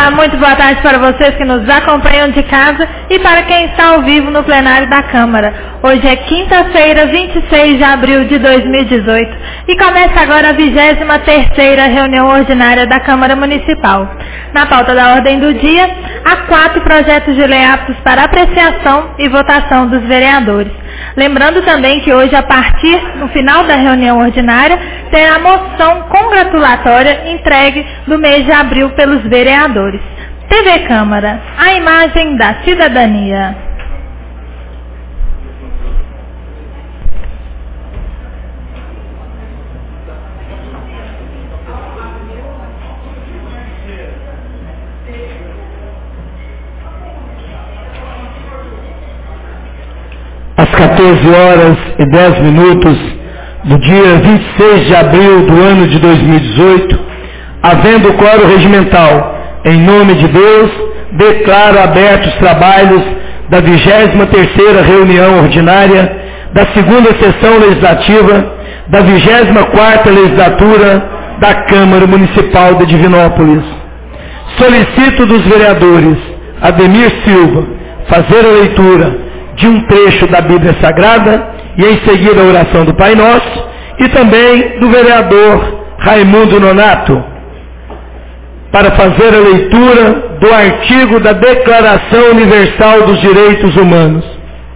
Olá, muito boa tarde para vocês que nos acompanham de casa e para quem está ao vivo no plenário da Câmara. Hoje é quinta-feira, 26 de abril de 2018 e começa agora a 23ª reunião ordinária da Câmara Municipal. Na pauta da ordem do dia, há 4 projetos de lei aptos para apreciação e votação dos vereadores. Lembrando também que hoje, no final da reunião ordinária, terá a moção congratulatória entregue do mês de abril pelos vereadores. TV Câmara, a imagem da cidadania. Às 14h10 do dia 26 de abril do ano de 2018, havendo quórum regimental, em nome de Deus, declaro abertos os trabalhos da 23ª reunião ordinária da 2ª sessão legislativa da 24ª legislatura da Câmara Municipal de Divinópolis. Solicito dos vereadores Ademir Silva fazer a leitura de um trecho da Bíblia Sagrada e em seguida a oração do Pai Nosso, e também do vereador Raimundo Nonato para fazer a leitura do artigo da Declaração Universal dos Direitos Humanos.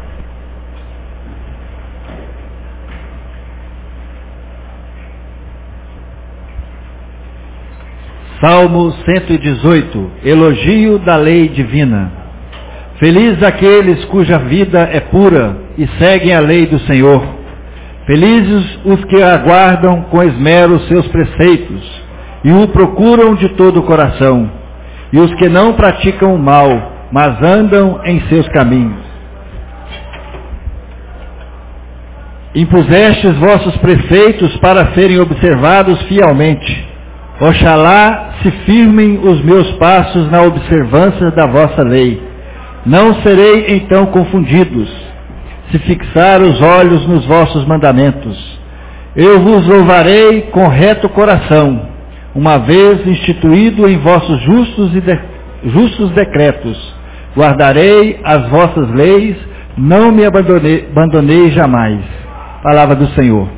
Salmo 118, elogio da lei divina. Felizes aqueles cuja vida é pura e seguem a lei do Senhor. Felizes os que aguardam com esmero seus preceitos e o procuram de todo o coração. E os que não praticam o mal, mas andam em seus caminhos. Impusestes vossos preceitos para serem observados fielmente. Oxalá se firmem os meus passos na observância da vossa lei. Não serei então confundidos, se fixar os olhos nos vossos mandamentos. Eu vos louvarei com reto coração, uma vez instituído em vossos justos decretos. Guardarei as vossas leis, não me abandonei jamais. Palavra do Senhor.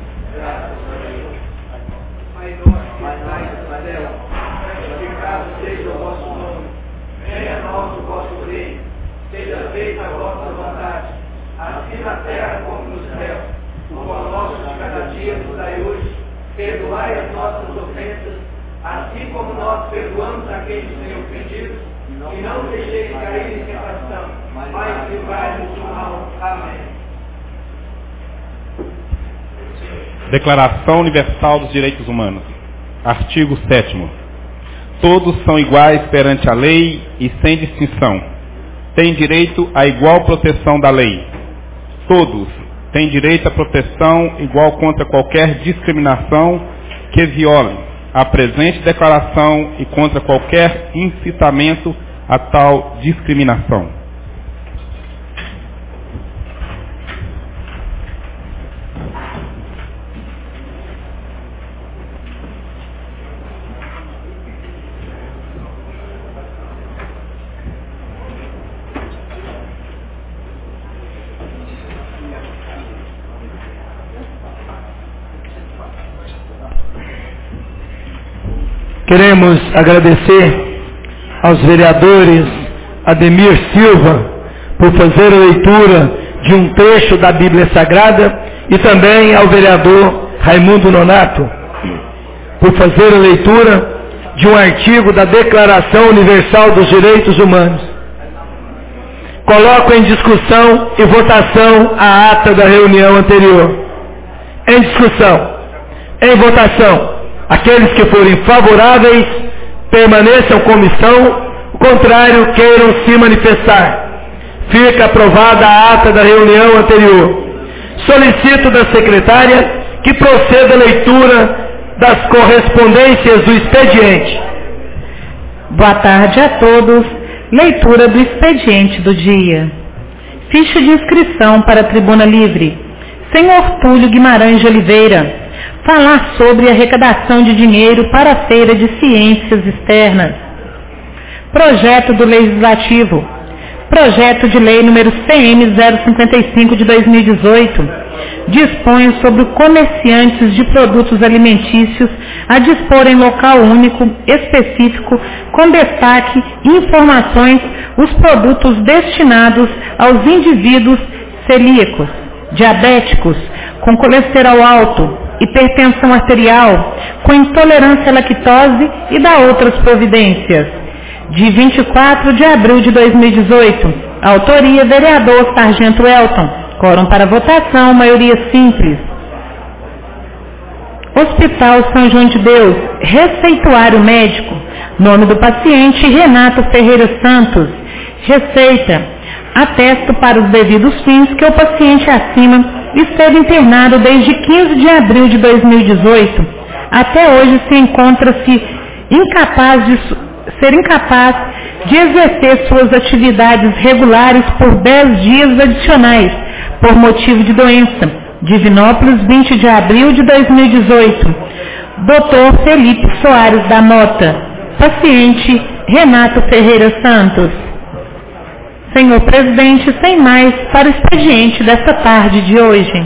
Declaração Universal dos Direitos Humanos. Artigo 7º. Todos são iguais perante a lei e sem distinção. Têm direito à igual proteção da lei. Todos têm direito à proteção igual contra qualquer discriminação que viole a presente declaração e contra qualquer incitamento a tal discriminação. Queremos agradecer aos vereadores Ademir Silva por fazer a leitura de um trecho da Bíblia Sagrada e também ao vereador Raimundo Nonato por fazer a leitura de um artigo da Declaração Universal dos Direitos Humanos. Coloco em discussão e votação a ata da reunião anterior. Em discussão, em votação. Aqueles que forem favoráveis, permaneçam como estão, o contrário, queiram se manifestar. Fica aprovada a ata da reunião anterior. Solicito da secretária que proceda a leitura das correspondências do expediente. Boa tarde a todos. Leitura do expediente do dia. Ficha de inscrição para a Tribuna Livre. Senhor Túlio Guimarães de Oliveira. Falar sobre arrecadação de dinheiro para a Feira de Ciências Externas. Projeto do Legislativo. Projeto de Lei número CM 055 de 2018. Dispõe sobre comerciantes de produtos alimentícios a dispor em local único, específico, com destaque e informações os produtos destinados aos indivíduos celíacos, diabéticos, com colesterol alto, hipertensão arterial, com intolerância à lactose e da outras providências. De 24 de abril de 2018. Autoria, vereador Sargento Elton. Quórum para votação, maioria simples. Hospital São João de Deus. Receituário médico. Nome do paciente, Renato Ferreira Santos. Receita. Atesto para os devidos fins que o paciente acima esteve internado desde 15 de abril de 2018. Até hoje se encontra-se incapaz de exercer suas atividades regulares por 10 dias adicionais, por motivo de doença. Divinópolis, 20 de abril de 2018. Dr. Felipe Soares da Mota. Paciente, Renato Ferreira Santos. Senhor presidente, sem mais, para o expediente desta tarde de hoje.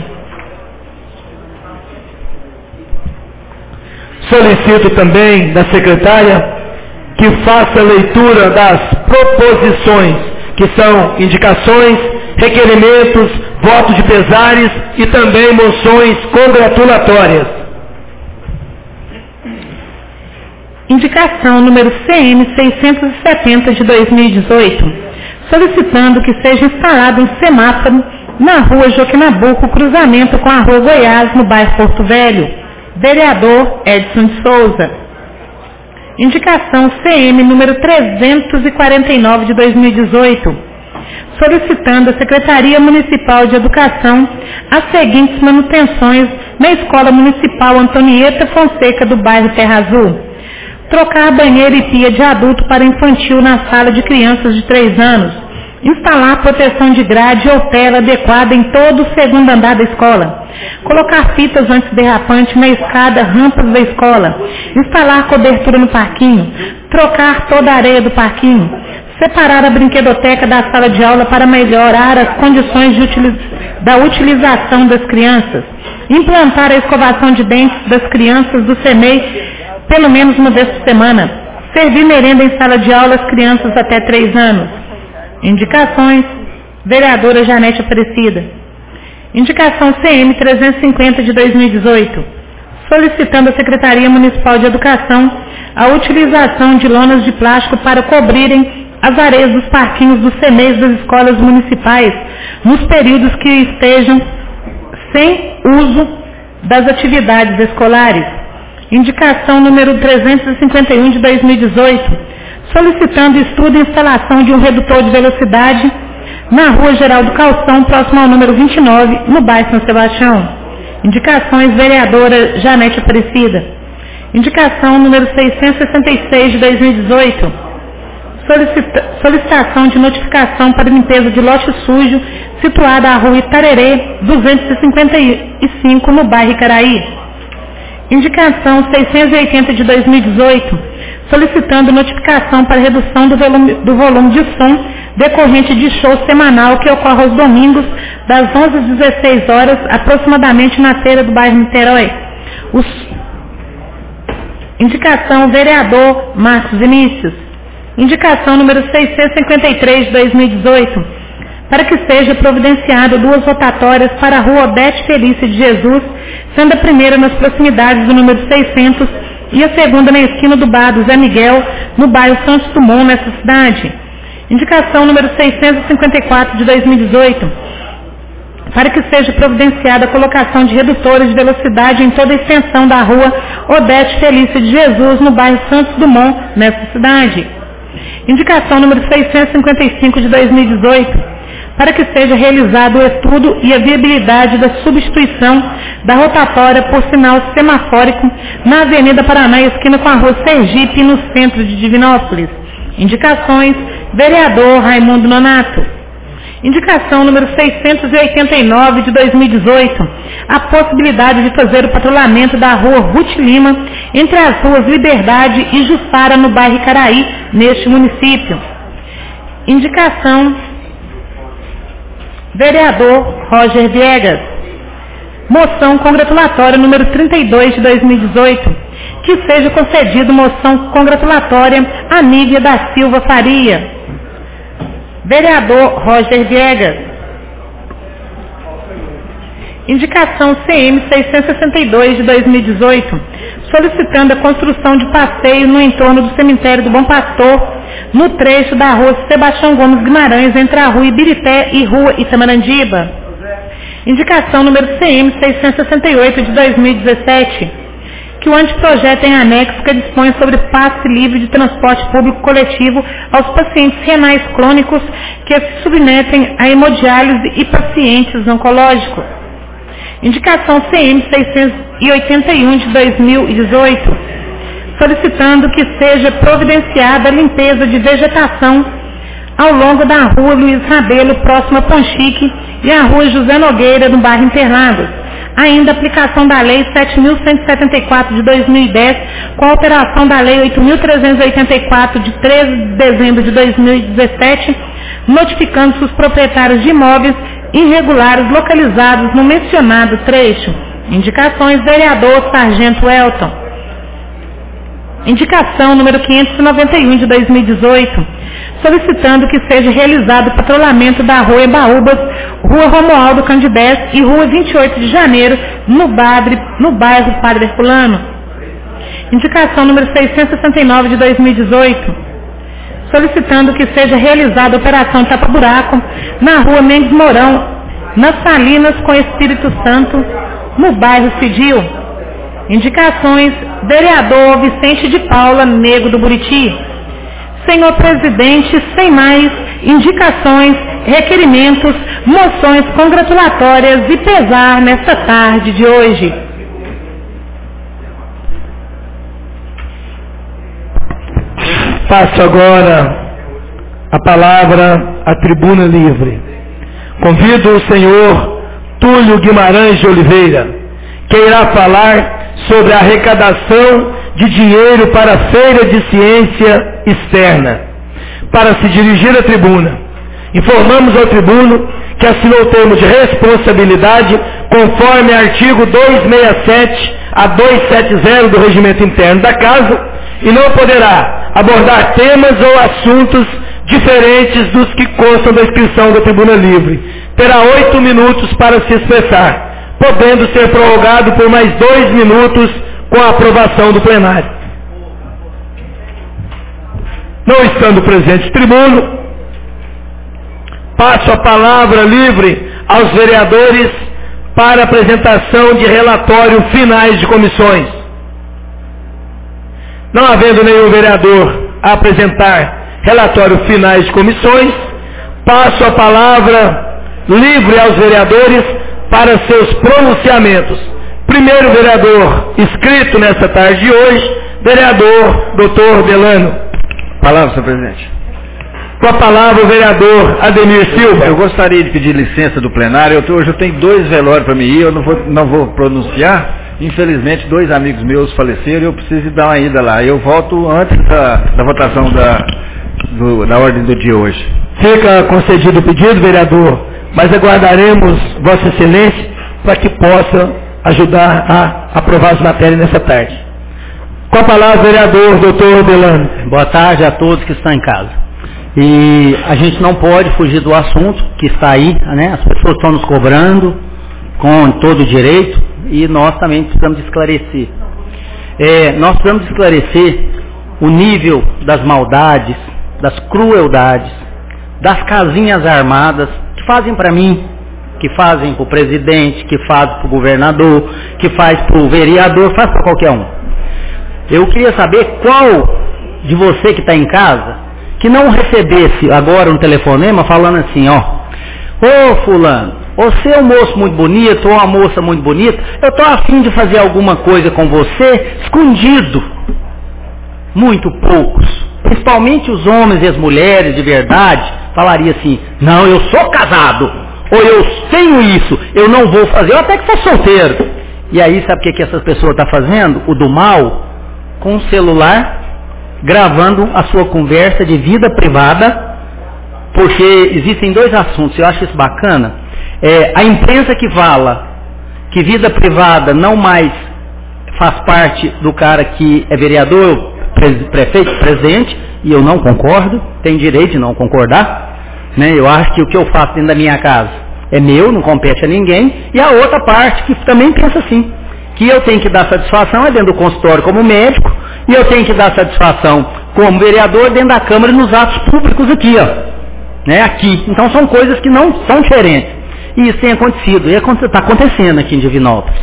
Solicito também da secretária que faça a leitura das proposições, que são indicações, requerimentos, votos de pesares e também moções congratulatórias. Indicação número CM 670 de 2018, solicitando que seja instalado um semáforo na rua Joaquim Nabuco, cruzamento com a rua Goiás, no bairro Porto Velho. Vereador Edson de Souza. Indicação CM número 349 de 2018, solicitando à Secretaria Municipal de Educação as seguintes manutenções na Escola Municipal Antonieta Fonseca do bairro Terra Azul. Trocar banheiro e pia de adulto para infantil na sala de crianças de 3 anos. Instalar proteção de grade ou tela adequada em todo o segundo andar da escola. Colocar fitas antiderrapantes na escada, rampas da escola. Instalar cobertura no parquinho. Trocar toda a areia do parquinho. Separar a brinquedoteca da sala de aula para melhorar as condições da utilização das crianças. Implantar a escovação de dentes das crianças do CEMEI pelo menos uma vez por semana. Servir merenda em sala de aula às crianças até 3 anos. Indicações. Vereadora Janete Aparecida. Indicação CM 350 de 2018, solicitando à Secretaria Municipal de Educação a utilização de lonas de plástico para cobrirem as areias dos parquinhos dos CEMEIs das escolas municipais nos períodos que estejam sem uso das atividades escolares. Indicação número 351 de 2018, solicitando estudo e instalação de um redutor de velocidade na Rua Geraldo Calção, próximo ao número 29, no bairro São Sebastião. Indicações, vereadora Janete Aparecida. Indicação número 666 de 2018, solicitação de notificação para limpeza de lote sujo situada à Rua Itarerê, 255, no bairro Icaraí. Indicação 680 de 2018, solicitando notificação para redução do volume de som decorrente de show semanal que ocorre aos domingos, das 11 às 16 horas, aproximadamente na feira do bairro Niterói. Indicação, vereador Marcos Vinícius. Indicação número 653 de 2018, para que seja providenciado 2 rotatórias para a Rua Odete Felícia de Jesus, sendo a primeira nas proximidades do número 600 e a segunda na esquina do bar do Zé Miguel, no bairro Santos Dumont, nessa cidade. Indicação número 654 de 2018, para que seja providenciada a colocação de redutores de velocidade em toda a extensão da Rua Odete Felícia de Jesus, no bairro Santos Dumont, nessa cidade. Indicação número 655 de 2018, para que seja realizado o estudo e a viabilidade da substituição da rotatória por sinal semafórico na Avenida Paraná, esquina com a Rua Sergipe, no centro de Divinópolis. Indicações, vereador Raimundo Nonato. Indicação número 689 de 2018, a possibilidade de fazer o patrulhamento da rua Ruth Lima, entre as ruas Liberdade e Jussara, no bairro Icaraí, neste município. Indicação: vereador Roger Viegas. Moção congratulatória número 32 de 2018. Que seja concedido moção congratulatória a Nívia da Silva Faria. Vereador Roger Viegas. Indicação CM 662 de 2018, solicitando a construção de passeio no entorno do cemitério do Bom Pastor, no trecho da rua Sebastião Gomes Guimarães, entre a rua Ibirité e rua Itamarandiba. Indicação número CM 668 de 2017, que o anteprojeto em anexo que dispõe sobre passe livre de transporte público coletivo aos pacientes renais crônicos que se submetem a hemodiálise e pacientes oncológicos. Indicação CM 681 de 2018, solicitando que seja providenciada a limpeza de vegetação ao longo da rua Luiz Rabelo, próxima a Ponchique, e a rua José Nogueira, no bairro Interlagos. Ainda aplicação da Lei 7.174 de 2010, com a alteração da Lei 8.384 de 13 de dezembro de 2017, notificando-se os proprietários de imóveis irregulares localizados no mencionado trecho. Indicações: vereador Sargento Elton. Indicação número 591 de 2018, solicitando que seja realizado o patrulhamento da rua Ebaúbas, rua Romualdo Candidez e rua 28 de janeiro, no bairro Padre Herculano. Indicação número 669 de 2018, solicitando que seja realizada a operação tapa-buraco na rua Mendes Mourão, nas Salinas com Espírito Santo, no bairro Cidil. Indicações: vereador Vicente de Paula Nego do Buriti. Senhor presidente, sem mais indicações, requerimentos, moções congratulatórias e pesar nesta tarde de hoje. Passo agora a palavra à tribuna livre. Convido o senhor Túlio Guimarães de Oliveira, que irá falar sobre a arrecadação de dinheiro para a Feira de Ciência Externa. Para se dirigir à tribuna, informamos ao tribuno que assinou o termo de responsabilidade conforme artigo 267 a 270 do Regimento Interno da Casa e não poderá abordar temas ou assuntos diferentes dos que constam da inscrição da tribuna livre. Terá 8 minutos para se expressar, podendo ser prorrogado por mais 2 minutos com a aprovação do plenário. Não estando presente tribuno, passo a palavra livre aos vereadores para apresentação de relatório finais de comissões. Não havendo nenhum vereador a apresentar relatório finais de comissões, passo a palavra livre aos vereadores para seus pronunciamentos. Primeiro vereador inscrito nessa tarde de hoje, vereador Dr. Delano. Palavra, senhor presidente. Com a palavra o vereador Ademir Silva. Eu gostaria de pedir licença do plenário. Hoje eu tenho 2 velórios para mim ir, eu não vou pronunciar. Infelizmente, 2 amigos meus faleceram e eu preciso dar uma ida lá. Eu volto antes da votação da ordem do dia hoje. Fica concedido o pedido, vereador, mas aguardaremos Vossa Excelência para que possa ajudar a aprovar as matérias nessa tarde. Com a palavra, vereador Dr. Delano. Boa tarde a todos que estão em casa. E a gente não pode fugir do assunto que está aí, né? As pessoas estão nos cobrando com todo o direito e nós também precisamos de esclarecer. Nós precisamos de esclarecer o nível das maldades, das crueldades, das casinhas armadas que fazem para mim, que fazem para o presidente, que fazem para o governador, que faz para o vereador, faz para qualquer um. Eu queria saber qual de você que está em casa que não recebesse agora um telefonema falando assim, ó, ô fulano, você é um moço muito bonito, ou uma moça muito bonita, eu estou a fim de fazer alguma coisa com você, escondido. Muito poucos, principalmente os homens e as mulheres de verdade, falariam assim, não, eu sou casado, ou eu tenho isso, eu não vou fazer, eu até que sou solteiro. E aí sabe o que essas pessoas estão fazendo? O do mal, com o celular, gravando a sua conversa de vida privada, porque existem dois assuntos, eu acho isso bacana. A imprensa que fala que vida privada não mais faz parte do cara que é vereador, prefeito, presidente, e eu não concordo, tem direito de não concordar, né? Eu acho que o que eu faço dentro da minha casa é meu, não compete a ninguém, e a outra parte que também pensa assim, que eu tenho que dar satisfação é dentro do consultório como médico, e eu tenho que dar satisfação como vereador dentro da Câmara e nos atos públicos aqui, né? Aqui. Então são coisas que não são diferentes. E isso tem acontecido, e está acontecendo aqui em Divinópolis.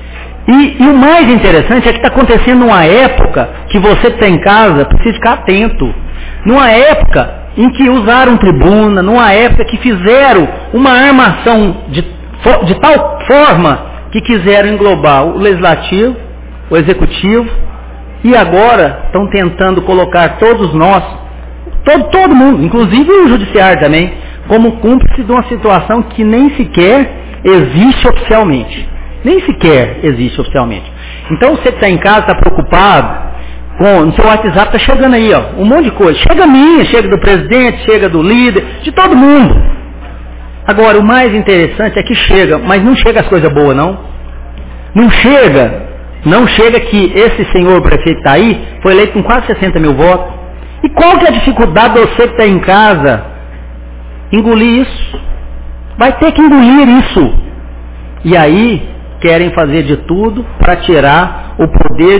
E o mais interessante é que está acontecendo numa época que você que está em casa precisa ficar atento. Numa época em que usaram tribuna, numa época que fizeram uma armação de tal forma que quiseram englobar o legislativo, o executivo, e agora estão tentando colocar todos nós, todo mundo, inclusive o judiciário também, como cúmplice de uma situação que nem sequer existe oficialmente. Nem sequer existe oficialmente. Então você que está em casa, está preocupado, no seu WhatsApp está chegando aí, um monte de coisa. Chega minha, chega do presidente, chega do líder, de todo mundo. Agora, o mais interessante é que chega, mas não chega as coisas boas, não. Não chega que esse senhor prefeito está aí, foi eleito com quase 60 mil votos. E qual que é a dificuldade de você que está em casa engolir isso? Vai ter que engolir isso. E aí, querem fazer de tudo para tirar o poder,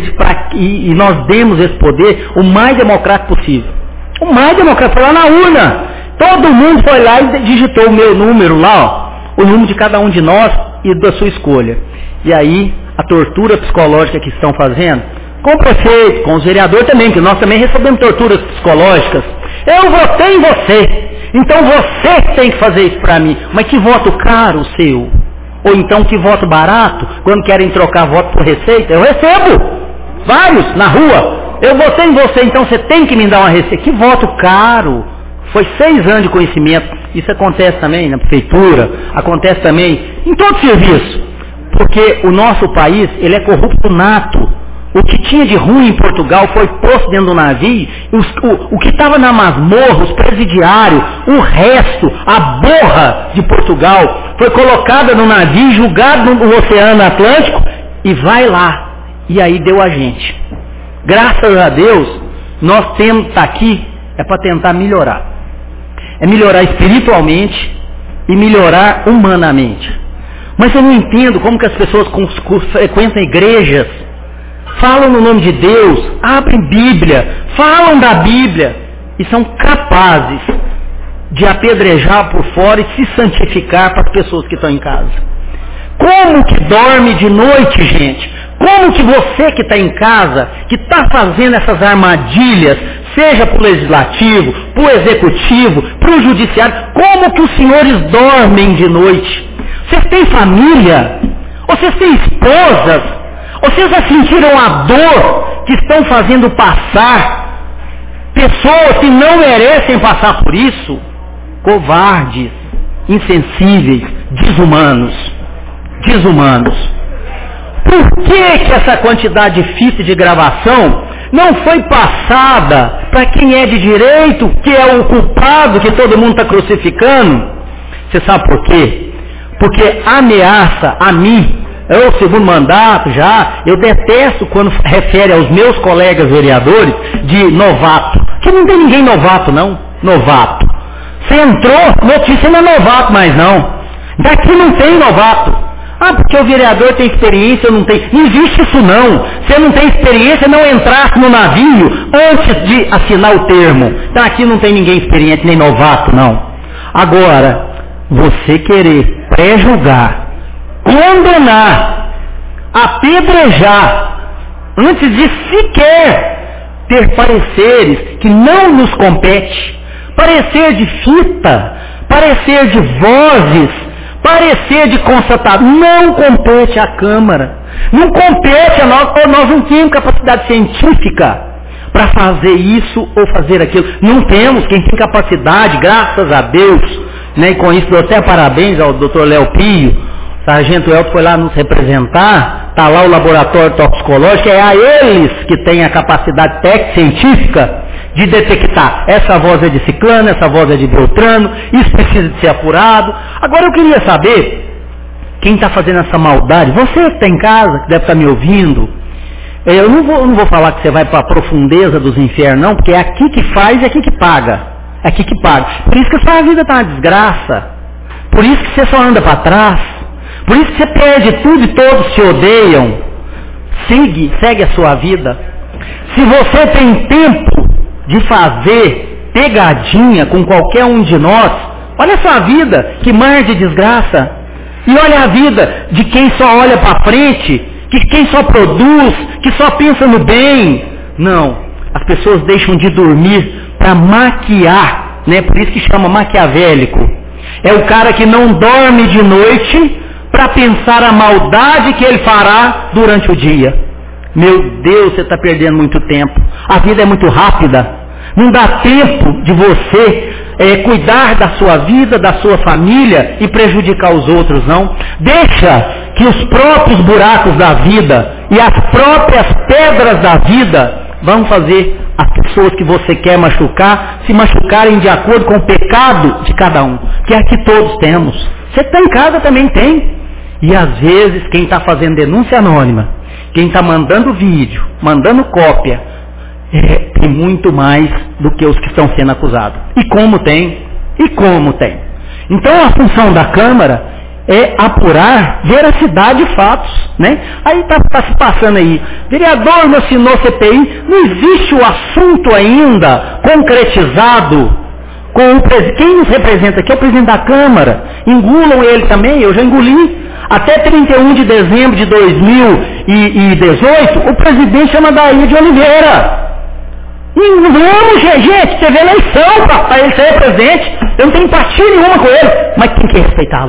e nós demos esse poder o mais democrático possível. O mais democrático, foi lá na urna. Todo mundo foi lá e digitou o meu número lá, o número de cada um de nós e da sua escolha. E aí, a tortura psicológica que estão fazendo, com o prefeito, com os vereadores também, que nós também recebemos torturas psicológicas. Eu votei em você, então você tem que fazer isso para mim. Mas que voto caro o seu? Ou então que voto barato, quando querem trocar voto por receita, eu recebo vários na rua. Eu votei em você, então você tem que me dar uma receita. Que voto caro. Foi 6 anos de conhecimento. Isso acontece também na prefeitura, acontece também em todo serviço. Porque o nosso país, ele é corrupto nato. O que tinha de ruim em Portugal foi posto dentro do navio. O que estava na masmorra, os presidiários, o resto, a borra de Portugal, foi colocada no navio, julgado no Oceano Atlântico, e vai lá. E aí deu a gente. Graças a Deus, nós temos que estar aqui, é para tentar melhorar. É melhorar espiritualmente e melhorar humanamente. Mas eu não entendo como que as pessoas frequentam igrejas, falam no nome de Deus, abrem Bíblia, falam da Bíblia e são capazes de apedrejar por fora e se santificar para as pessoas que estão em casa. Como que dorme de noite, gente? Como que você que está em casa, que está fazendo essas armadilhas, seja para o legislativo, para o executivo, para o judiciário, como que os senhores dormem de noite? Vocês têm família? Vocês têm esposas? Vocês já sentiram a dor que estão fazendo passar pessoas que não merecem passar por isso? Covardes, insensíveis, desumanos. Por que essa quantidade de fita de gravação não foi passada para quem é de direito, que é o culpado que todo mundo está crucificando? Você sabe por quê? Porque ameaça a mim, é o segundo mandato já, eu detesto quando refere aos meus colegas vereadores de novato, que não tem ninguém novato não, novato. Você entrou, notícia não é novato mais não, daqui não tem novato. Ah, porque o vereador tem experiência, eu não tenho. Não existe isso não. Você não tem experiência, não entrasse no navio antes de assinar o termo. Então aqui não tem ninguém experiente, nem novato não. Agora, você querer pré-julgar, condenar, apedrejar, antes de sequer ter pareceres que não nos compete, parecer de fita, parecer de vozes, parecer de constatado, não compete à Câmara, não compete a nós não temos capacidade científica para fazer isso ou fazer aquilo. Não temos. Quem tem capacidade, graças a Deus, né, e com isso dou até parabéns ao Dr. Léo Pio, o Sargento Elton foi lá nos representar, está lá o laboratório toxicológico, é a eles que têm a capacidade técnico-científica de detectar, essa voz é de ciclano, essa voz é de beltrano, isso precisa de ser apurado. Agora eu queria saber, quem está fazendo essa maldade, você que está em casa, que deve estar me ouvindo, eu não vou falar que você vai para a profundeza dos infernos, não, porque é aqui que faz e é aqui que paga. É aqui que paga. Por isso que a sua vida está uma desgraça. Por isso que você só anda para trás. Por isso que você perde tudo e todos te odeiam. Segue a sua vida. Se você tem tempo de fazer pegadinha com qualquer um de nós, olha a sua vida, que mar de desgraça. E olha a vida de quem só olha para frente, que quem só produz, que só pensa no bem. Não, as pessoas deixam de dormir para maquiar, né? Por isso que chama maquiavélico. É o cara que não dorme de noite para pensar a maldade que ele fará durante o dia. Meu Deus, você está perdendo muito tempo. A vida é muito rápida. Não dá tempo de você cuidar da sua vida, da sua família e prejudicar os outros, não. Deixa que os próprios buracos da vida e as próprias pedras da vida vão fazer as pessoas que você quer machucar se machucarem de acordo com o pecado de cada um, que é que todos temos. Você que está em casa também tem. E às vezes quem está fazendo denúncia anônima, quem está mandando vídeo, mandando cópia, tem muito mais do que os que estão sendo acusados. E como tem? Então a função da Câmara é apurar veracidade de fatos, né? Aí está se passando aí, vereador não assinou CPI, não existe o assunto ainda concretizado com quem nos representa aqui é o presidente da Câmara, engulam ele também, eu já engoli. Até 31 de dezembro de 2018, o presidente chama Daí de Oliveira. Engulamos, gente, teve eleição para ele ser presidente, eu não tenho empatia nenhuma com ele, mas tem que respeitá-lo.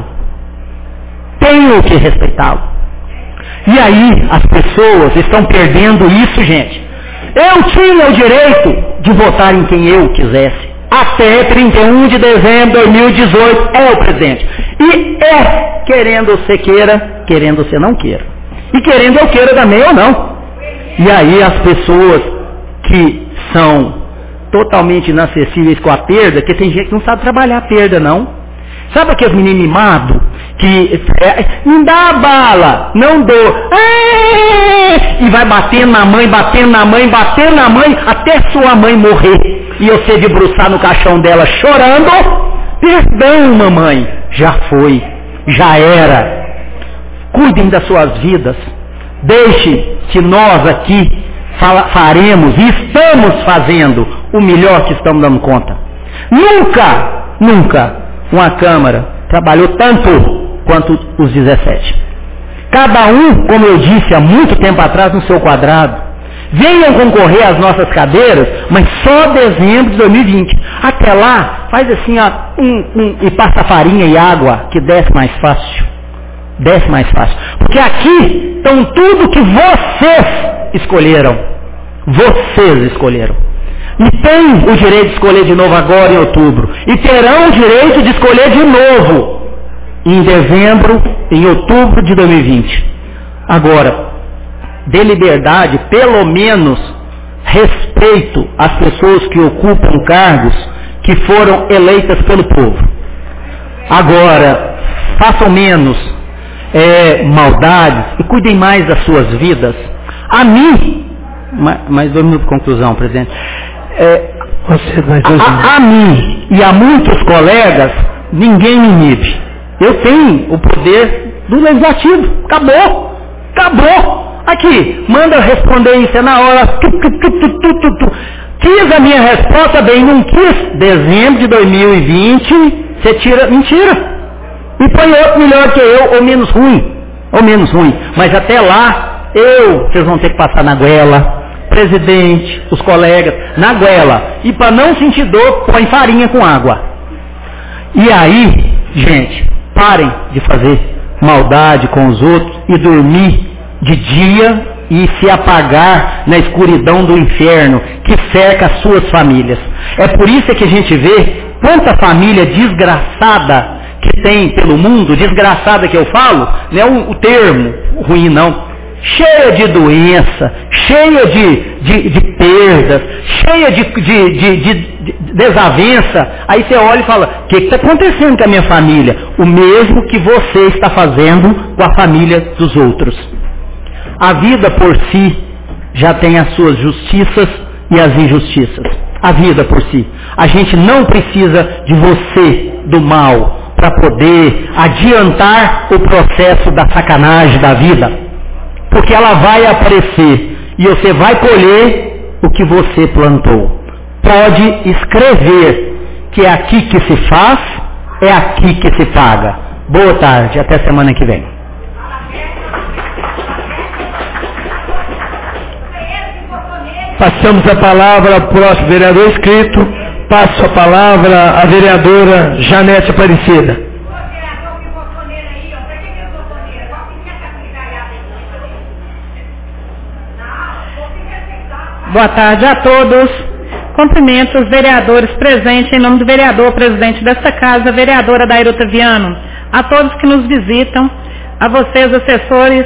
Tenho que respeitá-lo. E aí, as pessoas estão perdendo isso, gente. Eu tinha o direito de votar em quem eu quisesse. Até 31 de dezembro de 2018 é o presidente. E querendo você queira, querendo você não queira. E querendo eu queira também ou não. E aí as pessoas que são totalmente inacessíveis com a perda, que tem gente que não sabe trabalhar a perda, não. Sabe aqueles meninos mimados que não dá bala, não dou, e vai batendo na mãe, até sua mãe morrer. E você debruçar no caixão dela chorando, perdão mamãe, já foi, já era. Cuidem das suas vidas, deixe que nós aqui faremos e estamos fazendo o melhor que estamos dando conta. Nunca uma Câmara trabalhou tanto quanto os 17. Cada um, como eu disse há muito tempo atrás, no seu quadrado. Venham concorrer às nossas cadeiras, mas só dezembro de 2020. Até lá, faz assim, e passa farinha e água, que desce mais fácil. Porque aqui estão tudo que vocês escolheram. E têm o direito de escolher de novo agora em outubro. E terão o direito de escolher de novo em outubro de 2020. Agora, dê liberdade, pelo menos respeito às pessoas que ocupam cargos que foram eleitas pelo povo. Agora, façam menos maldades e cuidem mais das suas vidas. A mim, mais 2 minutos de conclusão, presidente. A mim e a muitos colegas, ninguém me inibe. Eu tenho o poder do legislativo. Acabou. Aqui, manda responder isso na hora. Quis a minha resposta, bem, não quis. Dezembro de 2020, você tira, mentira. E põe outro melhor que eu, ou menos ruim. Mas até lá, vocês vão ter que passar na goela. Presidente, os colegas, na goela. E para não sentir dor, põe farinha com água. E aí, gente, parem de fazer maldade com os outros e dormir de dia e se apagar na escuridão do inferno que cerca as suas famílias. É por isso que a gente vê quanta família desgraçada que tem pelo mundo, desgraçada que eu falo, não é o termo ruim não, cheia de doença, cheia de perdas, cheia de desavença. Aí você olha e fala, o que está acontecendo com a minha família? O mesmo que você está fazendo com a família dos outros. A vida por si já tem as suas justiças e as injustiças. A vida por si. A gente não precisa de você, do mal, para poder adiantar o processo da sacanagem da vida. Porque ela vai aparecer e você vai colher o que você plantou. Pode escrever que é aqui que se faz, é aqui que se paga. Boa tarde, até semana que vem. Passamos a palavra ao próximo vereador inscrito. Passo a palavra à vereadora Janete Aparecida. Boa tarde a todos. Cumprimento os vereadores presentes em nome do vereador presidente desta casa, vereadora Daira Otaviano. A todos que nos visitam, a vocês, assessores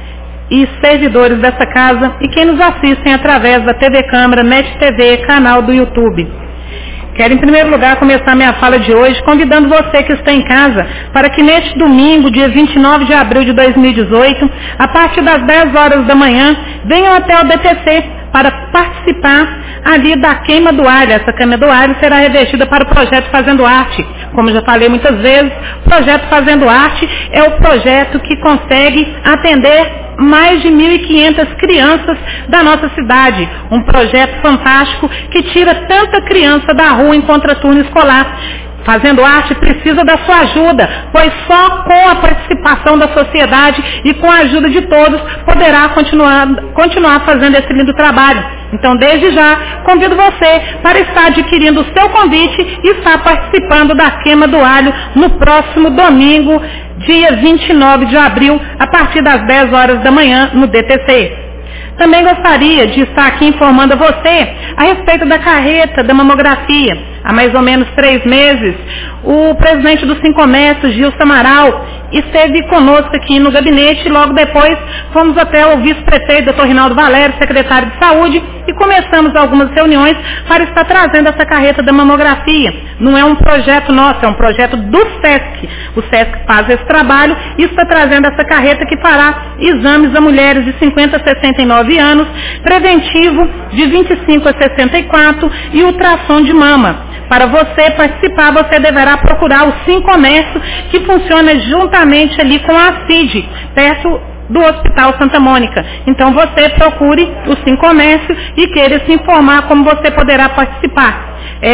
e servidores dessa casa e quem nos assistem através da TV Câmara, NET TV, canal do YouTube. Quero, em primeiro lugar, começar minha fala de hoje convidando você que está em casa para que neste domingo, dia 29 de abril de 2018, a partir das 10 horas da manhã, venham até o DTC para participar ali da queima do alho. Essa queima do alho será revestida para o projeto Fazendo Arte. Como já falei muitas vezes, o projeto Fazendo Arte é o projeto que consegue atender mais de 1.500 crianças da nossa cidade. Um projeto fantástico que tira tanta criança da rua em contraturno escolar. Fazendo Arte precisa da sua ajuda, pois só com a participação da sociedade e com a ajuda de todos poderá continuar fazendo esse lindo trabalho. Então, desde já, convido você para estar adquirindo o seu convite e estar participando da queima do alho no próximo domingo, dia 29 de abril, a partir das 10 horas da manhã, no DTC. Também gostaria de estar aqui informando a você a respeito da carreta da mamografia. Há mais ou menos 3 meses, o presidente do Sincomércio, Gilson Amaral, esteve conosco aqui no gabinete e logo depois fomos até o vice-prefeito, Dr. Rinaldo Valério, secretário de Saúde, e começamos algumas reuniões para estar trazendo essa carreta da mamografia. Não é um projeto nosso, é um projeto do SESC. O SESC faz esse trabalho e está trazendo essa carreta que fará exames a mulheres de 50 a 69 anos, preventivo de 25 a 64 e ultrassom de mama. Para você participar, você deverá procurar o Sincomércio, que funciona juntamente ali com a CID, perto do Hospital Santa Mônica. Então você procure o Sincomércio e queira se informar como você poderá participar.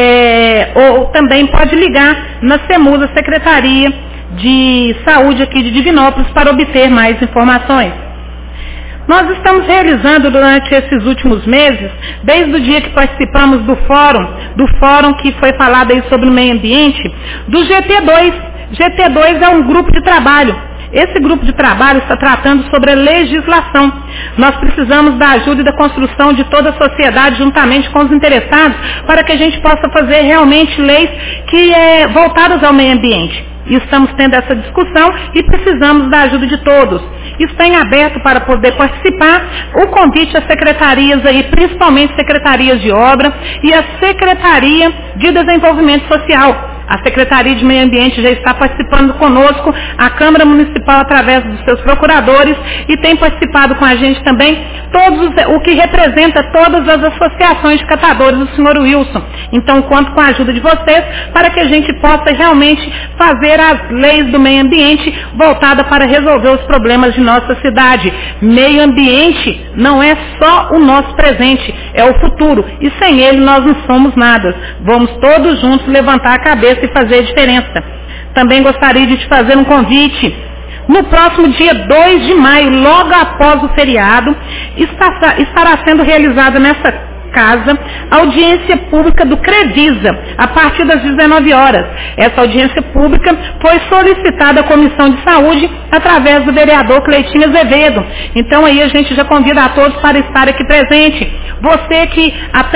Ou também pode ligar na SEMUSA, Secretaria de Saúde aqui de Divinópolis, para obter mais informações. Nós estamos realizando durante esses últimos meses, desde o dia que participamos do fórum que foi falado aí sobre o meio ambiente, do GT2. GT2 é um grupo de trabalho. Esse grupo de trabalho está tratando sobre a legislação. Nós precisamos da ajuda e da construção de toda a sociedade, juntamente com os interessados, para que a gente possa fazer realmente leis voltadas ao meio ambiente. E estamos tendo essa discussão e precisamos da ajuda de todos. Está em aberto para poder participar o convite às secretarias aí, principalmente secretarias de obra e a Secretaria de Desenvolvimento Social. A Secretaria de Meio Ambiente já está participando conosco, a Câmara Municipal através dos seus procuradores e tem participado com a gente também o que representa todas as associações de catadores do senhor Wilson. Então, conto com a ajuda de vocês para que a gente possa realmente fazer as leis do meio ambiente voltadas para resolver os problemas de nossa cidade. Meio ambiente não é só o nosso presente, é o futuro. E sem ele nós não somos nada. Vamos todos juntos levantar a cabeça e fazer a diferença. Também gostaria de te fazer um convite. No próximo dia 2 de maio, logo após o feriado, estará sendo realizada nessa casa a audiência pública do Crevisa, a partir das 19 horas. Essa audiência pública foi solicitada à Comissão de Saúde através do vereador Cleitinho Azevedo. Então aí a gente já convida a todos para estar aqui presente. Você que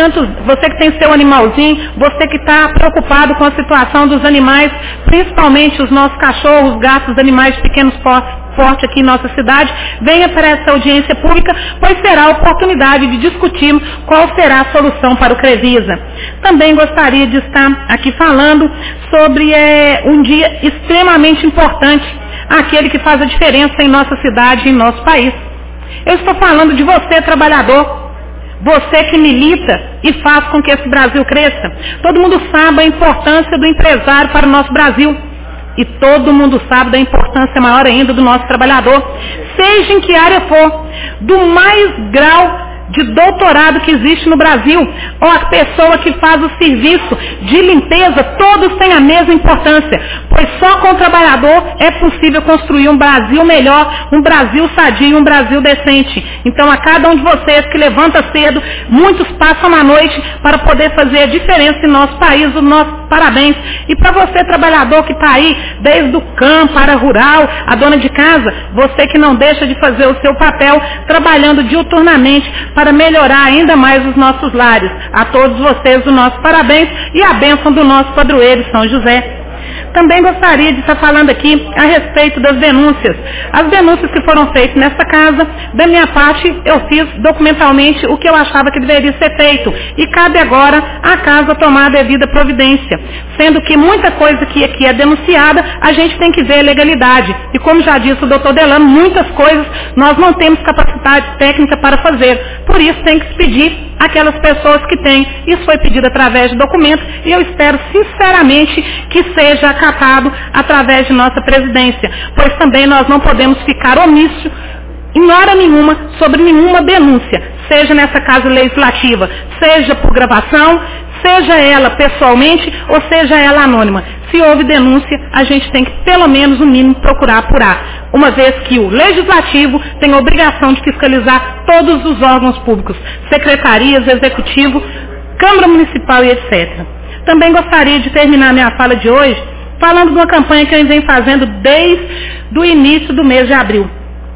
tem seu animalzinho, você que está preocupado com a situação dos animais, principalmente os nossos cachorros, gatos, animais de pequenos porte aqui em nossa cidade, venha para essa audiência pública, pois será a oportunidade de discutirmos qual será a solução para o Crevisa. Também gostaria de estar aqui falando sobre um dia extremamente importante, aquele que faz a diferença em nossa cidade e em nosso país. Eu estou falando de você, trabalhador, você que milita e faz com que esse Brasil cresça. Todo mundo sabe a importância do empresário para o nosso Brasil. E todo mundo sabe da importância maior ainda do nosso trabalhador. Seja em que área for, do mais grau de doutorado que existe no Brasil, ou a pessoa que faz o serviço de limpeza, todos têm a mesma importância, pois só com o trabalhador é possível construir um Brasil melhor, um Brasil sadio, um Brasil decente. Então a cada um de vocês que levanta cedo, muitos passam a noite para poder fazer a diferença em nosso país, o nosso parabéns. E para você, trabalhador que está aí, desde o campo para rural, a dona de casa, você que não deixa de fazer o seu papel, trabalhando diuturnamente para melhorar ainda mais os nossos lares. A todos vocês o nosso parabéns e a bênção do nosso padroeiro São José. Também gostaria de estar falando aqui a respeito das denúncias. As denúncias que foram feitas nesta casa, da minha parte, eu fiz documentalmente o que eu achava que deveria ser feito. E cabe agora à casa tomar a devida providência. Sendo que muita coisa que aqui é denunciada, a gente tem que ver a legalidade. E como já disse o doutor Delano, muitas coisas nós não temos capacidade técnica para fazer. Por isso tem que se pedir aquelas pessoas que têm. Isso foi pedido através de documentos e eu espero sinceramente que seja acatado através de nossa presidência, pois também nós não podemos ficar omissos em hora nenhuma sobre nenhuma denúncia, seja nessa casa legislativa, seja por gravação, seja ela pessoalmente ou seja ela anônima. Se houve denúncia, a gente tem que pelo menos o mínimo procurar apurar, uma vez que o legislativo tem a obrigação de fiscalizar todos os órgãos públicos, secretarias, executivo, Câmara Municipal e etc. Também gostaria de terminar minha fala de hoje falando de uma campanha que eu venho fazendo desde o início do mês de abril.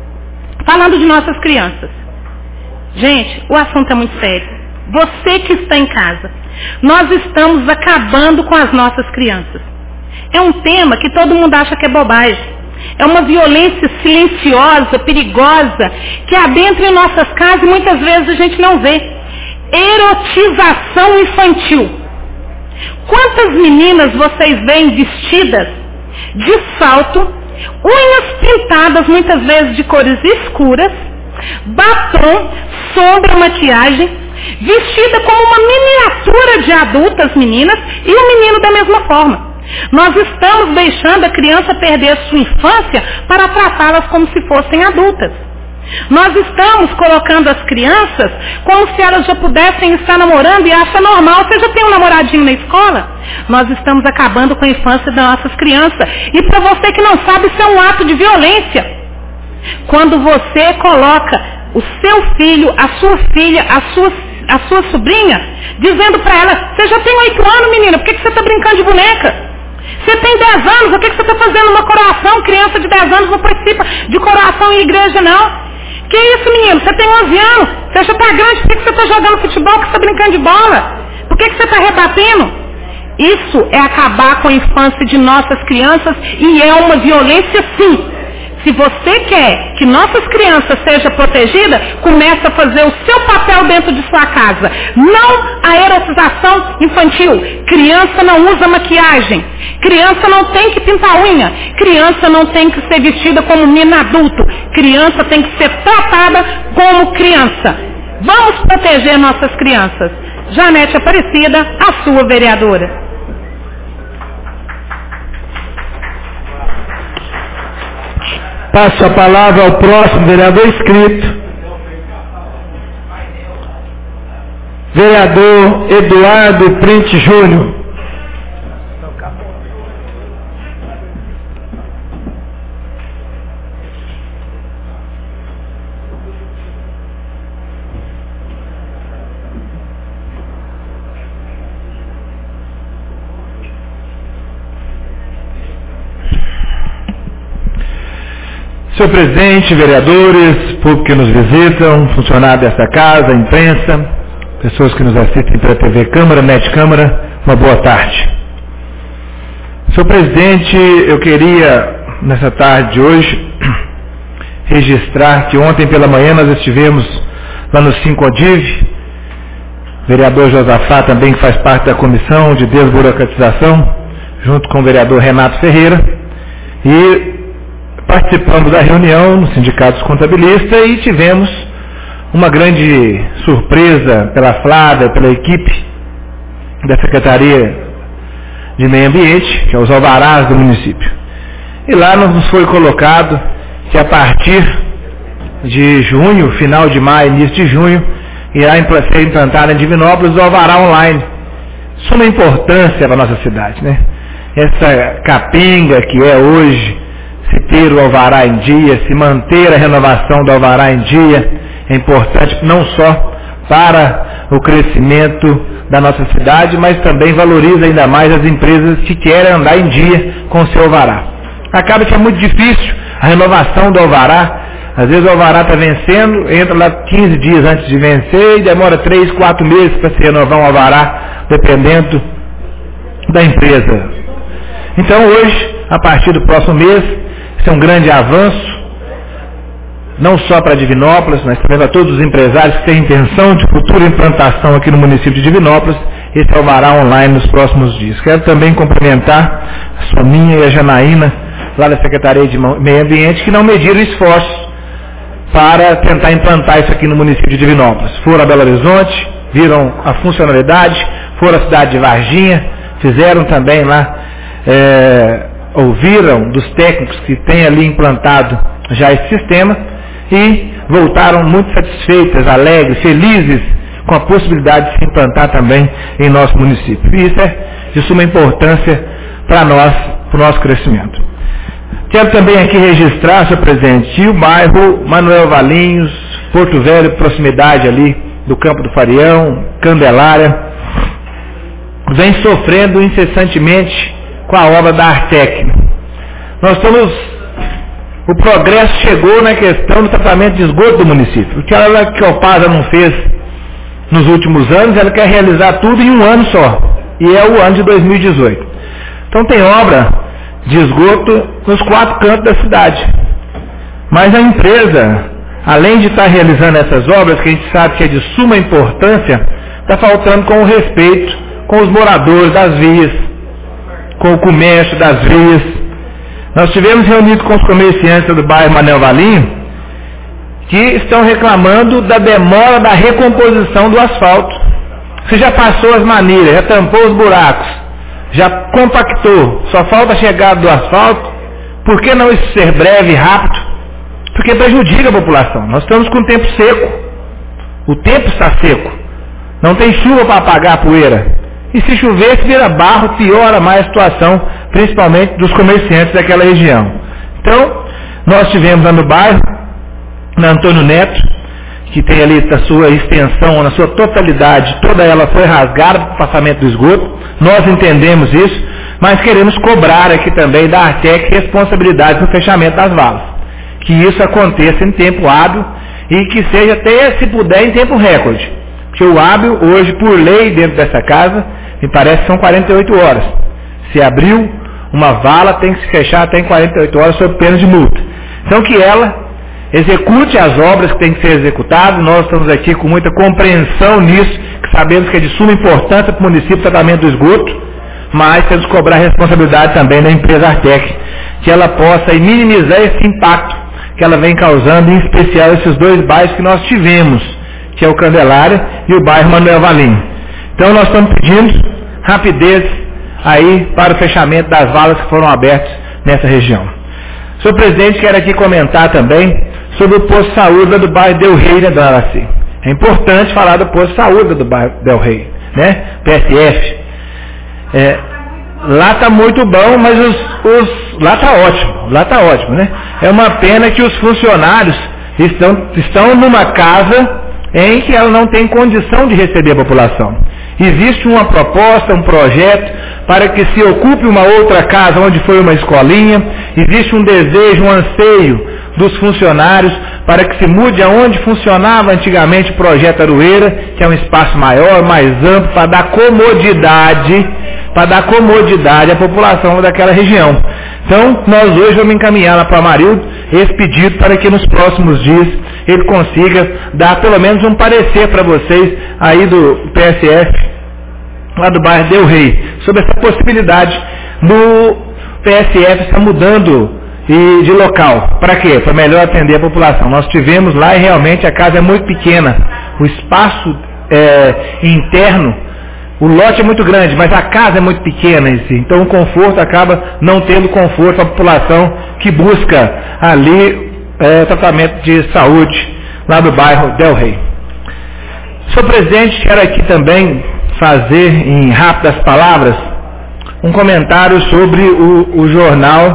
Falando de nossas crianças. Gente, o assunto é muito sério. Você que está em casa, nós estamos acabando com as nossas crianças. É um tema que todo mundo acha que é bobagem. É uma violência silenciosa, perigosa, que adentra em nossas casas e muitas vezes a gente não vê. Erotização infantil. Quantas meninas vocês veem vestidas de salto, unhas pintadas muitas vezes de cores escuras, batom, sombra, maquiagem, vestida como uma miniatura de adultas meninas e o menino da mesma forma. Nós estamos deixando a criança perder sua infância para tratá-las como se fossem adultas. Nós estamos colocando as crianças como se elas já pudessem estar namorando e acha normal, você já tem um namoradinho na escola? Nós estamos acabando com a infância das nossas crianças. E para você que não sabe, isso é um ato de violência. Quando você coloca o seu filho, a sua filha, a sua sobrinha, dizendo para ela, você já tem 8 anos, menina, por que você está brincando de boneca? Você tem 10 anos, o que você está fazendo uma coroação? Criança de 10 anos não participa de coroação em igreja, não. Que isso, menino? Você tem 11 anos, você já está grande, por que você está jogando futebol, por que você está brincando de bola? Por que você está rebatendo? Isso é acabar com a infância de nossas crianças e é uma violência, sim. Se você quer que nossas crianças sejam protegidas, comece a fazer o seu papel dentro de sua casa. Não a erotização infantil. Criança não usa maquiagem. Criança não tem que pintar unha. Criança não tem que ser vestida como menino adulto. Criança tem que ser tratada como criança. Vamos proteger nossas crianças. Janete Aparecida, a sua vereadora. Passo a palavra ao próximo vereador inscrito. Vereador Eduardo Printe Júnior. Senhor presidente, vereadores, público que nos visitam, funcionários desta casa, imprensa, pessoas que nos assistem pela TV Câmara, Net Câmara, uma boa tarde. Senhor presidente, eu queria, nessa tarde de hoje, registrar que ontem pela manhã nós estivemos lá no Sincodiv, o vereador Josafá também, que faz parte da comissão de desburocratização, junto com o vereador Renato Ferreira, e participamos da reunião no Sindicato dos Contabilistas e tivemos uma grande surpresa pela Flávia, pela equipe da Secretaria de Meio Ambiente, que é os alvarás do município. E lá nos foi colocado que a partir de junho, final de maio, início de junho, irá ser implantado em Divinópolis o alvará online. Isso é uma importância para a nossa cidade, né? Essa capenga que é hoje, se ter o alvará em dia, se manter a renovação do alvará em dia, é importante não só para o crescimento da nossa cidade, mas também valoriza ainda mais as empresas que querem andar em dia com o seu alvará. Acaba que é muito difícil a renovação do alvará. Às vezes o alvará está vencendo, entra lá 15 dias antes de vencer e demora 3, 4 meses para se renovar um alvará, dependendo da empresa. Então hoje, a partir do próximo mês, isso é um grande avanço, não só para Divinópolis, mas também para todos os empresários que têm intenção de futura implantação aqui no município de Divinópolis, esse alvará online nos próximos dias. Quero também cumprimentar a Soninha e a Janaína, lá da Secretaria de Meio Ambiente, que não mediram esforços para tentar implantar isso aqui no município de Divinópolis. Foram a Belo Horizonte, viram a funcionalidade, foram à cidade de Varginha, fizeram também lá, ouviram dos técnicos que têm ali implantado já esse sistema e voltaram muito satisfeitas, alegres, felizes com a possibilidade de se implantar também em nosso município. E isso é de suma importância para nós, para o nosso crescimento. Quero também aqui registrar, senhor presidente, o bairro Manuel Valinhos, Porto Velho, proximidade ali do Campo do Farião, Candelária, vem sofrendo incessantemente com a obra da Artec. O progresso chegou na questão do tratamento de esgoto do município. O que a Copasa não fez nos últimos anos, ela quer realizar tudo em um ano só, e é o ano de 2018. Então tem obra de esgoto nos 4 cantos da cidade. Mas a empresa, além de estar realizando essas obras, que a gente sabe que é de suma importância, está faltando com o respeito com os moradores das vias, com o comércio das vias. Nós tivemos reunido com os comerciantes do bairro Manuel Valinho, que estão reclamando da demora da recomposição do asfalto. Você já passou as manilhas, já tampou os buracos, já compactou, só falta a chegada do asfalto. Por que não isso ser breve e rápido? Porque prejudica a população. Nós estamos com o tempo seco. O tempo está seco. Não tem chuva para apagar a poeira. E se chover, se vira barro, piora mais a situação, principalmente dos comerciantes daquela região. Então, nós tivemos lá no bairro, na Antônio Neto, que tem ali a sua extensão, na sua totalidade, toda ela foi rasgada para o passamento do esgoto. Nós entendemos isso, mas queremos cobrar aqui também da Artec responsabilidade no fechamento das valas. Que isso aconteça em tempo hábil e que seja até, se puder, em tempo recorde. Porque o hábil, hoje, por lei, dentro dessa casa, me parece que são 48 horas. Se abriu uma vala, tem que se fechar até em 48 horas sob pena de multa. Então que ela execute as obras que têm que ser executadas. Nós estamos aqui com muita compreensão nisso, que sabemos que é de suma importância para o município o tratamento do esgoto, mas temos que cobrar a responsabilidade também da empresa Artec, que ela possa minimizar esse impacto que ela vem causando, em especial esses 2 bairros que nós tivemos, que é o Candelária e o bairro Manuel Valinho. Então nós estamos pedindo rapidez aí para o fechamento das valas que foram abertas nessa região. Senhor presidente, quero aqui comentar também sobre o posto de saúde do bairro Del Rey, né, dona Araci? É importante falar do posto de saúde do bairro Del Rey, né? PSF. Lá está muito bom, mas lá está ótimo, né? É uma pena que os funcionários estão numa casa em que ela não tem condição de receber a população. Existe uma proposta, um projeto para que se ocupe uma outra casa onde foi uma escolinha. Existe um desejo, um anseio dos funcionários, para que se mude aonde funcionava antigamente o Projeto Aroeira, que é um espaço maior, mais amplo, para dar comodidade à população daquela região. Então, nós hoje vamos encaminhar lá para o Amarildo esse pedido para que nos próximos dias ele consiga dar pelo menos um parecer para vocês aí do PSF, lá do bairro Del Rey, sobre essa possibilidade do PSF estar mudando de local. Para quê? Para melhor atender a população. Nós tivemos lá e realmente a casa é muito pequena. O espaço interno, o lote é muito grande, mas a casa é muito pequena em si. Então o conforto acaba não tendo conforto para a população que busca ali tratamento de saúde lá do bairro Del Rey. Senhor presidente, quero aqui também fazer em rápidas palavras um comentário sobre o jornal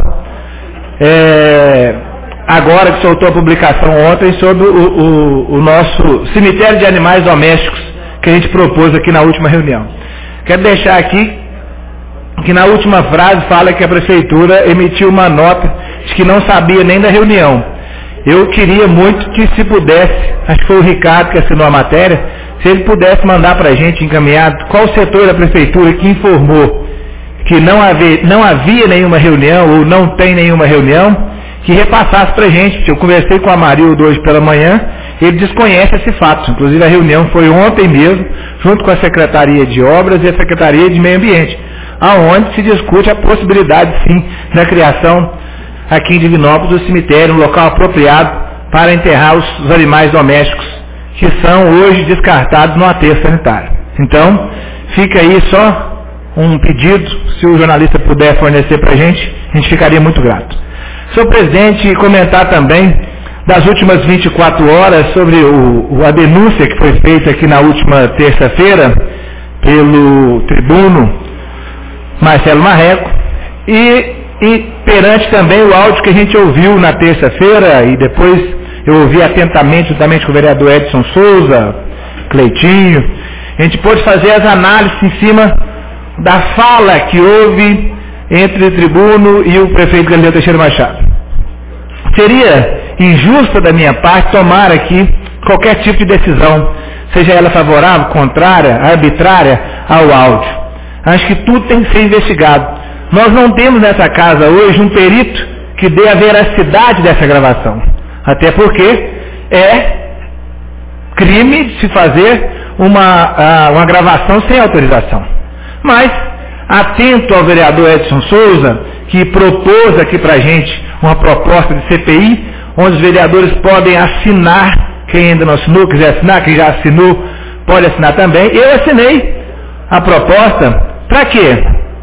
agora que soltou a publicação ontem sobre o nosso cemitério de animais domésticos que a gente propôs aqui na última reunião. Quero deixar aqui que na última frase fala que a prefeitura emitiu uma nota de que não sabia nem da reunião. Eu queria muito que, se pudesse, acho que foi o Ricardo que assinou a matéria, se ele pudesse mandar para a gente encaminhado qual setor da prefeitura que informou que não havia nenhuma reunião ou não tem nenhuma reunião, que repassasse para a gente, porque eu conversei com a Amarildo hoje pela manhã, ele desconhece esse fato. Inclusive a reunião foi ontem mesmo, junto com a Secretaria de Obras e a Secretaria de Meio Ambiente, aonde se discute a possibilidade, sim, da criação aqui em Divinópolis do cemitério, um local apropriado para enterrar os animais domésticos que são hoje descartados no aterro sanitário. Então, fica aí só um pedido, se o jornalista puder fornecer para a gente ficaria muito grato. Senhor presidente, comentar também das últimas 24 horas sobre a denúncia que foi feita aqui na última terça-feira pelo tribuno Marcelo Marreco e perante também o áudio que a gente ouviu na terça-feira e depois eu ouvi atentamente, juntamente com o vereador Edson Souza, Cleitinho, a gente pôde fazer as análises em cima da fala que houve entre o tribuno e o prefeito Galileu Teixeira Machado. Seria injusto da minha parte tomar aqui qualquer tipo de decisão, seja ela favorável, contrária, arbitrária ao áudio. Acho que tudo tem que ser investigado. Nós não temos nessa casa hoje um perito que dê a veracidade dessa gravação. Até porque é crime se fazer uma gravação sem autorização. Mas, atento ao vereador Edson Souza, que propôs aqui para a gente uma proposta de CPI, onde os vereadores podem assinar, quem ainda não assinou, quiser assinar, quem já assinou, pode assinar também. Eu assinei a proposta, para quê?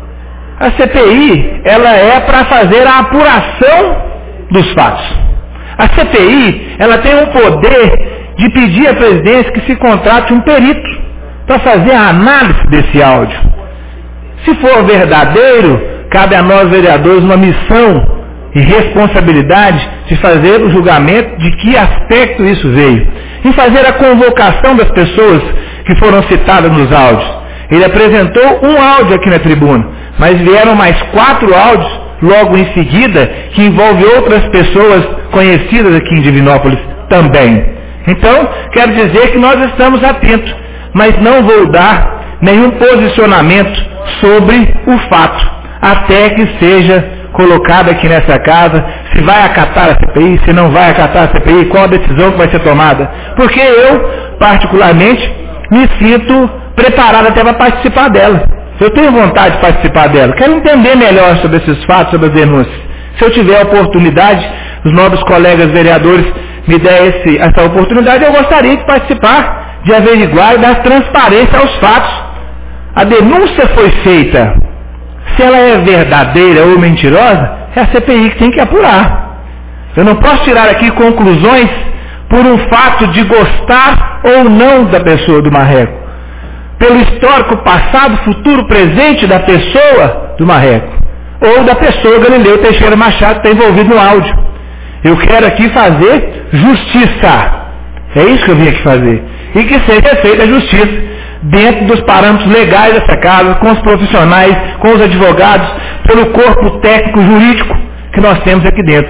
A CPI, ela é para fazer a apuração dos fatos. A CPI, ela tem o poder de pedir à presidência que se contrate um perito para fazer a análise desse áudio. Se for verdadeiro, cabe a nós vereadores uma missão e responsabilidade de fazer o julgamento de que aspecto isso veio. E fazer a convocação das pessoas que foram citadas nos áudios. Ele apresentou um áudio aqui na tribuna, mas vieram mais 4 áudios logo em seguida, que envolve outras pessoas conhecidas aqui em Divinópolis também. Então, quero dizer que nós estamos atentos, mas não vou dar nenhum posicionamento sobre o fato, até que seja colocado aqui nessa casa, se vai acatar a CPI, se não vai acatar a CPI, qual a decisão que vai ser tomada. Porque eu, particularmente, me sinto preparado até para participar dela. Eu tenho vontade de participar dela. Quero entender melhor sobre esses fatos, sobre as denúncias. Se eu tiver a oportunidade, os nobres colegas vereadores me der essa oportunidade, eu gostaria de participar, de averiguar e dar transparência aos fatos. A denúncia foi feita. Se ela é verdadeira ou mentirosa, é a CPI que tem que apurar. Eu não posso tirar aqui conclusões por um fato de gostar ou não da pessoa do Marreco. Pelo histórico passado, futuro, presente da pessoa do Marreco. Ou da pessoa Galileu Teixeira Machado que está envolvido no áudio. Eu quero aqui fazer justiça. É isso que eu vim aqui fazer. E que seja feita a justiça dentro dos parâmetros legais dessa casa, com os profissionais, com os advogados, pelo corpo técnico jurídico que nós temos aqui dentro.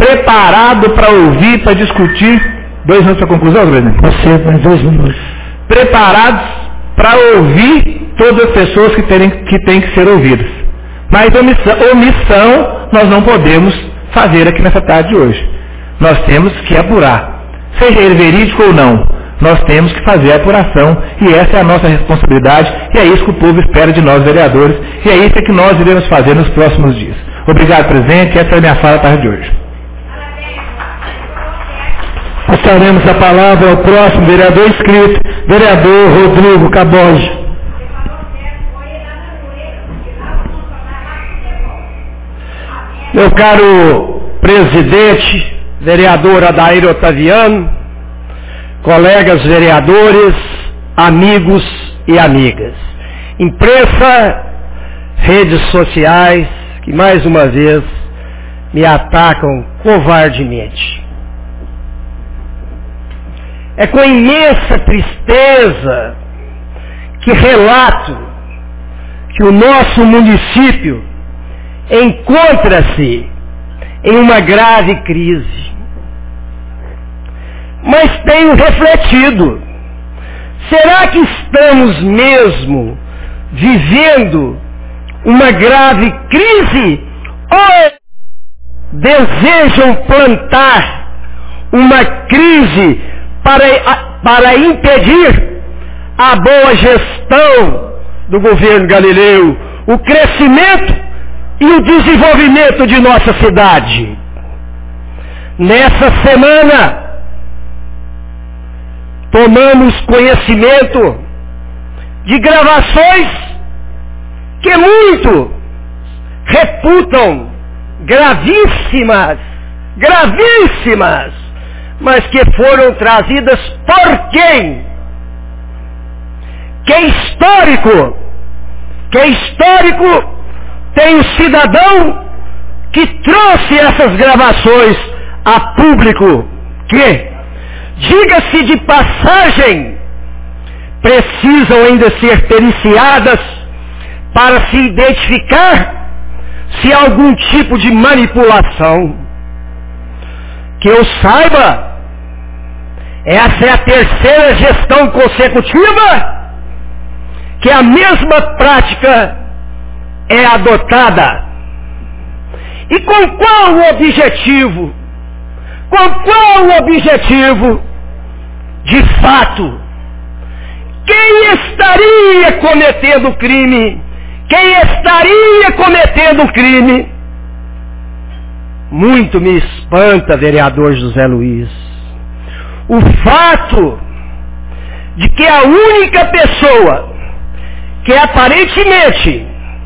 preparado para ouvir, para discutir. 2 minutos para conclusão, presidente? Você, mais 2 minutos. Preparados para ouvir todas as pessoas que têm que ser ouvidas. Mas omissão nós não podemos fazer aqui nessa tarde de hoje. Nós temos que apurar. Seja ele verídico ou não, nós temos que fazer a apuração e essa é a nossa responsabilidade e é isso que o povo espera de nós, vereadores, e é isso que nós iremos fazer nos próximos dias. Obrigado, presidente. Essa é a minha fala na tarde de hoje. Passaremos a palavra ao próximo vereador inscrito, vereador Rodrigo Caboge. Meu caro presidente, vereador Adair Otaviano, colegas vereadores, amigos e amigas, imprensa, redes sociais, que mais uma vez me atacam covardemente. É com imensa tristeza que relato que o nosso município encontra-se em uma grave crise. Mas tenho refletido, será que estamos mesmo vivendo uma grave crise ou desejam plantar uma crise para impedir a boa gestão do governo Galileu, o crescimento e o desenvolvimento de nossa cidade? Nessa semana, tomamos conhecimento de gravações que muito reputam gravíssimas, mas que foram trazidas por quem? Que histórico tem o cidadão que trouxe essas gravações a público, que, diga-se de passagem, precisam ainda ser periciadas para se identificar se há algum tipo de manipulação. Que eu saiba, essa é a terceira gestão consecutiva que a mesma prática é adotada. E com qual objetivo? De fato, quem estaria cometendo crime? Muito me espanta, vereador José Luiz, o fato de que a única pessoa que aparentemente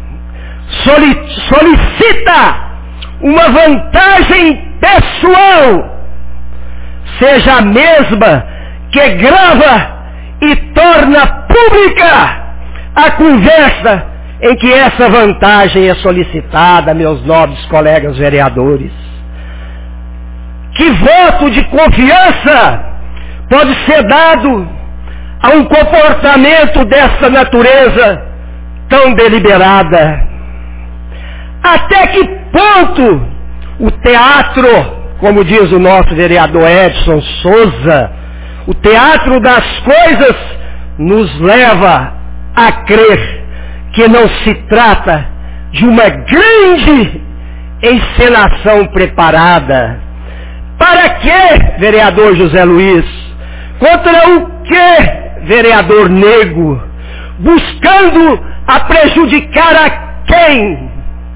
solicita uma vantagem pessoal seja a mesma que grava e torna pública a conversa em que essa vantagem é solicitada, meus nobres colegas vereadores. Que voto de confiança pode ser dado a um comportamento dessa natureza tão deliberada? Até que ponto o teatro, como diz o nosso vereador Edson Souza, o teatro das coisas nos leva a crer que não se trata de uma grande encenação preparada? Para que, vereador José Luiz? Contra o que, vereador Nego? Buscando a prejudicar a quem?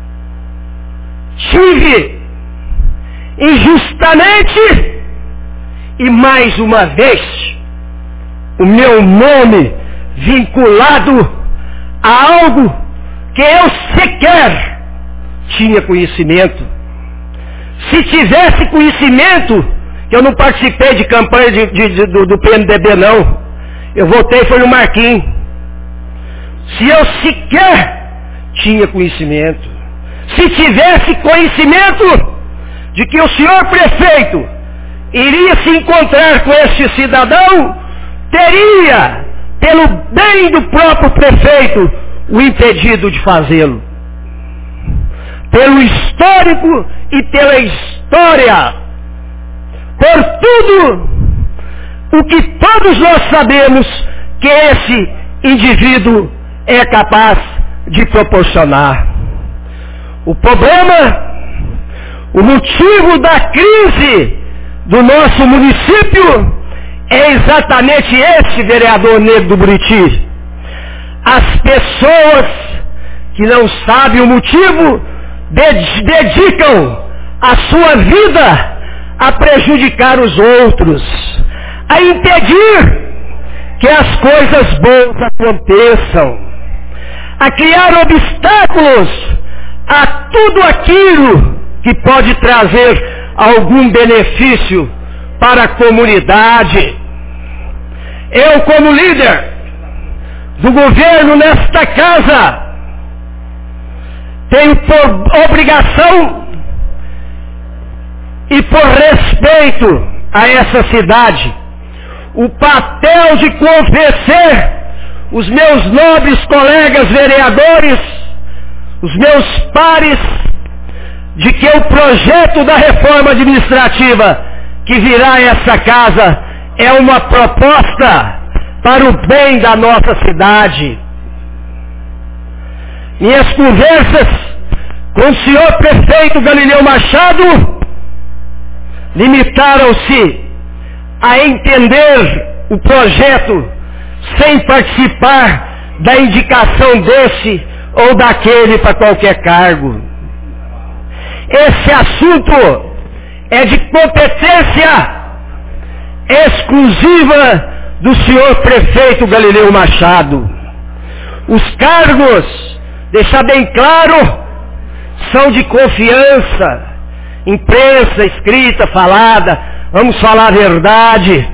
Tive injustamente e mais uma vez o meu nome vinculado a algo que eu sequer tinha conhecimento. Se tivesse conhecimento, eu não participei de campanha do PMDB não. Eu votei foi no Marquinhos. Se eu sequer tinha conhecimento, se tivesse conhecimento de que o senhor prefeito iria se encontrar com este cidadão, teria, pelo bem do próprio prefeito, o impedido de fazê-lo. Pelo histórico e pela vitória por tudo o que todos nós sabemos que esse indivíduo é capaz de proporcionar. O problema, o motivo da crise do nosso município é exatamente esse, vereador Negro do Buriti. As pessoas que não sabem o motivo dedicam a sua vida a prejudicar os outros, a impedir que as coisas boas aconteçam, a criar obstáculos a tudo aquilo que pode trazer algum benefício para a comunidade. Eu, como líder do governo nesta casa, tenho por obrigação e por respeito a essa cidade o papel de convencer os meus nobres colegas vereadores, os meus pares, de que o projeto da reforma administrativa que virá a essa casa é uma proposta para o bem da nossa cidade. Minhas conversas com o senhor prefeito Galileu Machado limitaram-se a entender o projeto sem participar da indicação desse ou daquele para qualquer cargo. Esse assunto é de competência exclusiva do senhor prefeito Galileu Machado. Os cargos, deixar bem claro, são de confiança, imprensa, escrita, falada, vamos falar a verdade.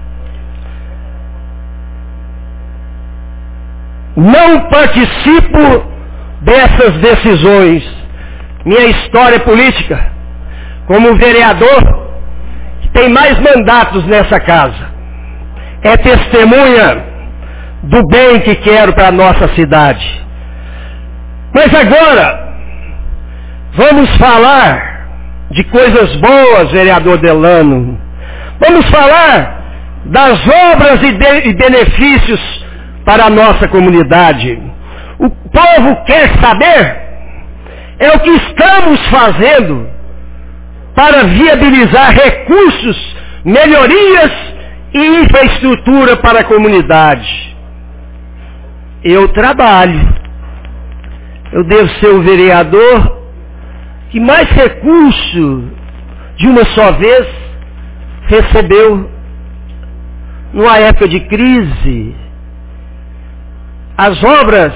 Não participo dessas decisões. Minha história política, como vereador, que tem mais mandatos nessa casa, é testemunha do bem que quero para a nossa cidade. Mas agora, vamos falar de coisas boas, vereador Delano. Vamos falar das obras e benefícios para a nossa comunidade. O povo quer saber é o que estamos fazendo para viabilizar recursos, melhorias e infraestrutura para a comunidade. Eu trabalho. Eu devo ser o vereador que mais recurso de uma só vez recebeu numa época de crise. As obras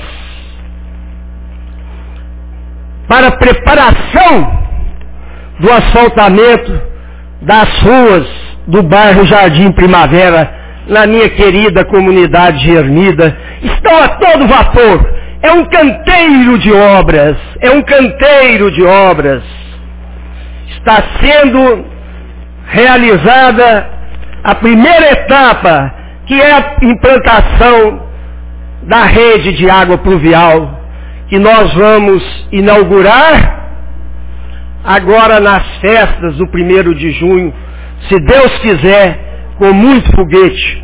para preparação do asfaltamento das ruas do bairro Jardim Primavera, na minha querida comunidade de Ermida, estão a todo vapor. É um canteiro de obras, Está sendo realizada a primeira etapa, que é a implantação da rede de água pluvial, que nós vamos inaugurar agora nas festas do 1º de junho, se Deus quiser, com muito foguete.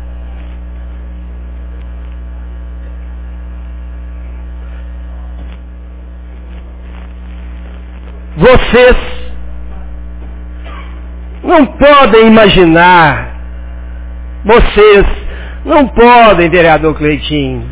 Vocês não podem imaginar, vereador Cleitinho,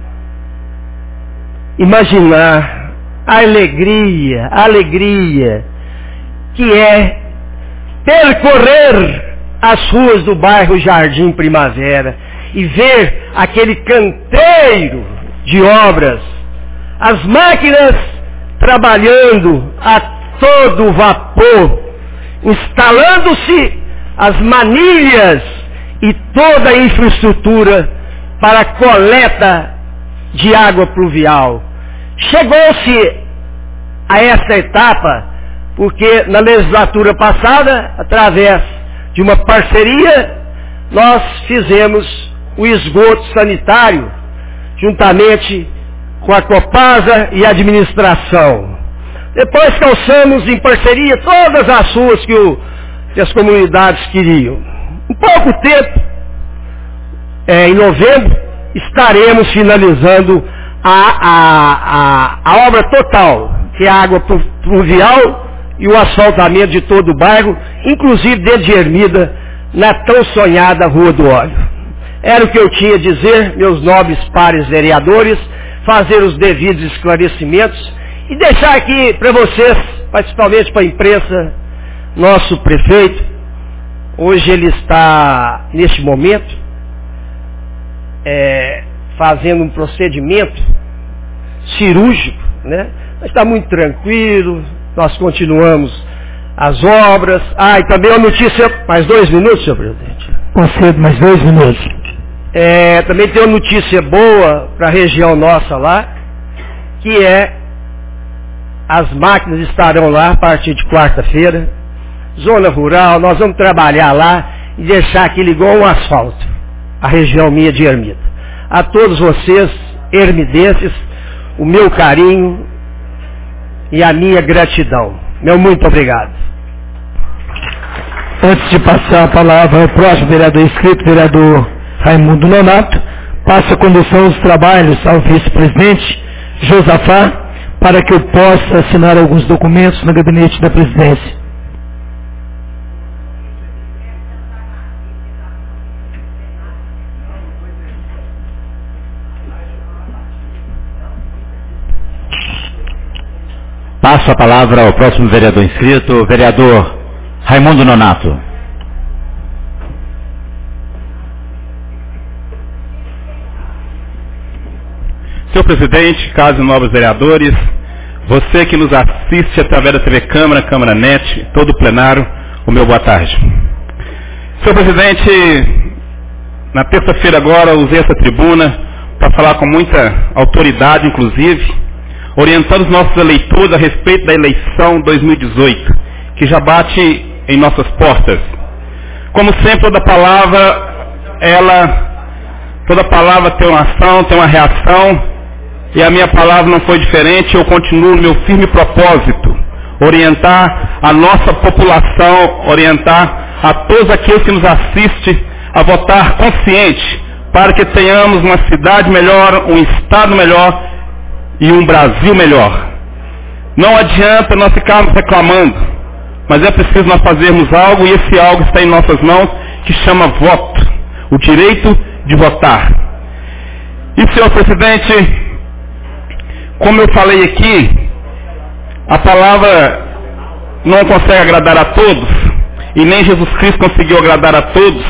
imaginar a alegria que é percorrer as ruas do bairro Jardim Primavera e ver aquele canteiro de obras, as máquinas trabalhando a todo vapor, instalando-se as manilhas e toda a infraestrutura para a coleta de água pluvial. Chegou-se a essa etapa porque na legislatura passada, através de uma parceria, nós fizemos o esgoto sanitário, juntamente com a Copasa e a administração. Depois calçamos em parceria todas as ruas que as comunidades queriam. Em pouco tempo, em novembro, estaremos finalizando a obra total, que é a água pluvial e o asfaltamento de todo o bairro, inclusive dentro de Ermida, na tão sonhada Rua do Óleo. Era o que eu tinha a dizer, meus nobres pares vereadores, fazer os devidos esclarecimentos e deixar aqui para vocês, principalmente para a imprensa, nosso prefeito. Hoje ele está, neste momento, fazendo um procedimento cirúrgico, né? Mas está muito tranquilo, nós continuamos as obras. E também uma notícia, mais 2 minutos, senhor presidente. Concedo mais 2 minutos. Também tem uma notícia boa para a região nossa lá, que as máquinas estarão lá a partir de quarta-feira, zona rural, nós vamos trabalhar lá e deixar aquilo igual um asfalto, a região minha de Ermida. A todos vocês, ermidenses, o meu carinho e a minha gratidão. Meu muito obrigado. Antes de passar a palavra ao próximo vereador inscrito, vereador Raimundo Nonato, passo a condução dos trabalhos ao vice-presidente Josafá, para que eu possa assinar alguns documentos no gabinete da presidência. Passo a palavra ao próximo vereador inscrito, vereador Raimundo Nonato. Senhor presidente, caros e nobres vereadores, você que nos assiste através da TV Câmara, Câmara Net, todo o plenário, o meu boa tarde. Senhor presidente, na terça-feira agora usei essa tribuna para falar com muita autoridade, inclusive, orientando os nossos eleitores a respeito da eleição 2018, que já bate em nossas portas. Como sempre, toda palavra tem uma ação, tem uma reação, e a minha palavra não foi diferente. Eu continuo no meu firme propósito, orientar a nossa população, orientar a todos aqueles que nos assistem a votar consciente, para que tenhamos uma cidade melhor, um estado melhor e um Brasil melhor. Não adianta nós ficarmos reclamando, mas é preciso nós fazermos algo, e esse algo está em nossas mãos, que chama voto, o direito de votar. E, senhor presidente, como eu falei aqui, a palavra não consegue agradar a todos, e nem Jesus Cristo conseguiu agradar a todos.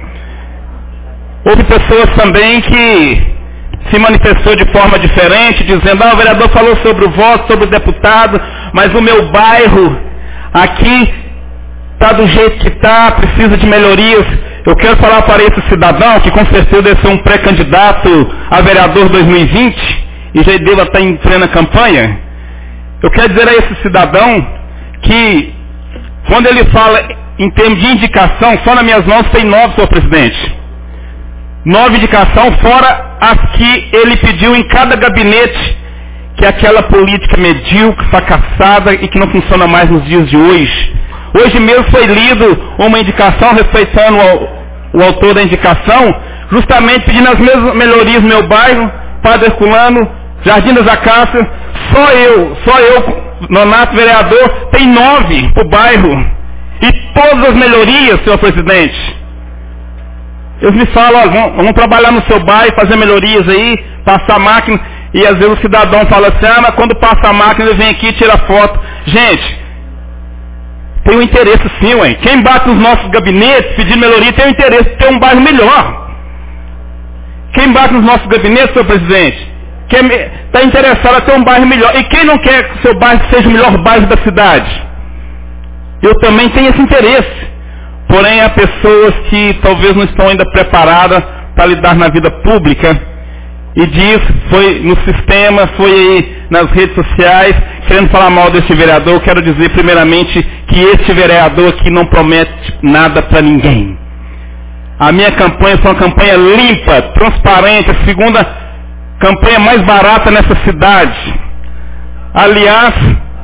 Houve pessoas também que se manifestou de forma diferente, dizendo: o vereador falou sobre o voto, sobre o deputado, mas o meu bairro aqui está do jeito que está, precisa de melhorias. Eu quero falar para esse cidadão, que com certeza deve ser um pré-candidato a vereador 2020, e já deva estar em plena campanha. Eu quero dizer a esse cidadão que, quando ele fala em termos de indicação, só nas minhas mãos tem 9, senhor presidente. 9 indicações, fora as que ele pediu em cada gabinete, que é aquela política medíocre, fracassada e que não funciona mais nos dias de hoje. Hoje mesmo foi lido uma indicação, respeitando o autor da indicação, justamente pedindo as mesmas melhorias no meu bairro, Padre Herculano, Jardim das Acácias. Só eu, Nonato vereador, tem 9 para o bairro. E todas as melhorias, senhor presidente. Eles me falam: vamos trabalhar no seu bairro, fazer melhorias aí, passar a máquina. E às vezes o cidadão fala assim: mas quando passa a máquina ele vem aqui e tira foto. Gente, tem um interesse sim, ué. Quem bate nos nossos gabinetes pedindo melhoria tem um interesse de ter um bairro melhor. Quem bate nos nossos gabinetes, senhor presidente, está interessado a ter um bairro melhor. E quem não quer que o seu bairro seja o melhor bairro da cidade? Eu também tenho esse interesse. Porém, há pessoas que talvez não estão ainda preparadas para lidar na vida pública, e diz, foi no sistema, foi aí nas redes sociais, querendo falar mal deste vereador. Eu quero dizer primeiramente que este vereador aqui não promete nada para ninguém. A minha campanha foi uma campanha limpa, transparente, a segunda campanha mais barata nessa cidade. Aliás,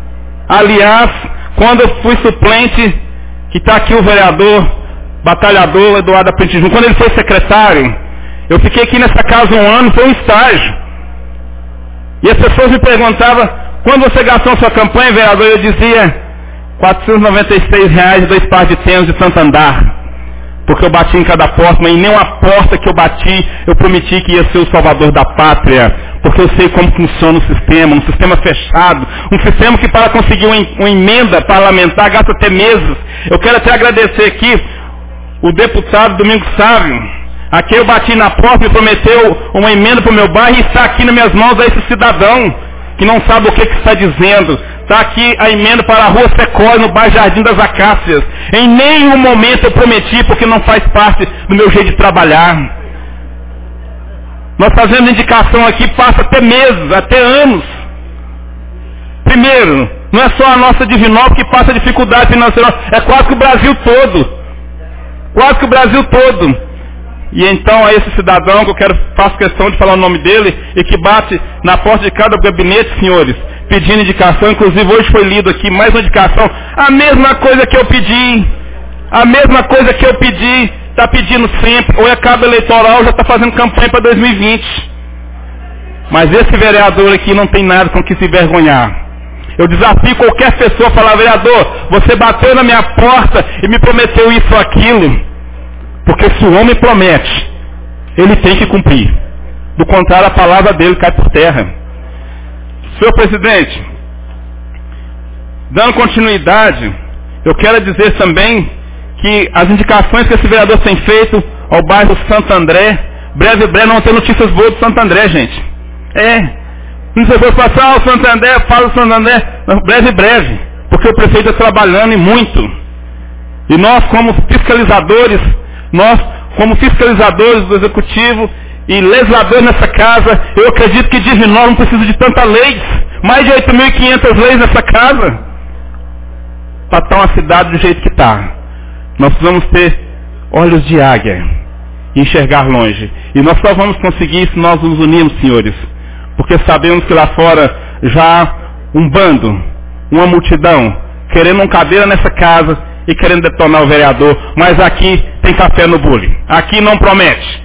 Aliás, quando eu fui suplente, que está aqui o vereador, batalhador Eduardo Apente Júnior, quando ele foi secretário, eu fiquei aqui nessa casa 1 ano, foi um estágio. E as pessoas me perguntavam, quando você gastou sua campanha, vereador? Eu dizia, R$496 e 2 pares de tênis de Santo Andar. Porque eu bati em cada porta, mas em nenhuma porta que eu bati, eu prometi que ia ser o salvador da pátria. Porque eu sei como funciona o sistema, um sistema fechado, um sistema que para conseguir uma emenda parlamentar gasta até meses. Eu quero até agradecer aqui o deputado Domingos Sávio, a quem eu bati na porta, me prometeu uma emenda para o meu bairro e está aqui nas minhas mãos a esse cidadão que não sabe o que está dizendo. Está aqui a emenda para a Rua Secói, no bairro Jardim das Acácias. Em nenhum momento eu prometi, porque não faz parte do meu jeito de trabalhar. Nós fazemos indicação aqui, passa até meses, até anos. Primeiro, não é só a nossa Divinópolis que passa dificuldade financeira, é quase que o Brasil todo. Quase que o Brasil todo. E então a esse cidadão, que eu faço questão de falar o nome dele, e que bate na porta de cada gabinete, senhores, pedindo indicação, inclusive hoje foi lido aqui mais uma indicação, a mesma coisa que eu pedi, está pedindo sempre, ou é cabo eleitoral, já está fazendo campanha para 2020. Mas esse vereador aqui não tem nada com que se envergonhar. Eu desafio qualquer pessoa a falar, vereador, você bateu na minha porta e me prometeu isso ou aquilo. Porque se o homem promete, ele tem que cumprir. Do contrário, a palavra dele cai por terra. Senhor presidente, dando continuidade, eu quero dizer também que as indicações que esse vereador tem feito ao bairro Santo André, breve não tem notícias boas do Santo André, gente. Não sei se eu vou passar o Santo André, fala o Santo André, breve, porque o prefeito está trabalhando e muito. E nós, como fiscalizadores do Executivo e legisladores nessa casa, eu acredito que Divinópolis não precisa de tanta lei, mais de 8.500 leis nessa casa, para estar uma cidade do jeito que está. Nós precisamos ter olhos de águia e enxergar longe. E nós só vamos conseguir isso se nós nos unirmos, senhores. Porque sabemos que lá fora já há um bando, uma multidão, querendo uma cadeira nessa casa e querendo detonar o vereador. Mas aqui tem café no bule. Aqui não promete.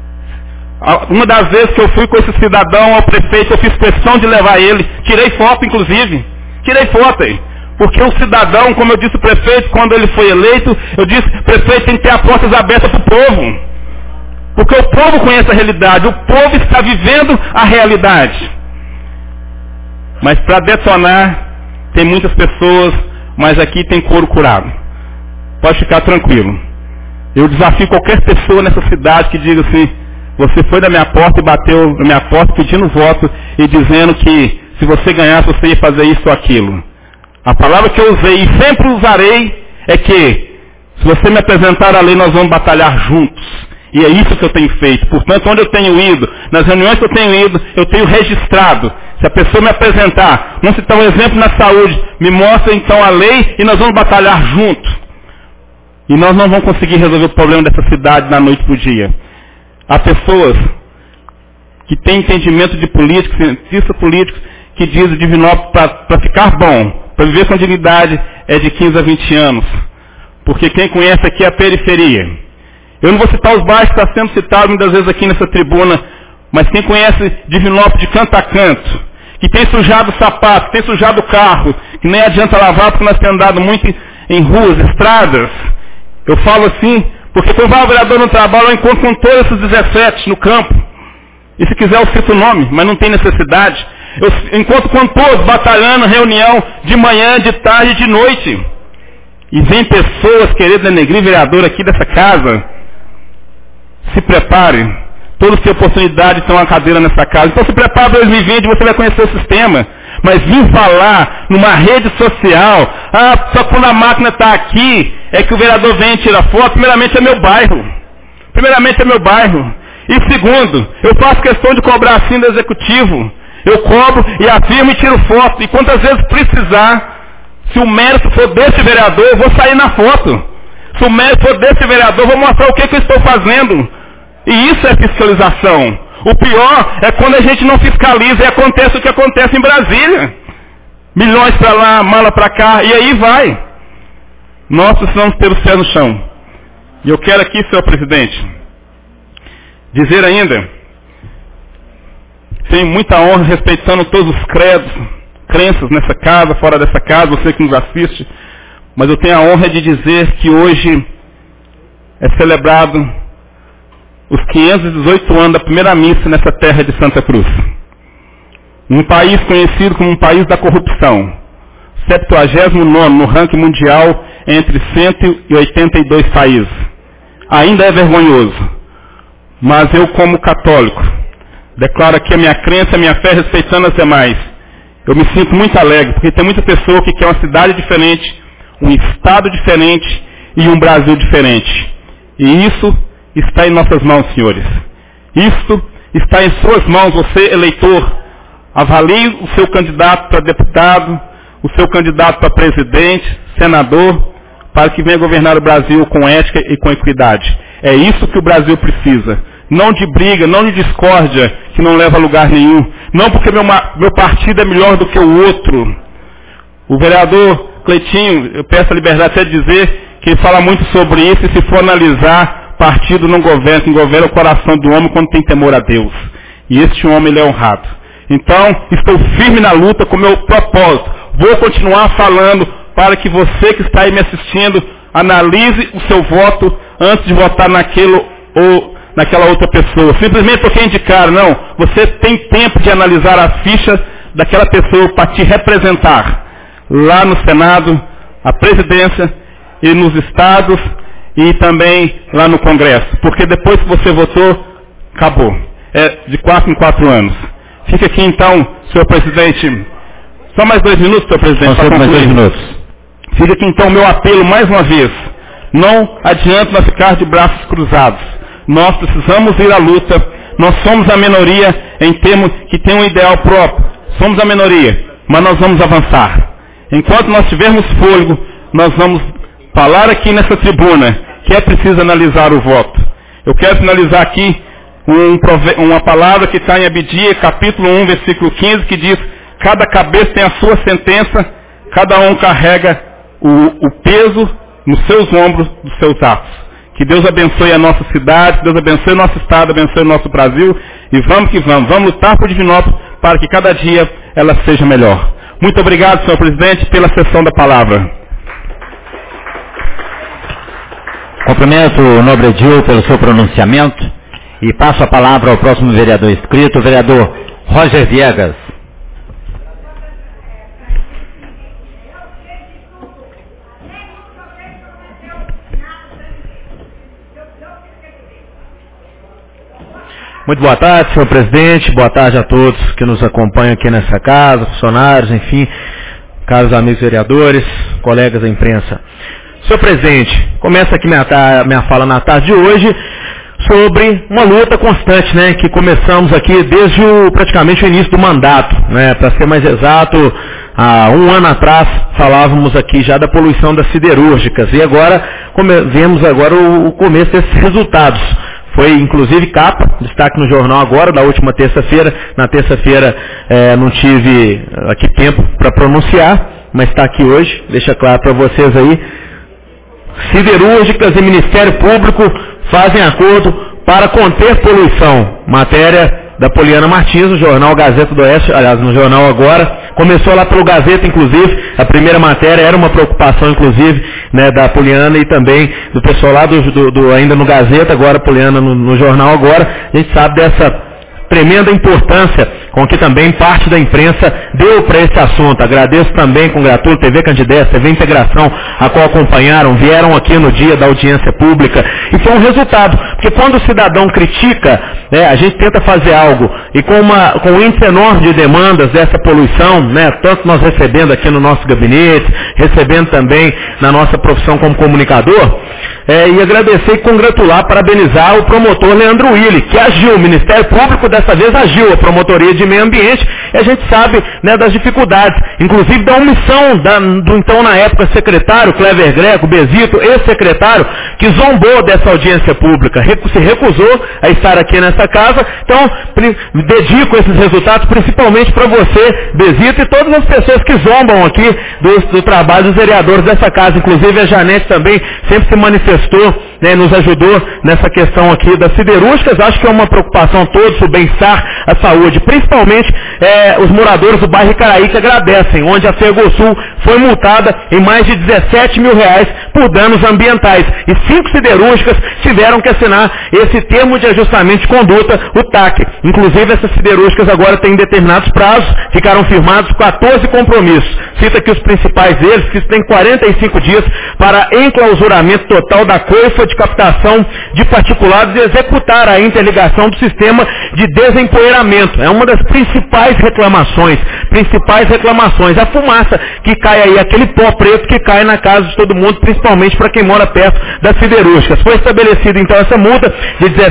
Uma das vezes que eu fui com esse cidadão ao prefeito, eu fiz questão de levar ele. Tirei foto, inclusive. Tirei foto aí. Porque o cidadão, como eu disse o prefeito, quando ele foi eleito, eu disse, prefeito, tem que ter as portas abertas para o povo. Porque o povo conhece a realidade, o povo está vivendo a realidade. Mas para detonar, tem muitas pessoas, mas aqui tem couro curado. Pode ficar tranquilo. Eu desafio qualquer pessoa nessa cidade que diga assim, você foi da minha porta e bateu na minha porta pedindo voto e dizendo que se você ganhasse você ia fazer isso ou aquilo. A palavra que eu usei e sempre usarei é que se você me apresentar a lei, nós vamos batalhar juntos. E é isso que eu tenho feito. Portanto, onde eu tenho ido, nas reuniões que eu tenho ido, eu tenho registrado. Se a pessoa me apresentar, vamos citar um exemplo na saúde, me mostra então a lei e nós vamos batalhar juntos. E nós não vamos conseguir resolver o problema dessa cidade da noite para o dia. Há pessoas que têm entendimento de políticos, cientistas políticos, que dizem que Divinópolis, para ficar bom, para viver com dignidade, é de 15 a 20 anos. Porque quem conhece aqui é a periferia. Eu não vou citar os bairros que está sendo citado muitas vezes aqui nessa tribuna, mas quem conhece Divinópolis de canto a canto, que tem sujado o sapato, que tem sujado o carro, que nem adianta lavar porque nós temos andado muito em ruas, estradas. Eu falo assim, porque quando vai o vereador no trabalho, eu encontro com todos esses 17 no campo. E se quiser eu cito o nome, mas não tem necessidade. Eu encontro com todos batalhando, reunião de manhã, de tarde e de noite. E vem pessoas querendo denegrir vereador aqui dessa casa. Se prepare. Todos têm oportunidade de ter uma cadeira nessa casa. Então se prepare para 2020, você vai conhecer o sistema. Mas vir falar numa rede social, só quando a máquina está aqui, é que o vereador vem e tira foto, primeiramente é meu bairro. E segundo, eu faço questão de cobrar assim do executivo. Eu cobro e afirmo e tiro foto. E quantas vezes precisar, se o mérito for desse vereador, eu vou sair na foto. Se o mérito for desse vereador, eu vou mostrar o que eu estou fazendo. E isso é fiscalização. O pior é quando a gente não fiscaliza e acontece o que acontece em Brasília. milhões para lá, mala para cá, e aí vai. Nós precisamos ter os pés no chão. E eu quero aqui, senhor presidente, dizer ainda, tenho muita honra respeitando todos os credos, crenças nessa casa, fora dessa casa, você que nos assiste, mas eu tenho a honra de dizer que hoje é celebrado os 518 anos da primeira missa nessa terra de Santa Cruz. Um país conhecido como um país da corrupção, 79º no ranking mundial entre 182 países. Ainda é vergonhoso, mas eu como católico, declaro aqui a minha crença, a minha fé, respeitando as demais. Eu me sinto muito alegre, porque tem muita pessoa que quer uma cidade diferente, um estado diferente e um Brasil diferente. E isso está em nossas mãos, senhores. Isso está em suas mãos, você, eleitor. Avalie o seu candidato para deputado, o seu candidato para presidente, senador, para que venha governar o Brasil com ética e com equidade. É isso que o Brasil precisa. Não de briga, não de discórdia, que não leva a lugar nenhum. Não porque meu partido é melhor do que o outro. O vereador Cleitinho, eu peço a liberdade até de dizer que ele fala muito sobre isso, e se for analisar, partido não governa, quem governa é o coração do homem quando tem temor a Deus. E este homem, ele é honrado. Então, estou firme na luta com o meu propósito. Vou continuar falando para que você que está aí me assistindo, analise o seu voto antes de votar naquele ou naquela outra pessoa. Simplesmente porque indicaram, não. Você tem tempo de analisar a ficha daquela pessoa para te representar lá no Senado, a presidência e nos estados e também lá no Congresso. Porque depois que você votou, acabou. É de 4 em 4 anos. Fica aqui então, senhor presidente. Só mais 2 minutos, senhor presidente. Só mais 2 minutos. Fica aqui então o meu apelo mais uma vez. Não adianta nós ficar de braços cruzados. Nós precisamos ir à luta. Nós somos a minoria em termos que tem um ideal próprio. Somos a minoria, mas nós vamos avançar. Enquanto nós tivermos fôlego, nós vamos falar aqui nessa tribuna que é preciso analisar o voto. Eu quero finalizar aqui uma palavra que está em Abidia, capítulo 1, versículo 15, que diz: cada cabeça tem a sua sentença, cada um carrega o peso nos seus ombros dos seus atos. Que Deus abençoe a nossa cidade, Deus abençoe o nosso estado, abençoe o nosso Brasil, e vamos que vamos. Vamos lutar por Divinópolis para que cada dia ela seja melhor. Muito obrigado, senhor presidente, pela sessão da palavra. Cumprimento o nobre Edil pelo seu pronunciamento e passo a palavra ao próximo vereador inscrito, o vereador Roger Viegas. Muito boa tarde, senhor presidente, boa tarde a todos que nos acompanham aqui nessa casa, funcionários, enfim, caros amigos vereadores, colegas da imprensa. Senhor presidente, começa aqui minha fala na tarde de hoje sobre uma luta constante, né, que começamos aqui desde praticamente o início do mandato, né, para ser mais exato, há 1 ano atrás falávamos aqui já da poluição das siderúrgicas e agora vemos agora o começo desses resultados. Foi inclusive capa, destaque no jornal agora, da última terça-feira. Na terça-feira não tive aqui tempo para pronunciar, mas está aqui hoje, deixa claro para vocês aí. Siderúrgicas e Ministério Público fazem acordo para conter poluição. Matéria da Poliana Martins, no jornal Gazeta do Oeste, aliás, no jornal Agora. Começou lá pelo Gazeta, inclusive, a primeira matéria era uma preocupação, inclusive, né, da Poliana e também do pessoal lá ainda no Gazeta, agora Poliana no jornal Agora. A gente sabe dessa tremenda importância com que também parte da imprensa deu para esse assunto. Agradeço também, congratulo TV Candidez, TV Integração, a qual acompanharam, vieram aqui no dia da audiência pública, e foi um resultado, porque quando o cidadão critica, né, a gente tenta fazer algo, e com um índice enorme de demandas dessa poluição, né, tanto nós recebendo aqui no nosso gabinete, recebendo também na nossa profissão como comunicador, e agradecer e congratular, parabenizar o promotor Leandro Willi, que agiu, o Ministério Público dessa vez agiu a Promotoria de Meio Ambiente, e a gente sabe, né, das dificuldades, inclusive da omissão do então na época secretário Clever Greco, Bezito, ex-secretário, que zombou dessa audiência pública, se recusou a estar aqui nessa casa. Então, dedico esses resultados principalmente para você, Bezito, e todas as pessoas que zombam aqui do trabalho dos vereadores dessa casa. Inclusive a Janete também sempre se manifestou, né, nos ajudou nessa questão aqui das siderúrgicas. Acho que é uma preocupação a todos, o bem-estar, a saúde, principalmente os moradores do bairro Icaraí que agradecem, onde a Fergosul foi multada em mais de 17 mil reais por danos ambientais. E 5 siderúrgicas tiveram que assinar esse termo de ajustamento de conduta, o TAC. Inclusive essas siderúrgicas agora têm determinados prazos, ficaram firmados 14 compromissos. Cita aqui os principais deles, que têm 45 dias para enclausuramento total da coifa de captação de particulados e executar a interligação do sistema de desempoeiramento. É uma das principais reclamações. A fumaça que cai aí, aquele pó preto que cai na casa de todo mundo, principalmente para quem mora perto das siderúrgicas. Foi estabelecida então essa multa de R$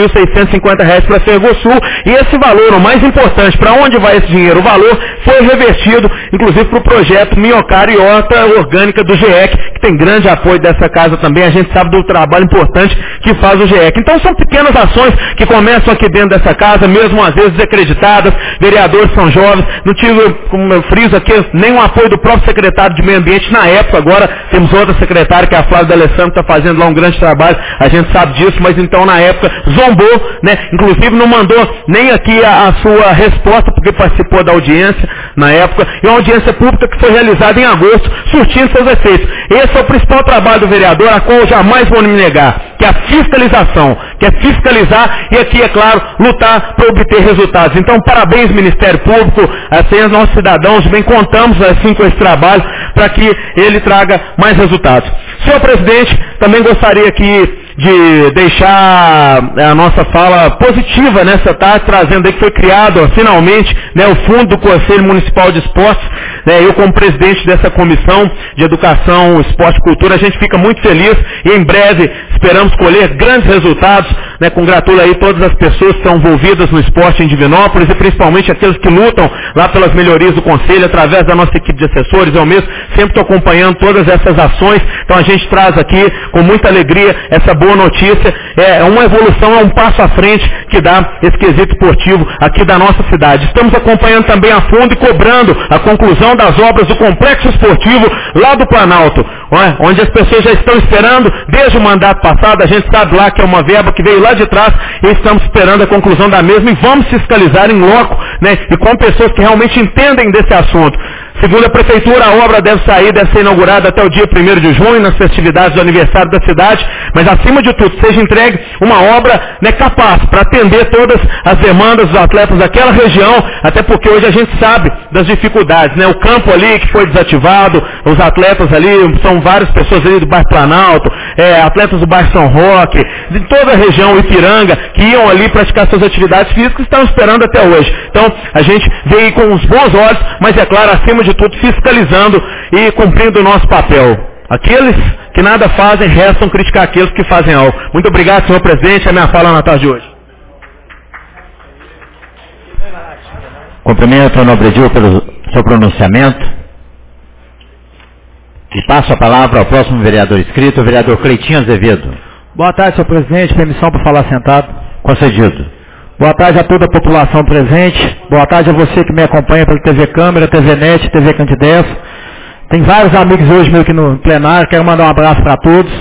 17.650 para a Fergosul, e esse valor, o mais importante, para onde vai esse dinheiro? O valor foi revertido, inclusive, para o projeto Minhocário e Horta Orgânica do GEC, que tem grande apoio dessa casa também. A gente sabe do trabalho importante que faz o GEC. Então são pequenas ações que começam aqui dentro dessa casa, mesmo às vezes desacreditadas. Vereadores são jovens, não tive, como eu friso aqui, nenhum apoio do próprio secretário de Meio Ambiente na época. Agora temos outra secretária, que é a Flávia D'Alessandro, que está fazendo lá um grande trabalho, a gente sabe disso, mas então na época zombou, né? Inclusive não mandou nem aqui a sua resposta, porque participou da audiência na época, e uma audiência pública que foi realizada em agosto, surtindo seus efeitos. Esse é o principal trabalho do vereador, a qual eu jamais vou me negar, que é a fiscalização, que é fiscalizar e aqui, é claro, lutar para obter resultados. Então, parabéns, Ministério Público, assim, nossos cidadãos, bem contamos assim com esse trabalho para que ele traga mais resultados. Senhor presidente, também gostaria aqui de deixar a nossa fala positiva nessa tarde, trazendo aí que foi criado, finalmente, né, o Fundo do Conselho Municipal de Esportes. Né, eu, como presidente dessa comissão de Educação, Esporte e Cultura, a gente fica muito feliz e em breve esperamos colher grandes resultados. Né, congratulo aí todas as pessoas que estão envolvidas no esporte em Divinópolis e principalmente aqueles que lutam lá pelas melhorias do Conselho através da nossa equipe de assessores. Eu mesmo sempre estou acompanhando todas essas ações, então a gente traz aqui com muita alegria essa boa notícia. É uma evolução, é um passo à frente que dá esse quesito esportivo aqui da nossa cidade. Estamos acompanhando também a fundo e cobrando a conclusão das obras do Complexo Esportivo lá do Planalto, onde as pessoas já estão esperando desde o mandato passado. A gente sabe lá que é uma verba que veio lá de trás e estamos esperando a conclusão da mesma e vamos fiscalizar em loco, né, e com pessoas que realmente entendem desse assunto. Segundo a Prefeitura, a obra deve ser inaugurada até o dia 1º de junho, nas festividades do aniversário da cidade, mas acima de tudo, seja entregue uma obra, né, capaz para atender todas as demandas dos atletas daquela região, até porque hoje a gente sabe das dificuldades, né? O campo ali que foi desativado, os atletas ali, são várias pessoas ali do bairro Planalto, atletas do bairro São Roque, de toda a região Ipiranga, que iam ali praticar suas atividades físicas, estão esperando até hoje. Então, a gente veio com os bons olhos, mas é claro, acima de tudo, fiscalizando e cumprindo o nosso papel. Aqueles que nada fazem, restam criticar aqueles que fazem algo. Muito obrigado, senhor presidente, a minha fala na tarde de hoje. Cumprimento o nobre Edil pelo seu pronunciamento e passo a palavra ao próximo vereador inscrito, o vereador Cleitinho Azevedo. Boa tarde, senhor presidente, permissão para falar sentado. Concedido. Boa tarde a toda a população presente. Boa tarde a você que me acompanha pela TV Câmara, TV Net, TV Candideso. Tem vários amigos hoje meio que no plenário. Quero mandar um abraço para todos.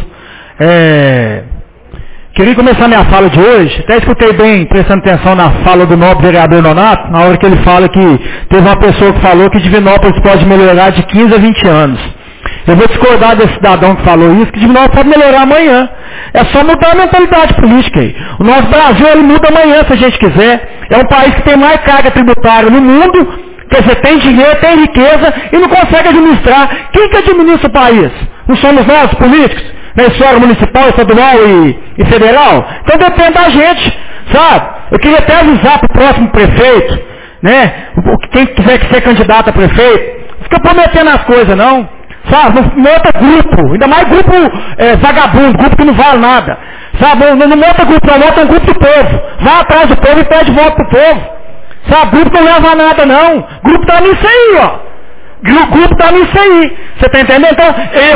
Queria começar minha fala de hoje. Até escutei bem, prestando atenção na fala do nobre vereador Nonato, na hora que ele fala que teve uma pessoa que falou que Divinópolis pode melhorar de 15 a 20 anos. Eu vou discordar desse cidadão que falou isso, que Divinópolis pode melhorar amanhã. É só mudar a mentalidade política aí. O nosso Brasil, ele muda amanhã, se a gente quiser. É um país que tem mais carga tributária no mundo, quer dizer, tem dinheiro, tem riqueza, e não consegue administrar. Quem que administra o país? Não somos nós, políticos? Na esfera municipal, estadual e federal? Então depende da gente, sabe? Eu queria até avisar para o próximo prefeito, né? Quem quiser ser candidato a prefeito, não fica prometendo as coisas, não. Sabe, não monta grupo, ainda mais grupo vagabundo, grupo que não vale nada. Sabe, não monta grupo, não monta um grupo do povo. Vai atrás do povo e pede voto pro povo. Sabe, grupo não leva a nada não. Grupo tá nisso aí, ó. Grupo tá nisso aí. Você tá entendendo? Então,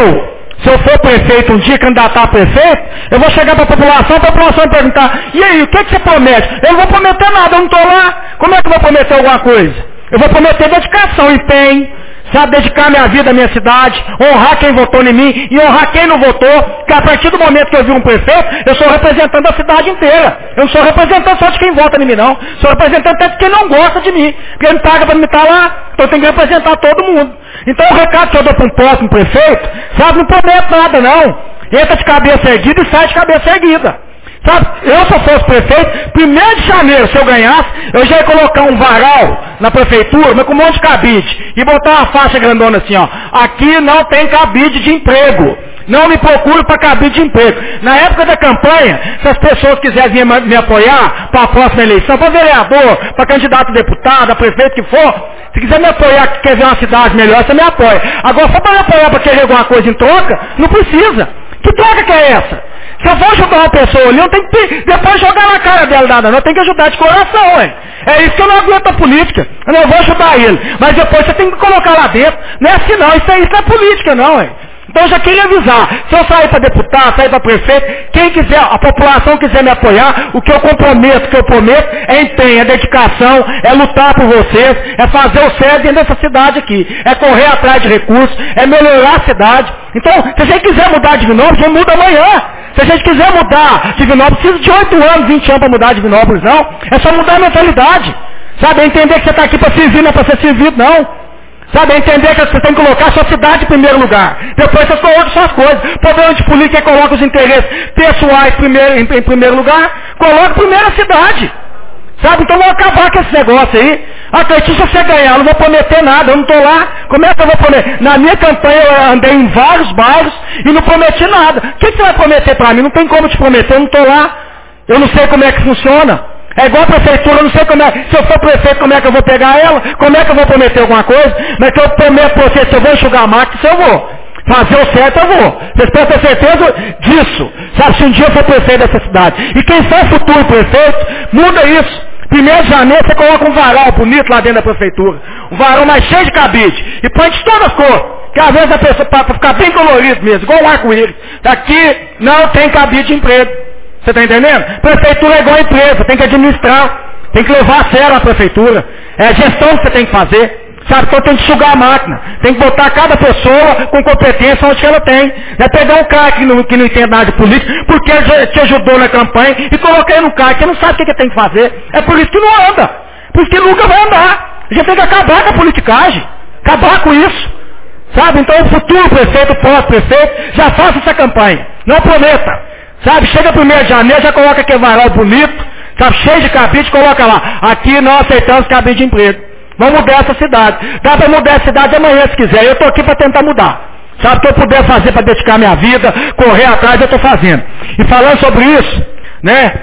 se eu for prefeito um dia, candidatar a prefeito, eu vou chegar para a população vai perguntar, e aí, o que você promete? Eu não vou prometer nada, eu não estou lá. Como é que eu vou prometer alguma coisa? Eu vou prometer dedicação, empenho, sabe, dedicar minha vida à minha cidade, honrar quem votou em mim e honrar quem não votou, porque a partir do momento que eu vi um prefeito, eu sou representante da cidade inteira. Eu não sou representante só de quem vota em mim, não. Sou representante até de quem não gosta de mim, porque ele me paga para me estar lá, então eu tenho que representar todo mundo. Então o recado que eu dou para um próximo prefeito, sabe, não prometo nada não. Entra de cabeça erguida e sai de cabeça erguida. Sabe, eu se eu fosse prefeito, 1º de janeiro, se eu ganhasse, eu já ia colocar um varal na prefeitura, mas com um monte de cabide, e botar uma faixa grandona assim, ó, aqui não tem cabide de emprego. Não me procure para cabide de emprego. Na época da campanha, se as pessoas quiserem me apoiar para a próxima eleição, para vereador, para candidato a deputado, a prefeito que for, se quiser me apoiar, que quer ver uma cidade melhor, você me apoia. Agora, só para me apoiar para querer alguma coisa em troca, não precisa. Que troca que é essa? Se eu for ajudar uma pessoa ali, eu tenho que depois jogar na cara dela nada, não. Eu tenho que ajudar de coração, ué. É isso que eu não aguento a política. Eu não vou ajudar ele. Mas depois você tem que colocar lá dentro. Não é assim não, isso não é política não, ué. Então eu já queria avisar, se eu sair para deputado, sair para prefeito, quem quiser, a população quiser me apoiar, o que eu prometo é empenho, é dedicação, é lutar por vocês, é fazer o certo dentro dessa cidade aqui, é correr atrás de recursos, é melhorar a cidade. Então, se a gente quiser mudar Divinópolis, não muda amanhã. Se a gente quiser mudar Divinópolis, precisa de 8 anos, 20 anos para mudar Divinópolis, não. É só mudar a mentalidade. Sabe, é entender que você está aqui para servir, não é para ser servido, não. Sabe, é entender que você tem que colocar a sua cidade em primeiro lugar. Depois você coloca suas coisas. O problema de política é que coloca os interesses pessoais em primeiro lugar. Coloca primeiro a cidade. Sabe, então vamos acabar com esse negócio aí. Acredite, se você ganhar, eu não vou prometer nada, eu não estou lá. Como é que eu vou prometer? Na minha campanha eu andei em vários bairros e não prometi nada. O que você vai prometer para mim? Não tem como te prometer, eu não estou lá. Eu não sei como é que funciona. É igual a prefeitura, eu não sei como é, se eu for prefeito, como é que eu vou pegar ela, como é que eu vou prometer alguma coisa, mas que eu prometo para você, se eu vou enxugar a máquina, se eu vou. Fazer o certo, eu vou. Vocês podem ter certeza disso. Sabe, se um dia eu for prefeito dessa cidade. E quem for futuro prefeito, muda isso. 1º de janeiro você coloca um varal bonito lá dentro da prefeitura. Um varal mais cheio de cabide. E põe de toda cor. Que às vezes a pessoa, para ficar bem colorido mesmo, igual um arco-íris. Daqui não tem cabide de emprego. Você está entendendo? Prefeitura é igual a empresa, tem que administrar, tem que levar a sério a prefeitura. É a gestão que você tem que fazer. Sabe, então tem que sugar a máquina. Tem que botar cada pessoa com competência onde ela tem. Não é pegar um cara que não entende nada de política, porque ele te ajudou na campanha, e colocar ele no cara que não sabe o que tem que fazer. É por isso que não anda. Por isso que nunca vai andar. A gente tem que acabar com a politicagem. Acabar com isso. Sabe, então o futuro prefeito, o pós-prefeito, já faça essa campanha. Não prometa. Sabe, chega 1º de janeiro, já coloca aquele varal bonito, sabe, cheio de cabide, coloca lá. Aqui não aceitamos cabide de emprego. Vamos mudar essa cidade. Dá para mudar a cidade amanhã se quiser. Eu estou aqui para tentar mudar. Sabe, o que eu puder fazer para dedicar minha vida, correr atrás, eu estou fazendo. E falando sobre isso, né,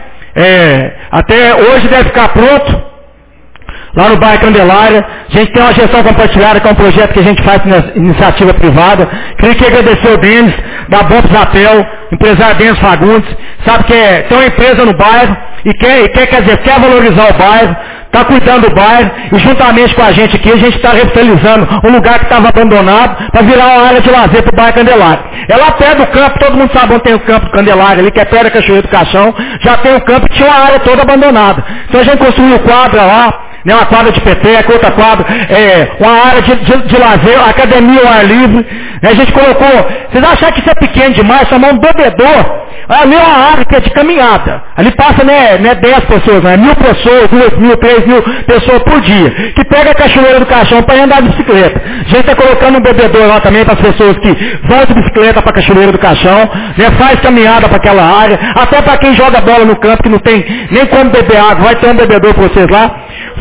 até hoje deve ficar pronto, lá no bairro Candelária, a gente tem uma gestão compartilhada, que é um projeto que a gente faz na iniciativa privada. Queria que agradecer o Denis, da Bompos Apel, empresário Denis Fagundes, sabe que tem uma empresa no bairro e quer valorizar o bairro, está cuidando do bairro, e juntamente com a gente aqui, a gente está revitalizando um lugar que estava abandonado para virar uma área de lazer para o bairro Candelária. É lá perto do campo, todo mundo sabe onde tem o campo do Candelária ali, que é perto da Cachoeira do Caixão, já tem o campo e tinha uma área toda abandonada. Então a gente construiu quadra lá, né, uma quadra de peteca, outra quadra, uma área de lazer, academia ao ar livre. A gente colocou, vocês acham que isso é pequeno demais, chamar um bebedor, ali é uma área que é de caminhada. Ali passa, né 10 pessoas, né, 1.000 pessoas, 2.000, 3.000 pessoas por dia, que pega a Cachoeira do Caixão para andar de bicicleta. A gente está colocando um bebedor lá também para as pessoas que vão de bicicleta para a Cachoeira do Caixão, né, faz caminhada para aquela área, até para quem joga bola no campo, que não tem nem como beber água, vai ter um bebedor para vocês lá.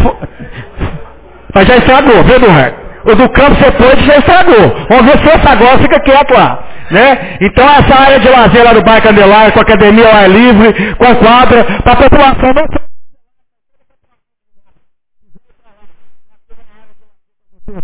Mas já estragou, viu, Eduardo? O do campo você pôde, já estragou. Vamos ver se essa agora fica quieto lá. Né? Então essa área de lazer lá do bairro Candelária, com academia ao ar livre, com quadra, para a população não...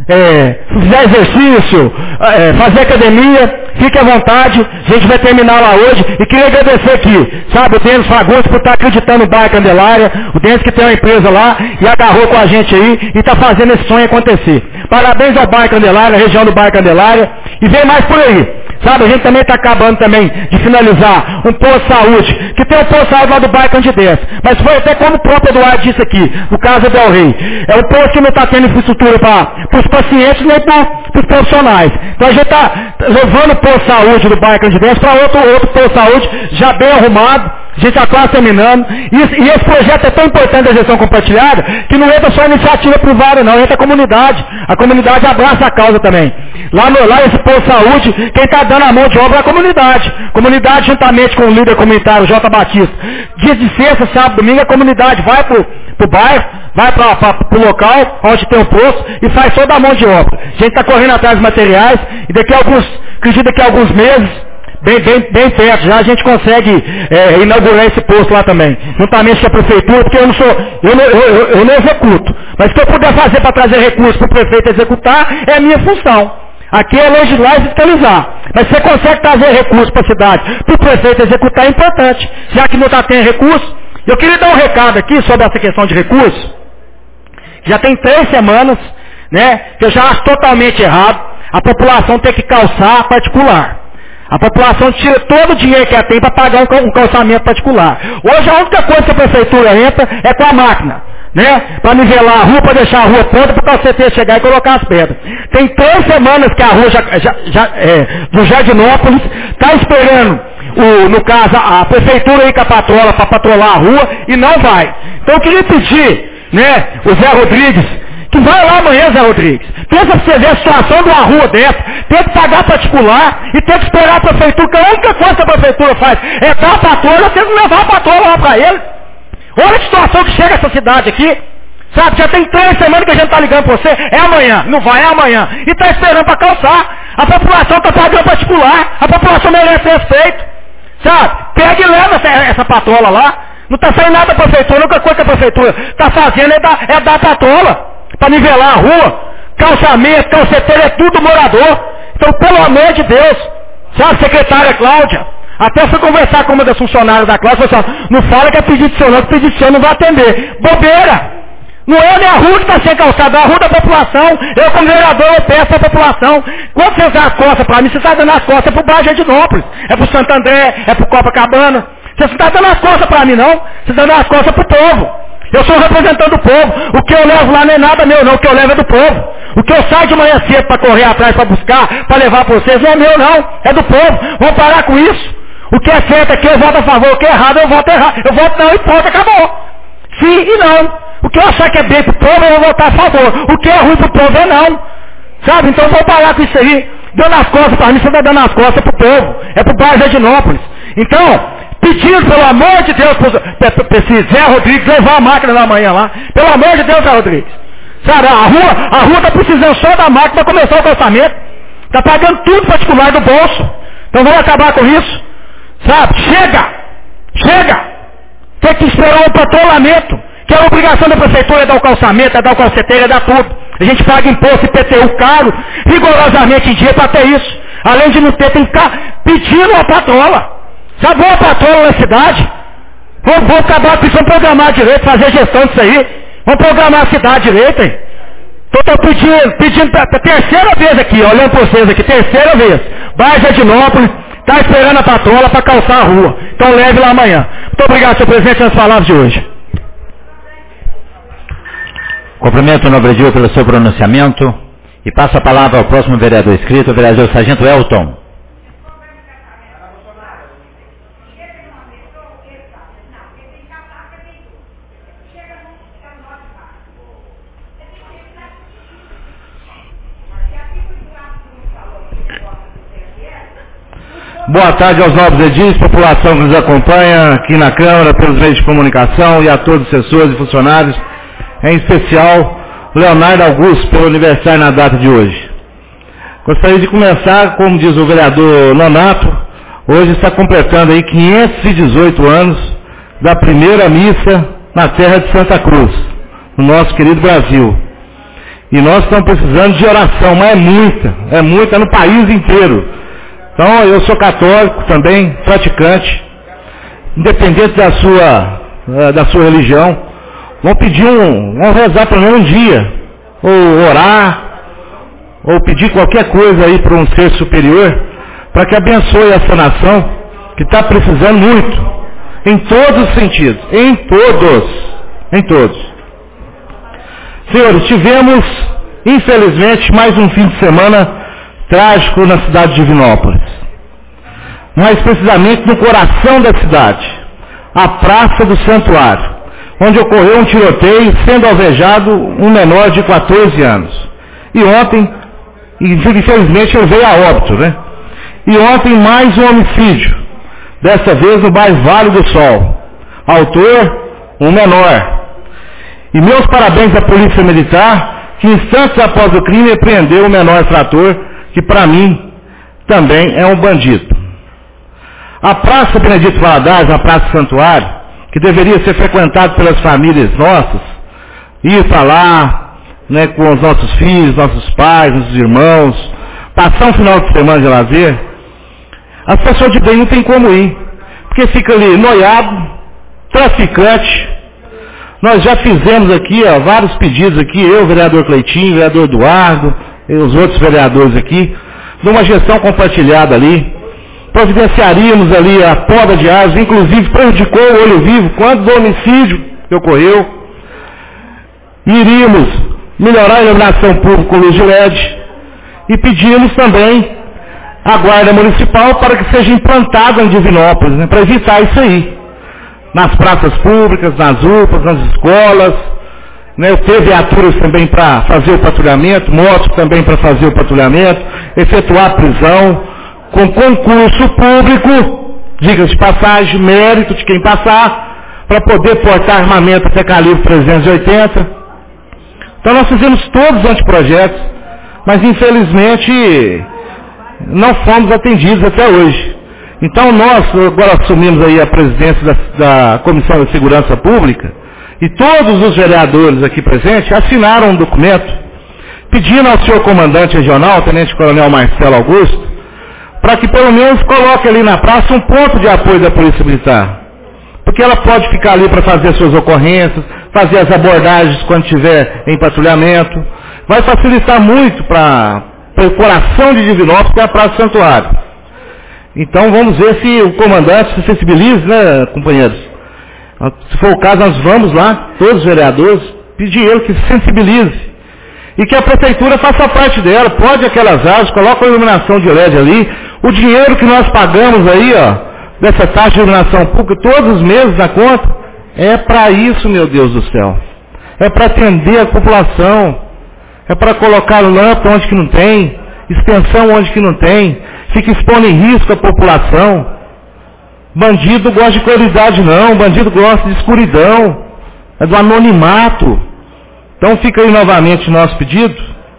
fizer exercício, fazer academia, fique à vontade, a gente vai terminar lá hoje, e queria agradecer aqui, sabe, o Denis Fagundes por estar acreditando no Bairro Candelária, o Denis que tem uma empresa lá, e agarrou com a gente aí, e está fazendo esse sonho acontecer. Parabéns ao Bairro Candelária, a região do Bairro Candelária, e vem mais por aí. Sabe, a gente também está acabando também de finalizar um posto de saúde, que tem um posto de saúde lá do bairro Candidense, mas foi até como o próprio Eduardo disse aqui, no caso Del Rey. É um posto que não está tendo infraestrutura para os pacientes nem para os profissionais. Então a gente está levando o posto de saúde do bairro Candidense para outro posto de saúde já bem arrumado, a gente está quase terminando. E esse projeto é tão importante da gestão compartilhada que não entra só iniciativa privada não, entra a comunidade. A comunidade abraça a causa também. Lá nesse posto de saúde, quem está dando a mão de obra é a comunidade. Comunidade juntamente com o líder comunitário, J. Batista. Dia de sexta, sábado, domingo, a comunidade vai para o bairro, vai para o local onde tem o posto e faz toda a mão de obra. A gente está correndo atrás dos materiais e acredito daqui a alguns meses, bem perto, já a gente consegue inaugurar esse posto lá também. Juntamente com a prefeitura, porque eu não executo. Mas o que eu puder fazer para trazer recursos para o prefeito executar é a minha função. Aqui é legislar e fiscalizar. Mas você consegue trazer recursos para a cidade, para o prefeito executar é importante. Já que não está tendo recurso, eu queria dar um recado aqui sobre essa questão de recursos. Já tem 3 semanas, né, que eu já acho totalmente errado a população ter que calçar particular. A população tira todo o dinheiro que ela tem para pagar um calçamento particular. Hoje a única coisa que a prefeitura entra é com a máquina, né? Para nivelar a rua, para deixar a rua pronta para o calceteiro chegar e colocar as pedras. Tem 3 semanas que a rua do Jardinópolis está esperando, no caso, a prefeitura ir com a patrola para patrolar a rua e não vai. Então eu queria pedir, né, o Zé Rodrigues, que vai lá amanhã, Zé Rodrigues. Pensa pra você ver a situação de uma rua dessa. Tem que pagar particular e tem que esperar a prefeitura, que a única coisa que a prefeitura faz é dar a patroa, tem que levar a patroa lá pra ele. Olha a situação que chega essa cidade aqui. Sabe, já tem 3 semanas que a gente tá ligando pra você, é amanhã, não vai, é amanhã. E tá esperando pra calçar. A população tá pagando particular, a população merece respeito. Sabe, pega e leva essa patrola lá. Não tá saindo nada da prefeitura, a única coisa que a prefeitura tá fazendo é dar a patrola. Para nivelar a rua, calçamento, calceteiro, é tudo morador. Então, pelo amor de Deus, sabe, secretária Cláudia, até fui conversar com uma das funcionárias da Cláudia, falou assim, não fala que é pedido seu não, que pedido seu não vai atender. Bobeira! Não é nem a rua que está sem calçada, é a rua da população. Eu, como vereador, eu peço à população. Quando você dá as costas para mim, você está dando as costas para o bairro de Jardinópolis, é para o Santo André, é para o Copacabana. Você não está dando as costas para mim, não. Você está dando as costas para o povo. Eu sou representante do povo. O que eu levo lá não é nada meu, não. O que eu levo é do povo. O que eu saio de manhã cedo para correr atrás, para buscar, para levar para vocês, não é meu, não. É do povo. Vamos parar com isso. O que é certo aqui, eu voto a favor. O que é errado, eu voto errado. Eu voto não e pronto, acabou. Sim e não. O que eu achar que é bem pro povo, eu vou votar a favor. O que é ruim pro povo é não. Sabe? Então vamos parar com isso aí. Dando as costas para mim, você está dando as costas pro povo. É pro bairro de Jardinópolis. Então, pedindo, pelo amor de Deus, para esse Zé Rodrigues levar a máquina da manhã lá. Pelo amor de Deus, Zé Rodrigues. Sabe, a rua está precisando só da máquina para começar o calçamento. Está pagando tudo particular do bolso. Então vamos acabar com isso. Sabe, chega. Tem que esperar um patrulhamento. Que a obrigação da prefeitura é dar o calçamento, é dar o calceteiro, é dar tudo. A gente paga imposto e IPTU caro, rigorosamente em dia para ter isso. Além de não ter, tem que ficar pedindo uma patrola. Sabe uma patrola na cidade? Vamos acabar precisando programar direito, fazer gestão disso aí. Vamos programar a cidade direito, hein? Então estou pedindo para a terceira vez aqui, olhando para vocês aqui, terceira vez. Bairro Jardinópolis, está esperando a patrola para calçar a rua. Então leve lá amanhã. Muito obrigado, senhor presidente, nas palavras de hoje. Cumprimento o nobre Edil pelo seu pronunciamento e passo a palavra ao próximo vereador inscrito, o vereador Sargento Elton. Boa tarde aos nobres edis, população que nos acompanha aqui na Câmara, pelos meios de comunicação e a todos os assessores e funcionários, em especial Leonardo Augusto, pelo aniversário na data de hoje. Gostaria de começar, como diz o vereador Nonato, hoje está completando aí 518 anos da primeira missa na terra de Santa Cruz, no nosso querido Brasil. E nós estamos precisando de oração, mas é muita no país inteiro. Então eu sou católico também, praticante, independente da sua religião. Vamos rezar pelo menos um dia, ou orar, ou pedir qualquer coisa aí para um ser superior, para que abençoe essa nação, que está precisando muito, em todos os sentidos, em todos. Senhores, tivemos, infelizmente, mais um fim de semana trágico na cidade de Divinópolis. Mais precisamente no coração da cidade, a Praça do Santuário, onde ocorreu um tiroteio, sendo alvejado um menor de 14 anos. E ontem, infelizmente, ele veio a óbito, né? E ontem mais um homicídio, dessa vez no bairro Vale do Sol. Autor, um menor. E meus parabéns à Polícia Militar, que instantes após o crime apreendeu o menor infrator, que para mim também é um bandido. A Praça Benedito Valadares, a Praça Santuário, que deveria ser frequentada pelas famílias nossas, ir para lá, né, com os nossos filhos, nossos pais, nossos irmãos, passar um final de semana de lazer, as pessoas de bem não tem como ir, porque fica ali noiado, traficante. Nós já fizemos aqui, vários pedidos aqui, eu, o vereador Cleitinho, o vereador Eduardo, e os outros vereadores aqui, de uma gestão compartilhada ali. Providenciaríamos ali a poda de árvores, inclusive prejudicou o olho vivo quando do homicídio que ocorreu. Iríamos melhorar a iluminação pública com luz de LED e pedimos também a Guarda Municipal para que seja implantada em Divinópolis, né, para evitar isso aí. Nas praças públicas, nas UPAs, nas escolas, né, ter viaturas também para fazer o patrulhamento, motos também para fazer o patrulhamento, efetuar a prisão, com concurso público, diga-se de passagem, mérito de quem passar, para poder portar armamento até calibre 380. Então nós fizemos todos os anteprojetos, mas infelizmente não fomos atendidos até hoje. Então nós agora assumimos aí a presidência da Comissão de Segurança Pública e todos os vereadores aqui presentes assinaram um documento pedindo ao senhor comandante regional, Tenente Coronel Marcelo Augusto, para que pelo menos coloque ali na praça um ponto de apoio da Polícia Militar. Porque ela pode ficar ali para fazer suas ocorrências, fazer as abordagens quando estiver em patrulhamento. Vai facilitar muito para o coração de Divinópolis, que é a Praça do Santuário. Então vamos ver se o comandante se sensibiliza, né, companheiros? Se for o caso, nós vamos lá, todos os vereadores, pedir ele que se sensibilize. E que a prefeitura faça parte dela, pode aquelas árvores, coloca a iluminação de LED ali. O dinheiro que nós pagamos aí, dessa taxa de iluminação pública, todos os meses na conta, é para isso, meu Deus do céu. É para atender a população. É para colocar lâmpada onde que não tem, extensão onde que não tem. Fica expondo em risco a população. Bandido gosta de claridade não, bandido gosta de escuridão, é do anonimato. Então fica aí novamente o nosso pedido.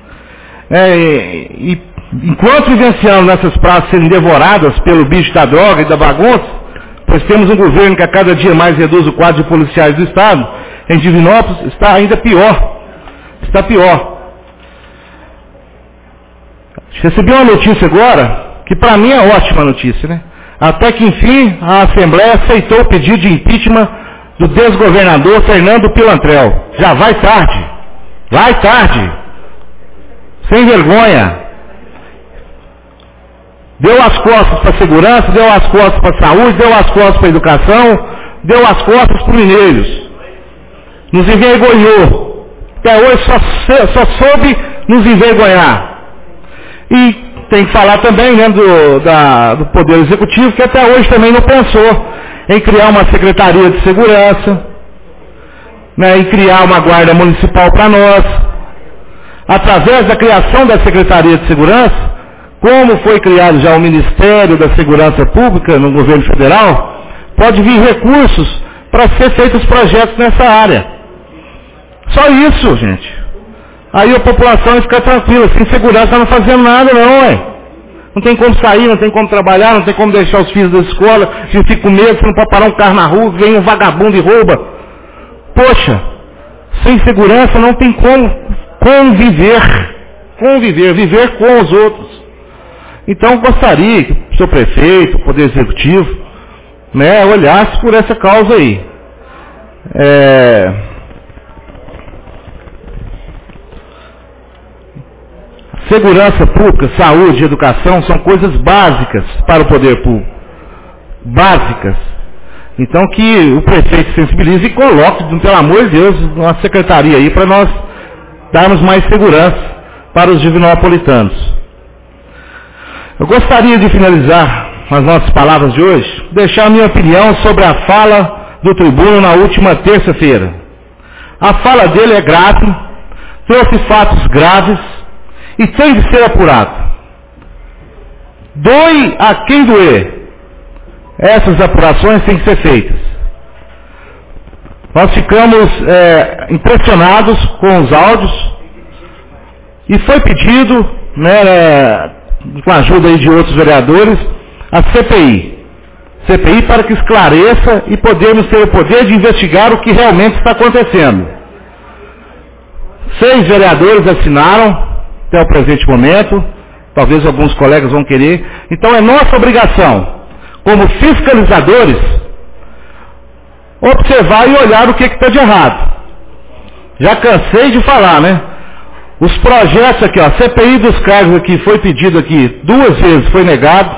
E enquanto vivenciamos nessas praças sendo devoradas pelo bicho da droga e da bagunça, pois temos um governo que a cada dia mais reduz o quadro de policiais do Estado, em Divinópolis está ainda pior. Está pior. Recebi uma notícia agora, que para mim é ótima notícia, né? Até que enfim a Assembleia aceitou o pedido de impeachment do desgovernador Fernando Pilantrel. Já vai tarde, sem vergonha. Deu as costas para a segurança, deu as costas para a saúde, deu as costas para a educação, deu as costas para os mineiros. Nos envergonhou. Até hoje só soube nos envergonhar. E tem que falar também, né, do Poder Executivo, que até hoje também não pensou em criar uma Secretaria de Segurança, né, em criar uma Guarda Municipal para nós. Através da criação da Secretaria de Segurança, como foi criado já o Ministério da Segurança Pública no governo federal, pode vir recursos para ser feitos projetos nessa área. Só isso, gente. Aí a população fica tranquila, sem segurança não fazendo nada não, ué. Não tem como sair, não tem como trabalhar, não tem como deixar os filhos da escola, se fica com medo, você não pode parar um carro na rua, vem um vagabundo e rouba. Poxa, sem segurança não tem como viver com os outros. Então gostaria que o seu prefeito, o Poder Executivo, né, olhasse por essa causa aí. Segurança pública, saúde, educação são coisas básicas para o poder público. Básicas. Então que o prefeito sensibilize e coloque, pelo amor de Deus, uma secretaria aí para nós darmos mais segurança para os divinopolitanos. Eu gostaria de finalizar as nossas palavras de hoje, deixar a minha opinião sobre a fala do tribuno na última terça-feira. A fala dele é grave, trouxe fatos graves e tem de ser apurado. Doe a quem doer. Essas apurações têm que ser feitas. Nós ficamos impressionados com os áudios e foi pedido, né, com a ajuda aí de outros vereadores, a CPI para que esclareça e podemos ter o poder de investigar o que realmente está acontecendo. 6 vereadores assinaram até o presente momento, talvez alguns colegas vão querer. Então é nossa obrigação, como fiscalizadores, observar e olhar o que está de errado. Já cansei de falar, né? Os projetos aqui, ó, CPI dos cargos aqui, foi pedido aqui 2 vezes, foi negado.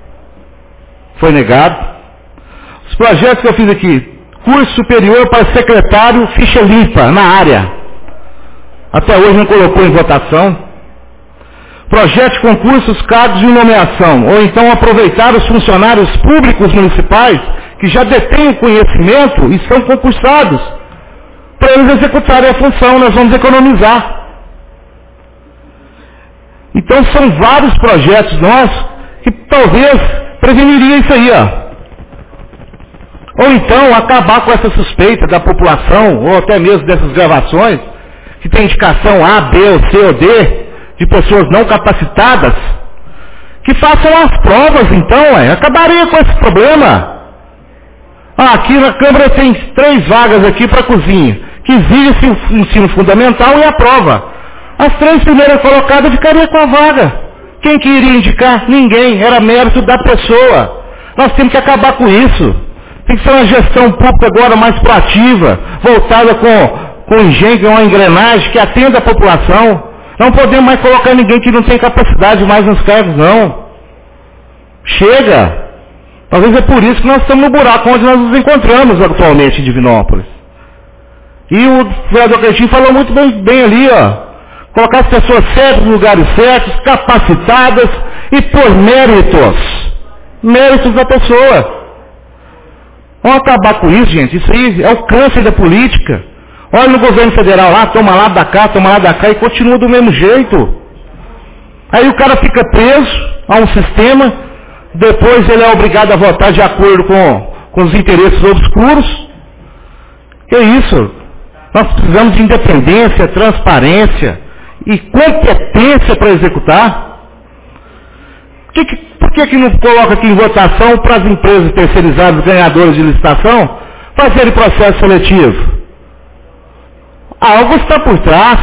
Os projetos que eu fiz aqui, curso superior para secretário, ficha limpa, na área. Até hoje não colocou em votação. Projeto de concursos, cargos de nomeação, ou então aproveitar os funcionários públicos municipais que já detêm o conhecimento e são concursados, para eles executarem a função, nós vamos economizar. Então são vários projetos nossos que talvez preveniriam isso aí, ó. Ou então acabar com essa suspeita da população, ou até mesmo dessas gravações, que tem indicação A, B, ou C ou D, de pessoas não capacitadas, que façam as provas então, acabaria com esse problema. Aqui na Câmara tem 3 vagas aqui para cozinha, que exige-se o ensino fundamental e a prova. As 3 primeiras colocadas ficariam com a vaga. Quem que iria indicar? Ninguém, era mérito da pessoa. Nós temos que acabar com isso. Tem que ser uma gestão pública agora mais proativa, voltada com engenho, uma engrenagem que atenda a população. Não podemos mais colocar ninguém que não tem capacidade mais nos cargos, não. Chega. Talvez é por isso que nós estamos no buraco onde nós nos encontramos atualmente em Divinópolis. E o vereador Cleitinho falou muito bem ali, ó. Colocar as pessoas certas nos lugares certos, capacitadas e por méritos. Méritos da pessoa. Vamos acabar com isso, gente. Isso aí é o câncer da política. Olha no governo federal lá, toma lá da cá e continua do mesmo jeito. Aí o cara fica preso a um sistema, depois ele é obrigado a votar de acordo com os interesses obscuros. Que isso? Nós precisamos de independência, transparência e competência para executar. Por que não coloca aqui em votação para as empresas terceirizadas ganhadoras de licitação fazerem processo seletivo? Algo está por trás.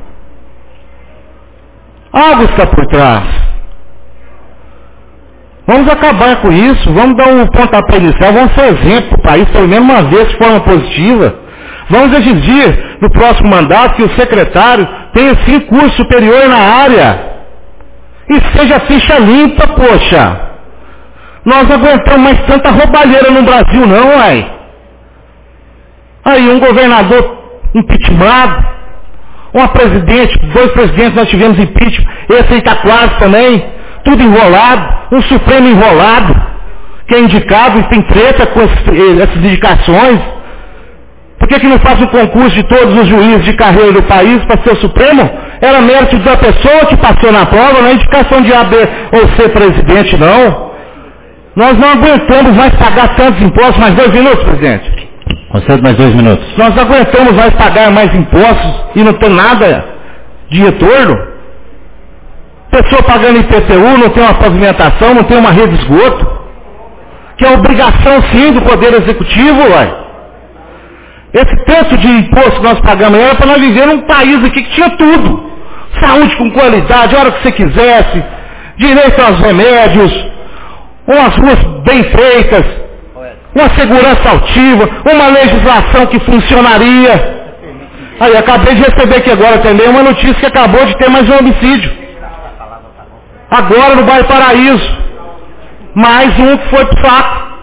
Vamos acabar com isso, vamos dar um pontapé inicial, vamos ser exemplo para isso, pelo menos uma vez de forma positiva. Vamos exigir no próximo mandato que o secretário tenha sim curso superior na área. E seja ficha limpa, poxa. Nós não aguentamos mais tanta roubalheira no Brasil não, uai. Aí um governador impeachmentado, uma presidente, 2 presidentes nós tivemos impeachment, esse aí está quase também, tudo enrolado, um Supremo enrolado, que é indicado e tem treta com essas indicações. Por que não faz um concurso de todos os juízes de carreira do país para ser o Supremo? Era mérito da pessoa que passou na prova, não é indicação de A, B ou C presidente, não. Nós não aguentamos mais pagar tantos impostos. Mais 2 minutos, presidente. Concedo mais 2 minutos. Nós não aguentamos mais pagar mais impostos e não tem nada de retorno. Pessoa pagando IPTU, não tem uma pavimentação, não tem uma rede de esgoto. Que é obrigação sim do Poder Executivo, ué. Esse tanto de imposto que nós pagamos era para nós viver num país aqui que tinha tudo. Saúde com qualidade, a hora que você quisesse, direito aos remédios, umas ruas bem feitas, uma segurança altiva, uma legislação que funcionaria. Aí, acabei de receber aqui agora também uma notícia que acabou de ter mais um homicídio. Agora no bairro Paraíso. Mais um que foi pro saco.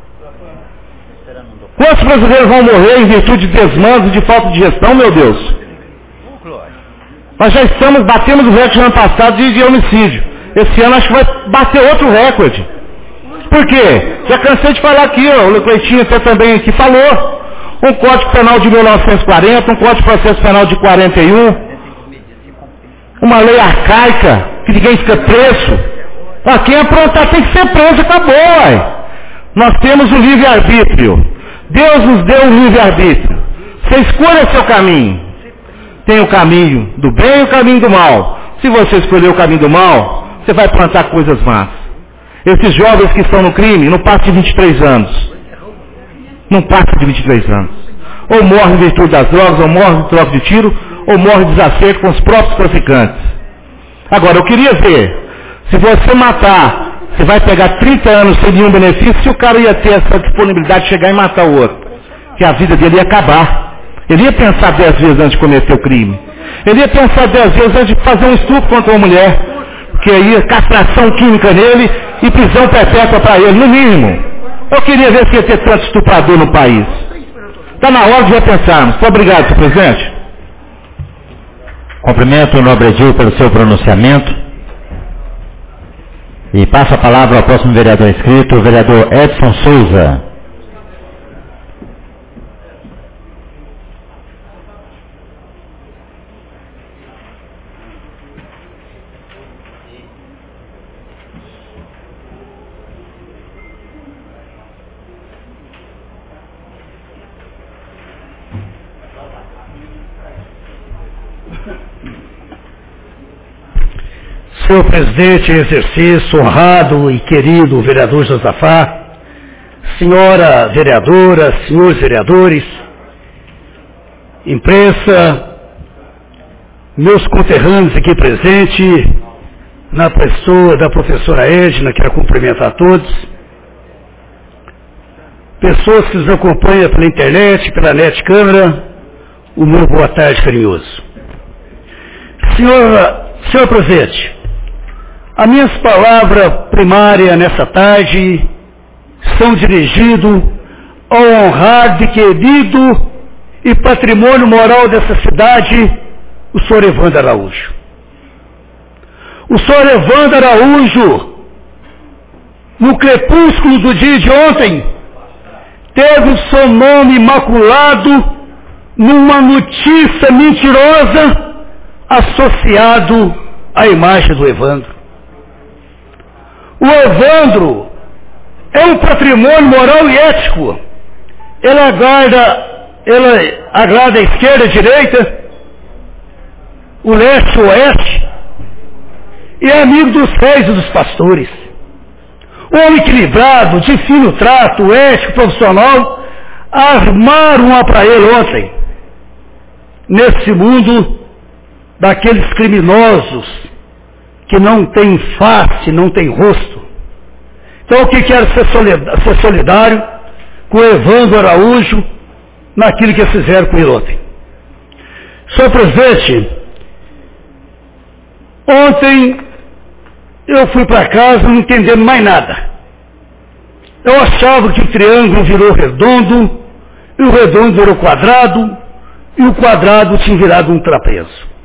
Quantos brasileiros vão morrer em virtude de desmandos e de falta de gestão, meu Deus? Nós já batemos o recorde no ano passado de homicídio. Esse ano acho que vai bater outro recorde. Por quê? Já cansei de falar aqui, ó, o Cleitinho até também aqui falou. Um Código Penal de 1940, um Código de Processo Penal de 41, uma lei arcaica, que ninguém fica preso. Quem aprontar tem que ser preso, acabou, uai. Nós temos o livre-arbítrio. Deus nos deu o livre-arbítrio. Você escolha seu caminho. Tem o caminho do bem e o caminho do mal. Se você escolher o caminho do mal, você vai plantar coisas más. Esses jovens que estão no crime não passam de 23 anos. Não passam de 23 anos. Ou morrem em virtude das drogas, ou morrem de troca de tiro, ou morrem de desacerto com os próprios traficantes. Agora, eu queria ver, se você matar, você vai pegar 30 anos sem nenhum benefício, se o cara ia ter essa disponibilidade de chegar e matar o outro. Que a vida dele ia acabar. Ele ia pensar 10 vezes antes de cometer o crime. Ele ia pensar 10 vezes antes de fazer um estupro contra uma mulher. Porque aí ia castração química nele e prisão perpétua para ele, no mínimo. Eu queria ver se ia ter tanto estuprador no país. Está na hora de repensarmos. Muito obrigado, senhor presidente. Cumprimento o nobre Edil pelo seu pronunciamento. E passo a palavra ao próximo vereador inscrito, o vereador Edson Souza. Senhor presidente em exercício, honrado e querido vereador Josafá, senhora vereadora, senhores vereadores, imprensa, meus conterrâneos aqui presentes, na pessoa da professora Edna, quero cumprimentar a todos, pessoas que nos acompanham pela internet, pela net câmera, o meu boa tarde carinhoso. Senhor presidente, as minhas palavras primárias nessa tarde são dirigidas ao honrado e querido e patrimônio moral dessa cidade, o senhor Evandro Araújo. O senhor Evandro Araújo, no crepúsculo do dia de ontem, teve o seu nome imaculado numa notícia mentirosa associado à imagem do Evandro. O Evandro é um patrimônio moral e ético. Ele agrada a esquerda, a direita, o leste, o oeste, e é amigo dos reis e dos pastores. Um homem equilibrado, de fino trato, ético, profissional, armaram uma para ele ontem, nesse mundo daqueles criminosos que não tem face, não tem rosto. Então o que quero ser solidário com o Evandro Araújo naquilo que eles fizeram com ele ontem. Senhor presidente, ontem eu fui para casa não entendendo mais nada. Eu achava que o triângulo virou redondo, e o redondo virou quadrado, e o quadrado tinha virado um trapezo.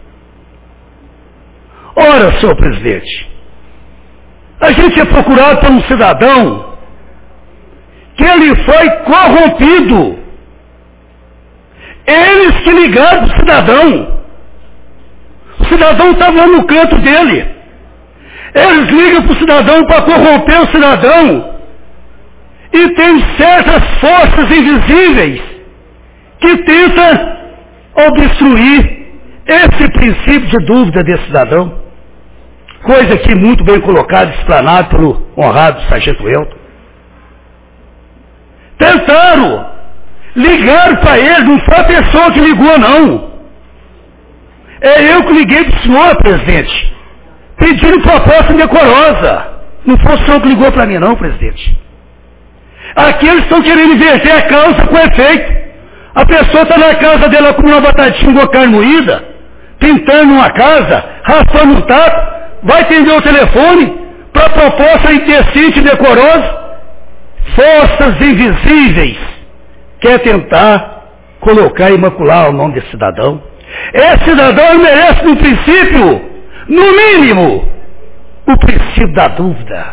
Ora, senhor presidente, a gente é procurado por um cidadão que ele foi corrompido. Eles que ligaram para o cidadão. O cidadão estava lá no canto dele. Eles ligam para o cidadão para corromper o cidadão. E tem certas forças invisíveis que tentam obstruir esse princípio de dúvida desse cidadão. Coisa aqui muito bem colocada, explanada pelo honrado sargento Elton. Tentaram Ligaram para ele, não foi a pessoa que ligou, não. É eu que liguei para o senhor, presidente, pedindo proposta indecorosa. Não foi o senhor que ligou para mim, não, presidente. Aqui eles estão querendo inverter a causa com efeito. A pessoa está na casa dela comendo uma batatinha com carne moída, pintando uma casa, raspando um taco, vai atender o telefone para proposta indecente e decorosa. Forças invisíveis quer tentar colocar e macular o nome desse cidadão. Esse cidadão merece, no princípio, no mínimo, o princípio da dúvida.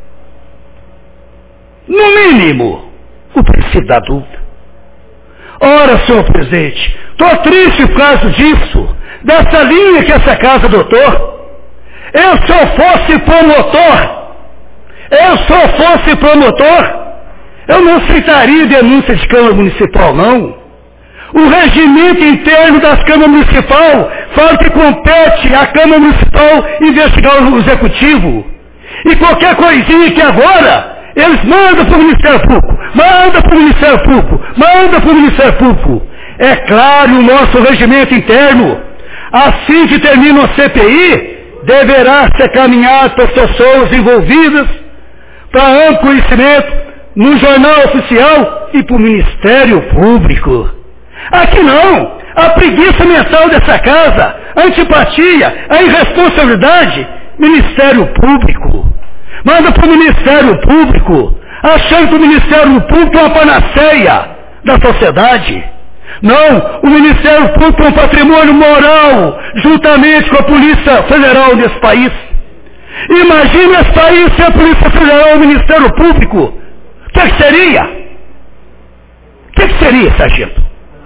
No mínimo, o princípio da dúvida. Ora, senhor presidente, estou triste por causa disso, dessa linha que essa casa adotou. Se eu fosse promotor, eu não aceitaria denúncia de Câmara Municipal, não. O regimento interno das câmaras municipais fala que compete à Câmara Municipal investigar o Executivo. E qualquer coisinha que agora, eles mandam para o Ministério Público, mandam para o Ministério Público, mandam para o Ministério Público. É claro, o nosso regimento interno, assim que termina a CPI, deverá ser caminhado para as pessoas envolvidas, para amplo conhecimento, no jornal oficial e para o Ministério Público. Aqui não, a preguiça mental dessa casa, a antipatia, a irresponsabilidade, Ministério Público. Manda para o Ministério Público, achando que o Ministério Público é uma panaceia da sociedade. Não, o Ministério Público é um patrimônio moral, juntamente com a Polícia Federal desse país. Imagina esse país sem a Polícia Federal e o Ministério Público. O que seria? O que seria, sargento?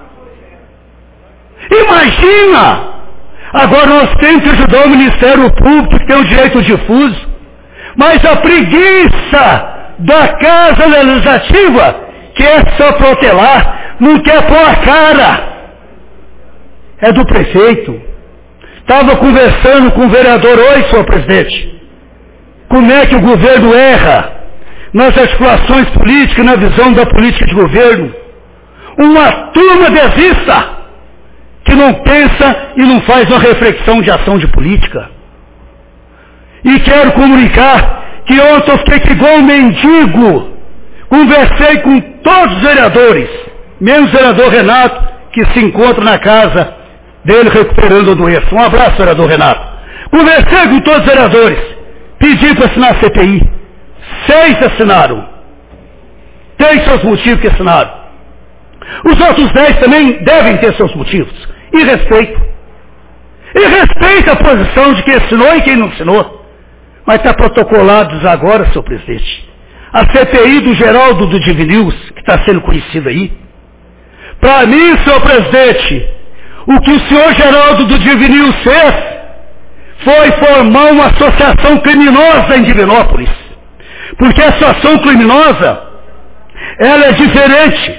Imagina! Agora nós temos que ajudar o Ministério Público, que tem o direito difuso, mas a preguiça da Casa Legislativa quer só protelar, não quer pôr a cara. É do prefeito. Estava conversando com o vereador hoje, senhor presidente. Como é que o governo erra nas articulações políticas, na visão da política de governo? Uma turma desista, que não pensa e não faz uma reflexão de ação de política. E quero comunicar que ontem eu fiquei igual um mendigo. Conversei com todos os vereadores, menos o vereador Renato, que se encontra na casa dele recuperando a doença. Um abraço, vereador Renato. Conversei com todos os vereadores, pedi para assinar a CPI. 6 assinaram. Tem seus motivos que assinaram. Os outros 10 também devem ter seus motivos. E respeito. E respeito a posição de quem assinou e quem não assinou. Mas está protocolado agora, senhor presidente, a CPI do Geraldo do Divinews, que está sendo conhecido aí. Para mim, senhor presidente, o que o senhor Geraldo do Divinews fez foi formar uma associação criminosa em Divinópolis. Porque a associação criminosa, ela é diferente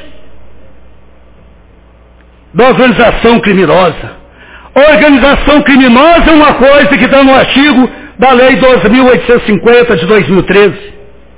da organização criminosa. A organização criminosa é uma coisa que está no artigo da Lei 12.850 de 2013.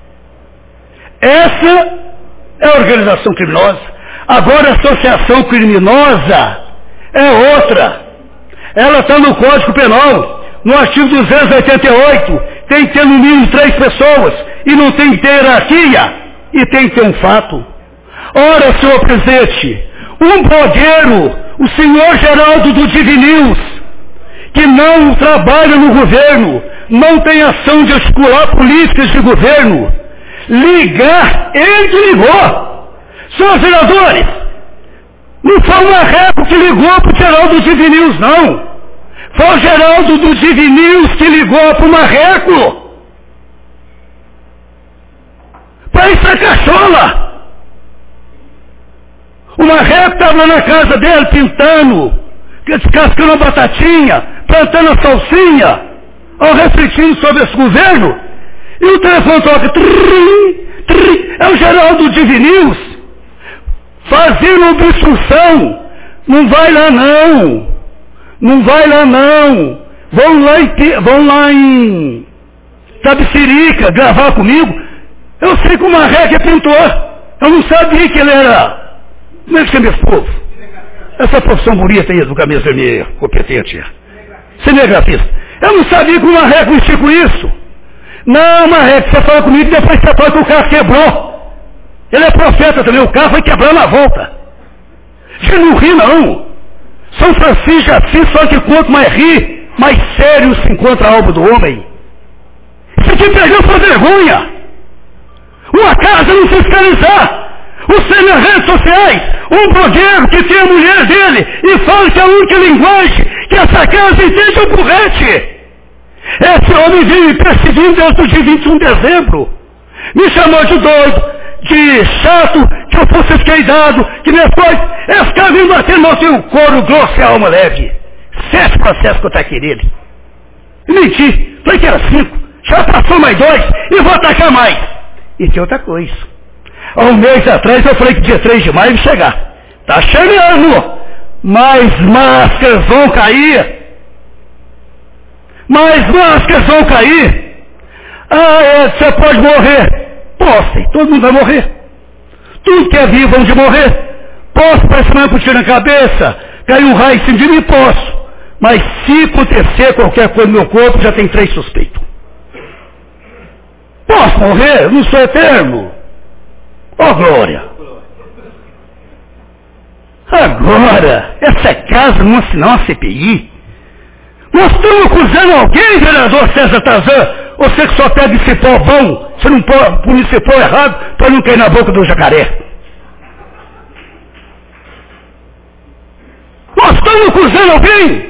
Essa é a organização criminosa. Agora a associação criminosa é outra. Ela está no Código Penal, no artigo 288, tem que ter no mínimo 3 pessoas, e não tem que ter hierarquia, e tem que ter um fato. Ora, senhor presidente, um blogueiro, o senhor Geraldo do Divinews, que não trabalha no governo, não tem ação de articular políticas de governo, ligar, ele que ligou. Senhores vereadores, não foi o Marreco que ligou para o Geraldo do Divinews, não. Foi o Geraldo do Divinews que ligou para o Marreco. Para ir para a cachola. O Marreco estava na casa dele pintando, descascando a batatinha, plantando a salsinha, ou refletindo sobre esse governo, e o telefone toca, é o Geraldo Divinews, fazendo obstrução. Não vai lá não, não vai lá não, vão lá em Tabicirica gravar comigo. Eu sei que o Marreco é pintor, eu não sabia que ele era Como é que chama esse povo? Essa profissão bonita aí do camisa vermelha, competente. Cinegrafista. Eu não sabia que o Marreco mexia com isso. Não, Marreco, você fala comigo e depois você fala que o carro quebrou. Ele é profeta também, o carro foi quebrando na volta. Você não ri, não. São Francisco assim, só que quanto mais ri, mais sério se encontra a alma do homem. Isso aqui perdeu sua vergonha. Uma casa não fiscalizar. Você nas redes sociais, um blogueiro que tem a mulher dele e fala que a única linguagem que essa casa entende é o porrete. Esse homem veio me perseguindo desde o dia 21 de dezembro. Me chamou de doido, de chato, que eu fosse esqueidado, que minhas coisas. Esse cara vindo bater no seu couro grosso e a alma leve. 7 processos contra aquele. Menti, falei que era 5. Já passou mais 2 e vou atacar mais. E tem outra coisa. Há um mês atrás eu falei que dia 3 de maio ia chegar. Tá chegando! Mais máscaras vão cair! Mais máscaras vão cair! Ah, você pode morrer! Posso, todo mundo vai morrer. Tudo que é vivo vão de morrer. Posso pressionar por tiro na cabeça? Cair um raio em cima de mim? Posso. Mas se acontecer qualquer coisa no meu corpo, já tem 3 suspeitos. Posso morrer? Eu não sou eterno. Oh, glória! Agora, essa casa não assinou a CPI. Nós estamos acusando alguém, vereador César Tarzan? Você que só pega esse pó bom, você não pode punir esse pó errado para não cair na boca do jacaré. Nós estamos acusando alguém?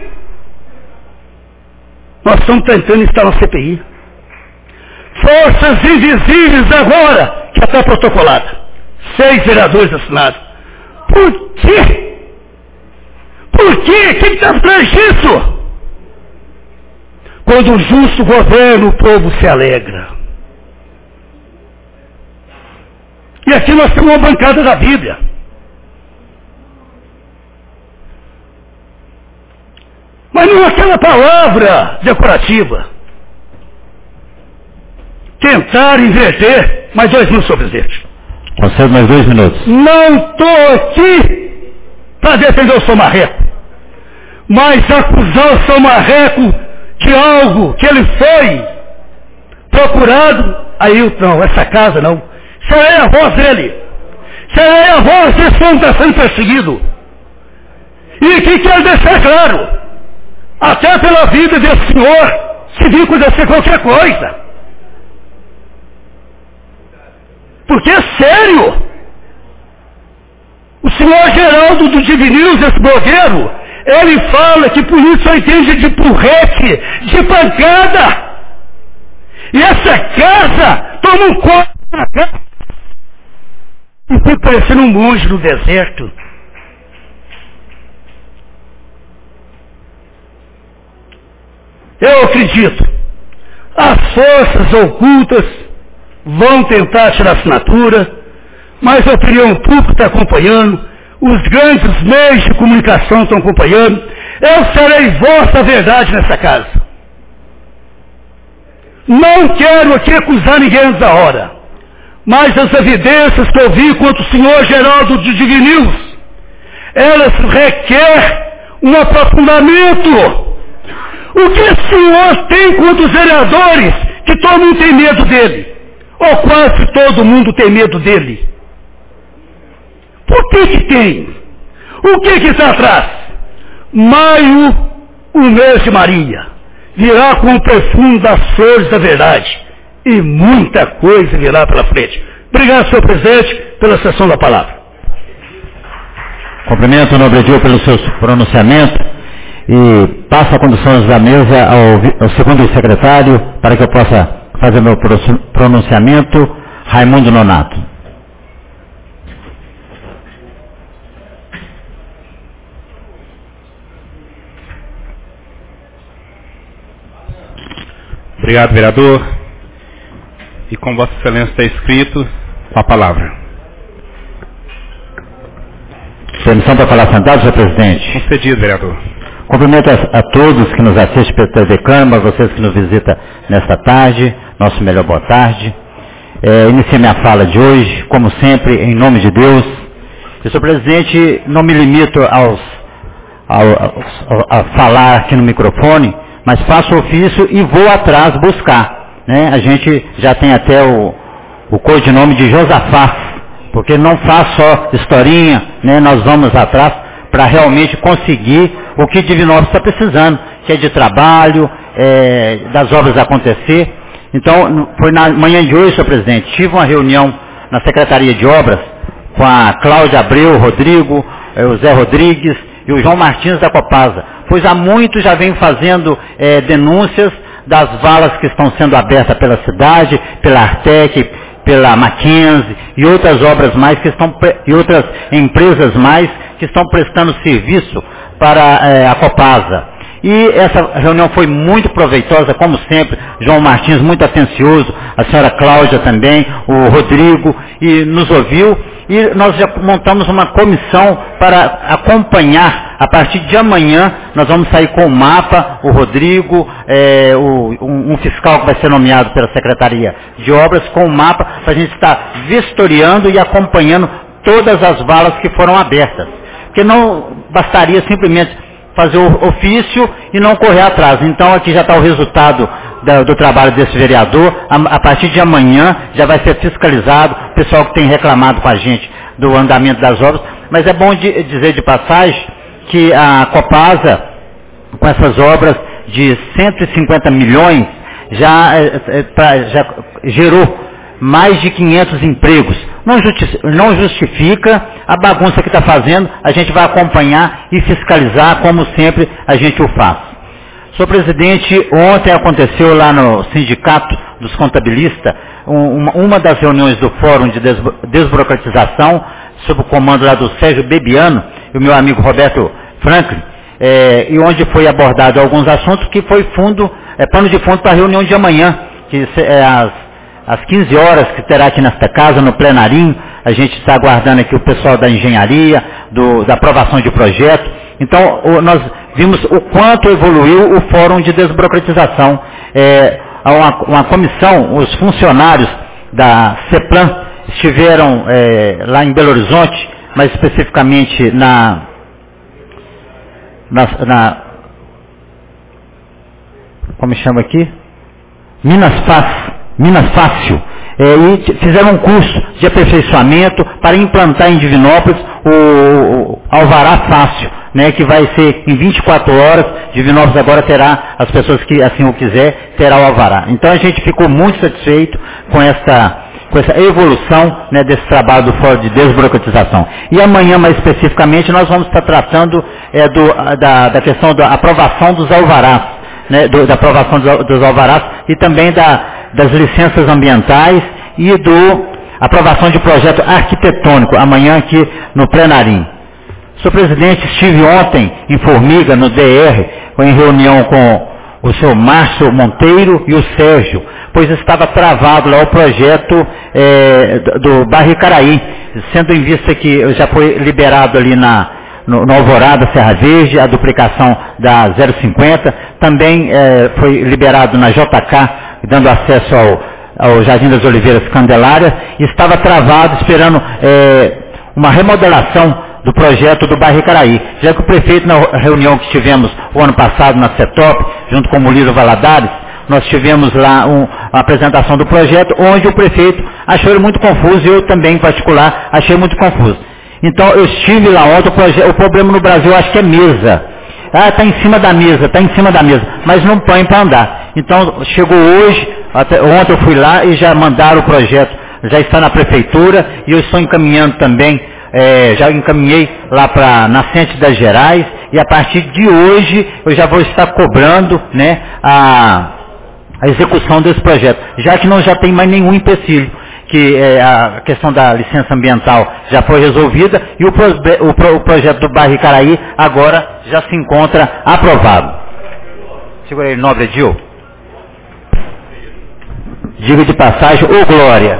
Nós estamos tentando instalar a CPI. Forças invisíveis agora, que está protocolada. 6 vereadores assinados. Por quê? Por quê? Quem está atrás disso? Quando o justo governa, o povo se alegra. E aqui nós temos uma bancada da Bíblia. Mas não aquela palavra decorativa. Tentar inverter mais 2 minutos sobre presidente. Concedo mais 2 minutos. Não estou aqui para defender o São Marreco, mas acusar o São Marreco de algo que ele foi procurado. Aí não, essa casa não. Isso é a voz dele. Isso é a voz desse homem que está sendo perseguido. E que quero deixar claro, até pela vida desse senhor, se vir acontecer qualquer coisa. Porque é sério. O senhor Geraldo do Divinews, esse blogueiro, ele fala que polícia só entende de porrete, de pancada. E essa casa toma um corpo na casa. E fica parecendo um monge no deserto. Eu acredito. As forças ocultas vão tentar tirar assinatura, mas a opinião pública está acompanhando, os grandes meios de comunicação estão acompanhando. Eu serei vossa verdade nessa casa. Não quero aqui acusar ninguém antes da hora, mas as evidências que eu vi contra o senhor Geraldo de Divinews, elas requerem um aprofundamento. O que o senhor tem contra os vereadores que todo mundo tem medo dele? Ou quase todo mundo tem medo dele? Por que tem? O que está atrás? Maio, o mês de Maria, virá com o perfume das flores da verdade. E muita coisa virá pela frente. Obrigado, senhor presidente, pela sessão da palavra. Cumprimento o nobre Dio pelo seu pronunciamento e passo a condução da mesa ao segundo secretário para que eu possa fazer meu pronunciamento, Raimundo Nonato. Obrigado, vereador. E como Vossa Excelência está escrito, a palavra. Permissão para falar sentado, senhor presidente? Concedido, vereador. Cumprimento a todos que nos assistem pela TV Câmara, vocês que nos visitam nesta tarde, nosso melhor boa tarde. Iniciei minha fala de hoje, como sempre, em nome de Deus, E, senhor presidente, não me limito a falar aqui no microfone, mas faço ofício e vou atrás buscar, né? A gente já tem até o codinome de Josafá, porque não faz só historinha, né? Nós vamos atrás para realmente conseguir o que Divinópolis está precisando, que é de trabalho, das obras acontecer. Então, foi na manhã de hoje, senhor presidente, tive uma reunião na Secretaria de Obras com a Cláudia Abreu, o Rodrigo, o Zé Rodrigues e o João Martins da Copasa, pois há muito já vem fazendo denúncias das valas que estão sendo abertas pela cidade, pela Artec, pela Mackenzie e outras obras mais e outras empresas mais que estão prestando serviço para a Copasa. E essa reunião foi muito proveitosa, como sempre, João Martins muito atencioso, a senhora Cláudia também, o Rodrigo, e nos ouviu, e nós já montamos uma comissão para acompanhar. A partir de amanhã, nós vamos sair com o mapa, o Rodrigo, um fiscal que vai ser nomeado pela Secretaria de Obras, com o mapa, para a gente estar vistoriando e acompanhando todas as valas que foram abertas. Porque não bastaria simplesmente fazer o ofício e não correr atrás. Então aqui já está o resultado do trabalho desse vereador. A partir de amanhã já vai ser fiscalizado o pessoal que tem reclamado com a gente do andamento das obras. Mas é bom dizer de passagem que a Copasa, com essas obras de 150 milhões, já gerou mais de 500 empregos. Não justifica a bagunça que está fazendo, a gente vai acompanhar e fiscalizar, como sempre a gente o faz. Senhor presidente, ontem aconteceu lá no Sindicato dos Contabilistas, uma das reuniões do Fórum de Desburocratização, sob o comando lá do Sérgio Bebiano e o meu amigo Roberto Franklin, e onde foi abordado alguns assuntos que foi pano de fundo para a reunião de amanhã, que às 15 horas, que terá aqui nesta casa, no plenarinho. A gente está aguardando aqui o pessoal da engenharia, da aprovação de projeto. Então, nós vimos o quanto evoluiu o Fórum de Desburocratização. Uma comissão, os funcionários da CEPLAN estiveram lá em Belo Horizonte, mais especificamente como chama aqui? Minas Fácil, e fizeram um curso de aperfeiçoamento para implantar em Divinópolis o Alvará Fácil, né, que vai ser em 24 horas. Divinópolis agora terá, as pessoas que assim o quiser, terá o Alvará. Então a gente ficou muito satisfeito com essa evolução, né, desse trabalho do Fórum de Desburocratização. E amanhã, mais especificamente, nós vamos estar tratando da questão da aprovação dos alvarás, né, da aprovação dos alvarás e também das licenças ambientais e aprovação de projeto arquitetônico, amanhã aqui no plenarinho. Senhor presidente, estive ontem em Formiga, no DR, em reunião com o senhor Márcio Monteiro e o Sérgio, pois estava travado lá o projeto do bairro Icaraí, sendo em vista que já foi liberado ali no Alvorada, Serra Verde, a duplicação da 050, também foi liberado na JK, dando acesso ao Jardim das Oliveiras Candelária, e estava travado esperando uma remodelação do projeto do bairro Icaraí, já que o prefeito, na reunião que tivemos o ano passado na CETOP, junto com o Muliro Valadares, nós tivemos lá a apresentação do projeto, onde o prefeito achou ele muito confuso, e eu também, em particular, achei muito confuso. Então, eu estive lá ontem, o problema no Brasil, acho que é mesa. Está em cima da mesa, mas não põe para andar. Então, chegou hoje, ontem eu fui lá e já mandaram o projeto, já está na prefeitura, e eu estou encaminhando também, já encaminhei lá para Nascente das Gerais, e a partir de hoje eu já vou estar cobrando, né, a execução desse projeto, já que não já tem mais nenhum empecilho, que a questão da licença ambiental já foi resolvida e o projeto do bairro Icaraí agora já se encontra aprovado. Segura aí, nobre Edil. Diga de passagem, ô Glória.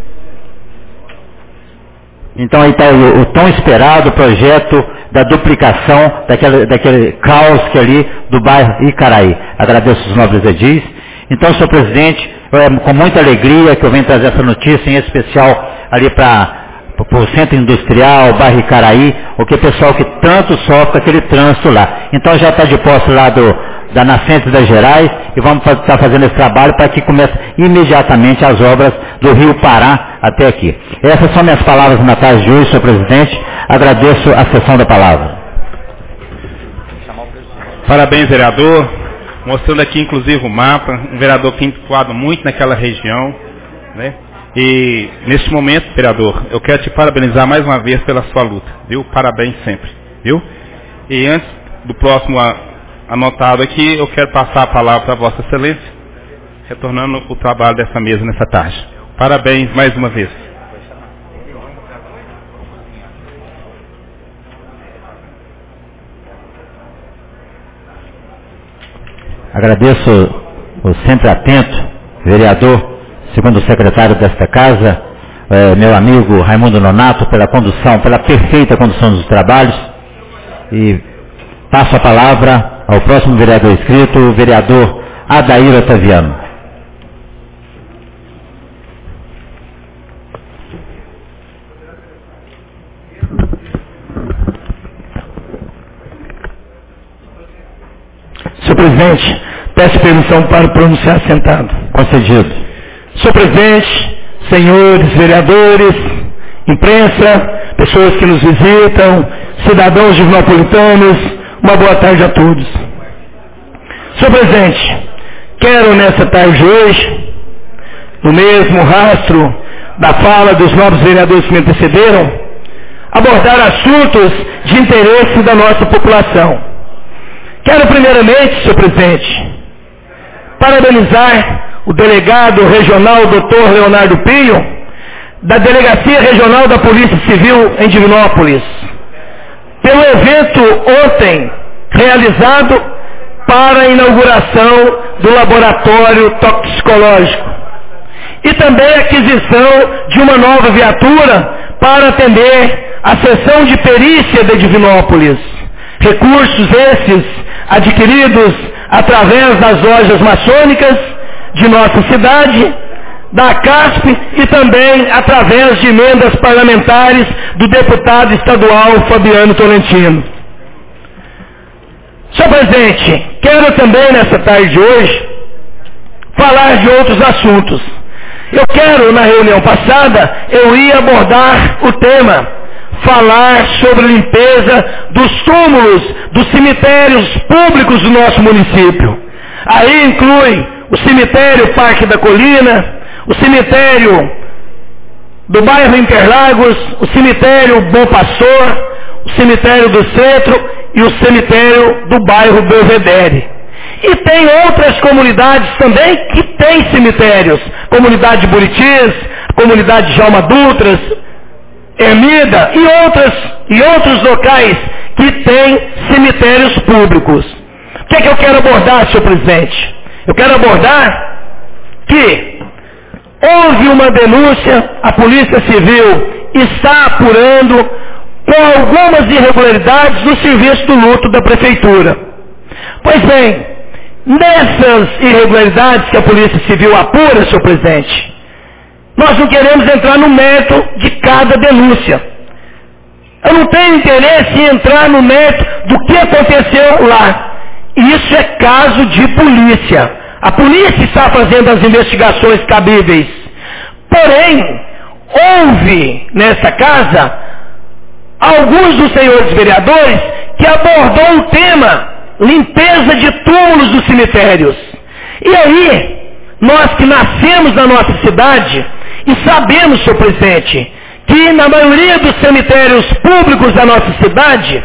Então aí está o tão esperado projeto da duplicação daquele caos que ali do bairro Icaraí. Agradeço os nobres edis. Então, senhor presidente, com muita alegria que eu venho trazer essa notícia, em especial ali para para o centro industrial, bairro Icaraí, o que pessoal que tanto sofre com aquele trânsito lá. Então já está de posse lá da Nascente das Gerais e vamos estar fazendo esse trabalho para que comece imediatamente as obras do Rio Pará até aqui. Essas são minhas palavras na tarde de hoje, senhor presidente. Agradeço a sessão da palavra. Parabéns, vereador. Mostrando aqui, inclusive, o mapa. Um vereador que tem atuado muito naquela região, né? E, neste momento, vereador, eu quero te parabenizar mais uma vez pela sua luta, viu? Parabéns sempre, viu? E antes do próximo anotado aqui, eu quero passar a palavra para Vossa Excelência, retornando o trabalho dessa mesa nessa tarde. Parabéns mais uma vez. Agradeço o sempre atento vereador, segundo secretário desta casa, meu amigo Raimundo Nonato, pela condução, pela perfeita condução dos trabalhos, e passo a palavra ao próximo vereador inscrito, o vereador Adair Otaviano. Senhor presidente, peço permissão para pronunciar sentado. Concedido. Senhor presidente, senhores vereadores, imprensa, pessoas que nos visitam, cidadãos divinopolitanos, uma boa tarde a todos. Senhor presidente, quero nessa tarde de hoje, no mesmo rastro da fala dos nobres vereadores que me antecederam, abordar assuntos de interesse da nossa população. Quero primeiramente, senhor presidente, parabenizar o delegado regional Dr. Leonardo Pinho, da Delegacia Regional da Polícia Civil em Divinópolis, pelo evento ontem realizado para a inauguração do laboratório toxicológico e também a aquisição de uma nova viatura para atender a seção de perícia de Divinópolis. Recursos esses adquiridos através das lojas maçônicas de nossa cidade, da CASP e também através de emendas parlamentares do deputado estadual Fabiano Tolentino. Senhor presidente, quero também nessa tarde de hoje falar de outros assuntos. Eu quero, na reunião passada, eu ia abordar o tema, falar sobre limpeza dos túmulos dos cemitérios públicos do nosso município. Aí inclui o cemitério Parque da Colina, o cemitério do bairro Interlagos, o cemitério Bom Pastor, o cemitério do Centro e o cemitério do bairro Belvedere. E tem outras comunidades também que têm cemitérios, comunidade de Buritis, comunidade de Jalma Dutras, Ermida e outros locais que têm cemitérios públicos. O que é que eu quero abordar, senhor presidente? Eu quero abordar que houve uma denúncia, a Polícia Civil está apurando com algumas irregularidades no serviço do luto da Prefeitura. Pois bem, nessas irregularidades que a Polícia Civil apura, senhor presidente, nós não queremos entrar no mérito de cada denúncia. Eu não tenho interesse em entrar no mérito do que aconteceu lá. Isso é caso de polícia. A polícia está fazendo as investigações cabíveis. Porém, houve nessa casa alguns dos senhores vereadores que abordou o tema limpeza de túmulos dos cemitérios. E aí, nós que nascemos na nossa cidade e sabemos, senhor presidente, que na maioria dos cemitérios públicos da nossa cidade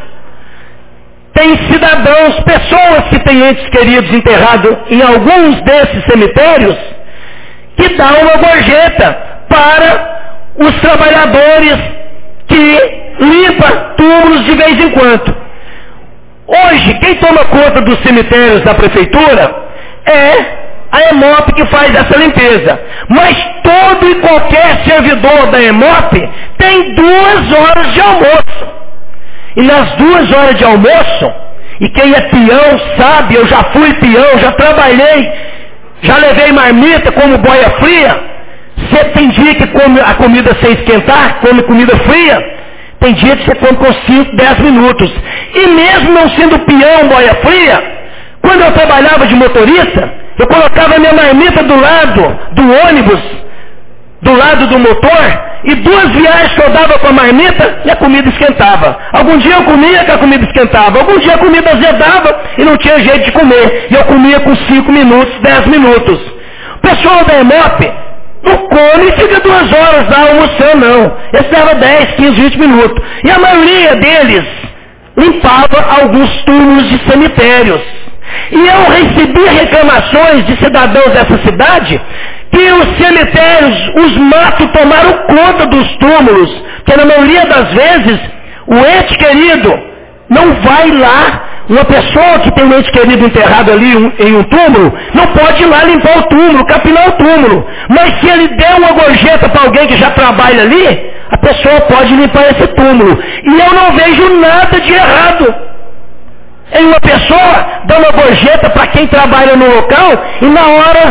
tem cidadãos, pessoas que têm entes queridos enterrados em alguns desses cemitérios, que dão uma gorjeta para os trabalhadores que limpam túmulos de vez em quando. Hoje, quem toma conta dos cemitérios da prefeitura é a EMOP que faz essa limpeza. Mas todo e qualquer servidor da EMOP tem 2 horas de almoço. E nas 2 horas de almoço, e quem é peão sabe, eu já fui peão, já trabalhei, já levei marmita como boia fria, Tem dia que come a comida sem esquentar, come comida fria. Tem dia que você come com 5, 10 minutos. E mesmo não sendo peão, boia fria, quando eu trabalhava de motorista, eu colocava a minha marmita do lado do ônibus, do lado do motor, e 2 viagens que eu dava com a marmita, e a comida esquentava. Algum dia eu comia que a comida esquentava. Algum dia a comida azedava e não tinha jeito de comer. E eu comia com 5 minutos, 10 minutos. O pessoal da EMOP não come e fica 2 horas lá almoçando, não. Esse dava 10, 15, 20 minutos. E a maioria deles limpava alguns túmulos de cemitérios. E eu recebi reclamações de cidadãos dessa cidade que os cemitérios, os matos tomaram conta dos túmulos, porque na maioria das vezes o ente querido não vai lá. Uma pessoa que tem um ente querido enterrado ali em um túmulo, não pode ir lá limpar o túmulo, capinar o túmulo. Mas se ele der uma gorjeta para alguém que já trabalha ali, a pessoa pode limpar esse túmulo. E eu não vejo nada de errado em uma pessoa dar uma gorjeta para quem trabalha no local e nas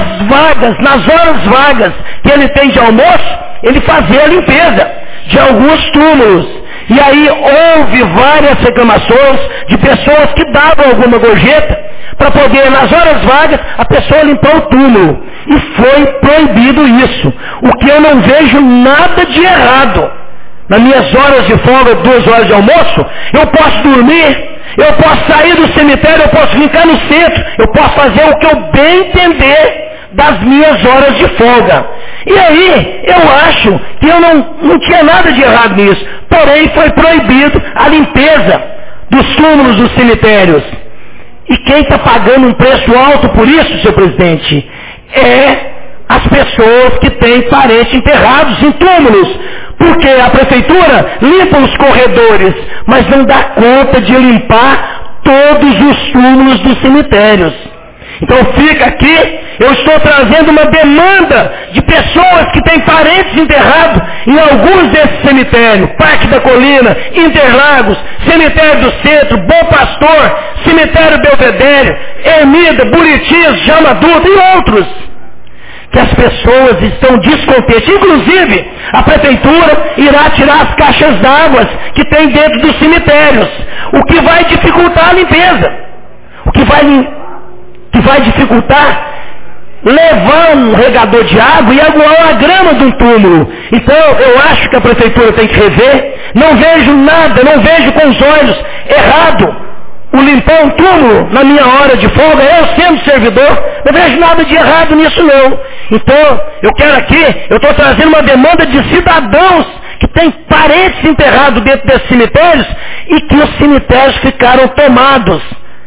horas vagas que ele tem de almoço, ele fazer a limpeza de alguns túmulos. E aí houve várias reclamações de pessoas que davam alguma gorjeta para poder, nas horas vagas, a pessoa limpar o túmulo. E foi proibido isso. O que eu não vejo nada de errado. Nas minhas horas de folga, 2 horas de almoço, eu posso dormir, eu posso sair do cemitério, eu posso ficar no centro, eu posso fazer o que eu bem entender das minhas horas de folga. E aí, eu acho que eu não tinha nada de errado nisso. Porém, foi proibido a limpeza dos túmulos dos cemitérios. E quem está pagando um preço alto por isso, senhor presidente, é as pessoas que têm parentes enterrados em túmulos. Porque a prefeitura limpa os corredores, mas não dá conta de limpar todos os túmulos dos cemitérios. Então fica aqui, eu estou trazendo uma demanda de pessoas que têm parentes enterrados em alguns desses cemitérios. Parque da Colina, Interlagos, Cemitério do Centro, Bom Pastor, Cemitério Belvedere, Ermida, Buritis, Jamaduta e outros. Que as pessoas estão descontentes. Inclusive, a prefeitura irá tirar as caixas d'água que tem dentro dos cemitérios. O que vai dificultar a limpeza. O que vai dificultar levar um regador de água e aguar a grama de um túmulo. Então, eu acho que a prefeitura tem que rever. Não vejo nada, não vejo com os olhos errado o limpar um túmulo na minha hora de folga, eu sendo servidor, não vejo nada de errado nisso não. Então, eu estou trazendo uma demanda de cidadãos que têm parentes enterrados dentro desses cemitérios e que os cemitérios ficaram tomados.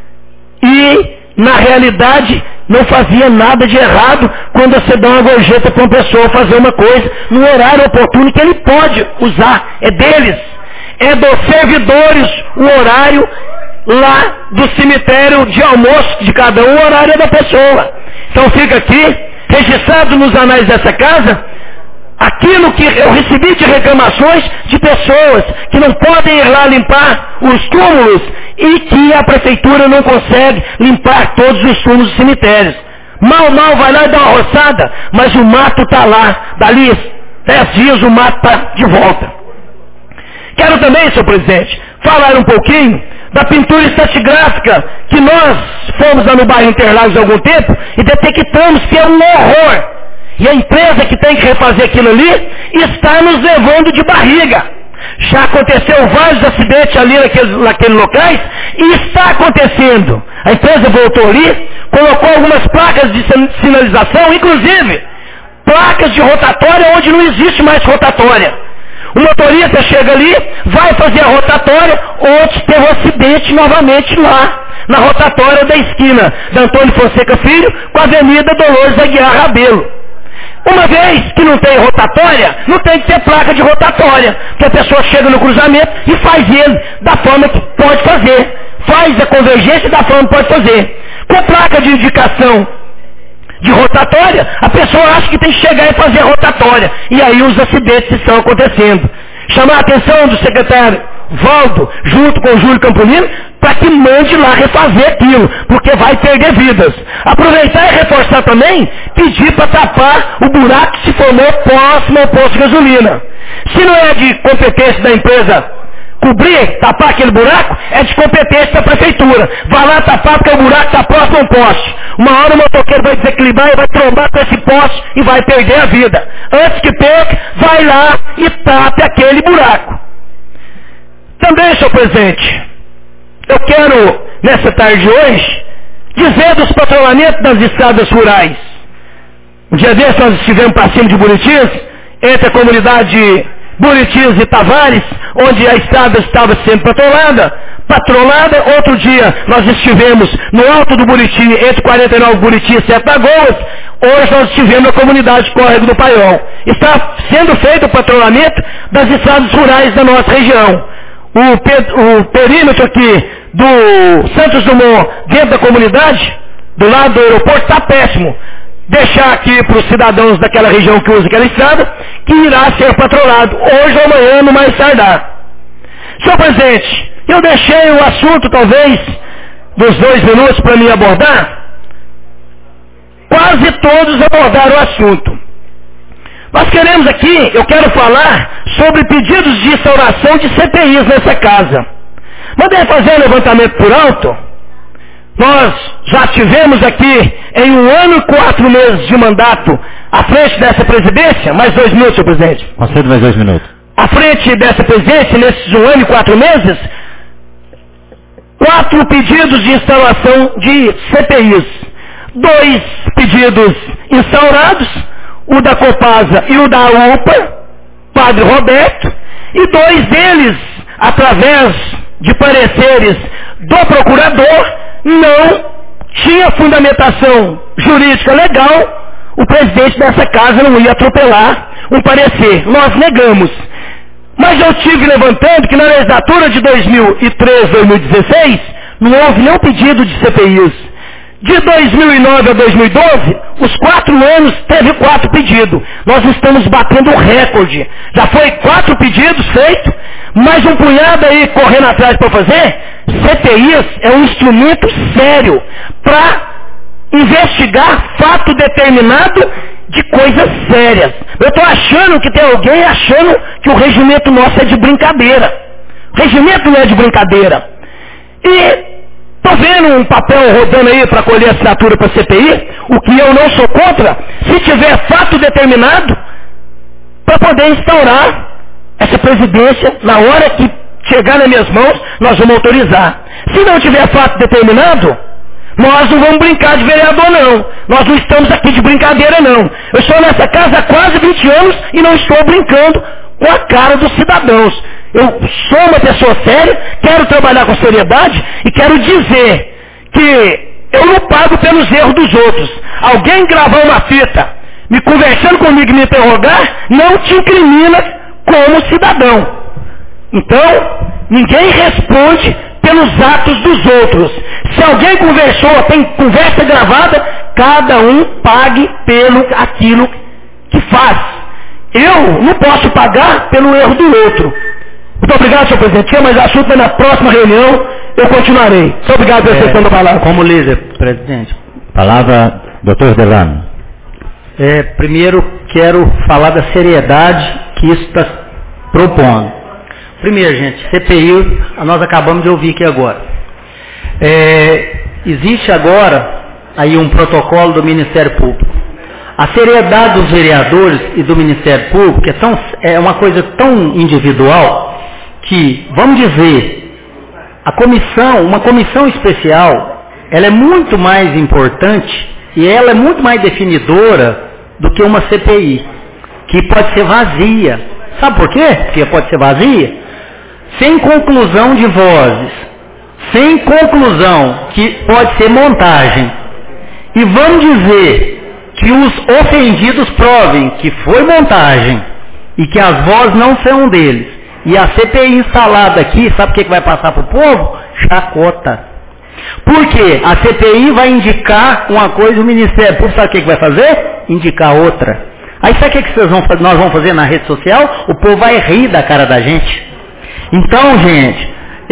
E, na realidade, não fazia nada de errado quando você dá uma gorjeta para uma pessoa fazer uma coisa no horário oportuno que ele pode usar. É deles. É dos servidores o horário lá do cemitério de almoço de cada um, o horário da pessoa. Então fica aqui, registrado nos anais dessa casa, aquilo que eu recebi de reclamações de pessoas que não podem ir lá limpar os túmulos e que a prefeitura não consegue limpar todos os túmulos dos cemitérios. Mal vai lá e dá uma roçada, mas o mato está lá. Dali 10 dias o mato está de volta. Quero também, senhor presidente, falar um pouquinho da pintura estratigráfica que nós fomos lá no bairro Interlagos há algum tempo e detectamos que é um horror. E a empresa que tem que refazer aquilo ali está nos levando de barriga. Já aconteceu vários acidentes ali naqueles locais e está acontecendo. A empresa voltou ali, colocou algumas placas de sinalização, inclusive placas de rotatória onde não existe mais rotatória. O motorista chega ali, vai fazer a rotatória, ontem teve um acidente novamente lá, na rotatória da esquina da Antônio Fonseca Filho com a Avenida Dolores Aguiar Rabelo. Uma vez que não tem rotatória, não tem que ter placa de rotatória, porque a pessoa chega no cruzamento e faz ele da forma que pode fazer. Faz a convergência da forma que pode fazer. Com placa de indicação de rotatória, a pessoa acha que tem que chegar e fazer a rotatória. E aí os acidentes estão acontecendo. chamar a atenção do secretário Valdo, junto com o Júlio Campolino, para que mande lá refazer aquilo, porque vai perder vidas. Aproveitar e reforçar também, pedir para tapar o buraco que se formou próximo ao posto de gasolina. Se não é de competência da empresa cobrir, tapar aquele buraco, é de competência da prefeitura. Vai lá tapar porque o buraco está próximo a um poste. Uma hora o motoqueiro vai desequilibrar e vai trombar com esse poste e vai perder a vida. Antes que perca, vai lá e tape aquele buraco. Também, senhor presidente, eu quero, nessa tarde de hoje, dizer dos patrulhamentos das estradas rurais. Um dia desse nós estivemos para cima de Buritis, entre a comunidade Buritis e Tavares, onde a estrada estava sendo patrolada. Outro dia nós estivemos no alto do Buriti, entre 49 Buriti e 7 Lagoas. Hoje nós estivemos na comunidade Córrego do Paiol. Está sendo feito o patrulhamento das estradas rurais da nossa região. O perímetro aqui do Santos Dumont, dentro da comunidade, do lado do aeroporto, está péssimo. Deixar aqui para os cidadãos daquela região que usam aquela estrada, que irá ser patrolado hoje ou amanhã, no mais tardar. Senhor presidente, eu deixei o assunto, talvez, dos 2 minutos para me abordar. Quase todos abordaram o assunto. Nós queremos aqui, eu quero falar sobre pedidos de instauração de CPIs nessa casa. Mandei fazer um levantamento por alto. Nós já tivemos aqui, em 1 ano e 4 meses de mandato, à frente dessa presidência, mais 2 minutos, senhor presidente. Concedo mais 2 minutos. À frente dessa presidência, nesses 1 ano e 4 meses, 4 pedidos de instauração de CPIs. 2 pedidos instaurados, o da Copasa e o da UPA, Padre Roberto, e 2 deles, através de pareceres do procurador, não tinha fundamentação jurídica legal, o presidente dessa casa não ia atropelar um parecer. Nós negamos. Mas eu tive levantando que na legislatura de 2013, 2016, não houve nenhum pedido de CPIs. De 2009 a 2012, os 4 anos teve 4 pedidos. Nós estamos batendo o recorde. Já foi 4 pedidos feitos, mais um punhado aí correndo atrás para fazer. CPIs é um instrumento sério para investigar fato determinado de coisas sérias. Eu estou achando que tem alguém achando que o regimento nosso é de brincadeira. O regimento não é de brincadeira. E estou vendo um papel rodando aí para colher assinatura para a CPI, o que eu não sou contra, se tiver fato determinado, para poder instaurar essa presidência, na hora que chegar nas minhas mãos, nós vamos autorizar. Se não tiver fato determinado, nós não vamos brincar de vereador não. Nós não estamos aqui de brincadeira não. Eu estou nessa casa há quase 20 anos e não estou brincando com a cara dos cidadãos. Eu sou uma pessoa séria, quero trabalhar com seriedade e quero dizer que eu não pago pelos erros dos outros. Alguém gravar uma fita, me conversando comigo e me interrogar, não te incrimina como cidadão. Então, ninguém responde pelos atos dos outros. Se alguém conversou, tem conversa gravada, cada um pague pelo aquilo que faz. Eu não posso pagar pelo erro do outro. Muito obrigado, senhor presidente. Tinha mais assunto, mas na próxima reunião eu continuarei. Muito obrigado pela sessão da palavra. Como líder, presidente. Palavra, doutor Delano. Primeiro, quero falar da seriedade que isso está propondo. Primeiro, gente, CPI, nós acabamos de ouvir aqui agora. Existe agora aí um protocolo do Ministério Público. A seriedade dos vereadores e do Ministério Público é uma coisa tão individual que, vamos dizer, uma comissão especial, ela é muito mais importante e ela é muito mais definidora do que uma CPI, que pode ser vazia. Sabe por quê que pode ser vazia? Sem conclusão de vozes, sem conclusão que pode ser montagem. E vamos dizer que os ofendidos provem que foi montagem e que as vozes não são deles. E a CPI instalada aqui, sabe o que vai passar para o povo? Chacota. Por quê? A CPI vai indicar uma coisa e o Ministério Público sabe o que vai fazer? Indicar outra. Aí sabe o que nós vamos fazer na rede social? O povo vai rir da cara da gente. Então, gente,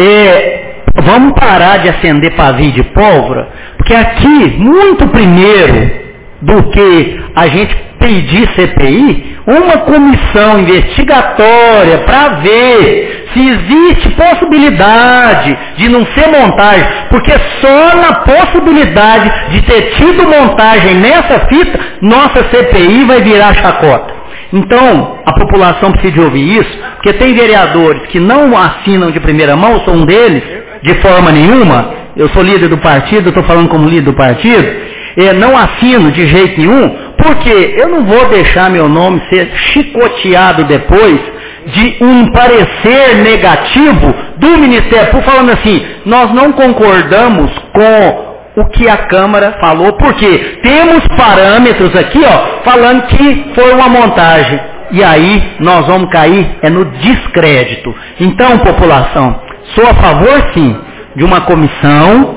vamos parar de acender pavio de pólvora, porque aqui, muito primeiro do que a gente pedir CPI, uma comissão investigatória para ver se existe possibilidade de não ser montagem, porque só na possibilidade de ter tido montagem nessa fita, nossa CPI vai virar chacota. Então, a população precisa ouvir isso, porque tem vereadores que não assinam de primeira mão, eu sou um deles, de forma nenhuma, eu sou líder do partido, estou falando como líder do partido, não assino de jeito nenhum, porque eu não vou deixar meu nome ser chicoteado depois de um parecer negativo do Ministério Público falando assim, nós não concordamos com o que a Câmara falou, porque temos parâmetros aqui, falando que foi uma montagem. E aí nós vamos cair no descrédito. Então, população, sou a favor sim de uma comissão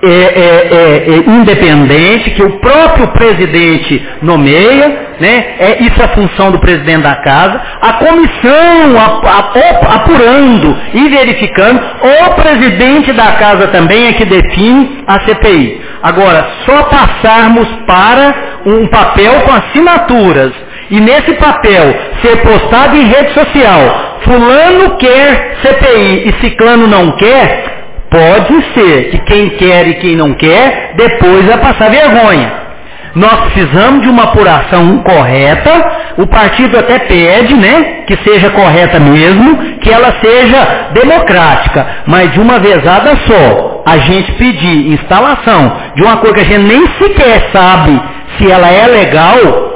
independente, que o próprio presidente nomeia, né? Isso é função do presidente da casa, a comissão apurando e verificando, o presidente da casa também é que define a CPI. Agora, só passarmos para um papel com assinaturas, e nesse papel ser postado em rede social, fulano quer CPI e ciclano não quer, pode ser que quem quer e quem não quer, depois vai passar vergonha. Nós precisamos de uma apuração correta, o partido até pede, né, que seja correta mesmo, que ela seja democrática, mas de uma vezada só, a gente pedir instalação de uma coisa que a gente nem sequer sabe se ela é legal,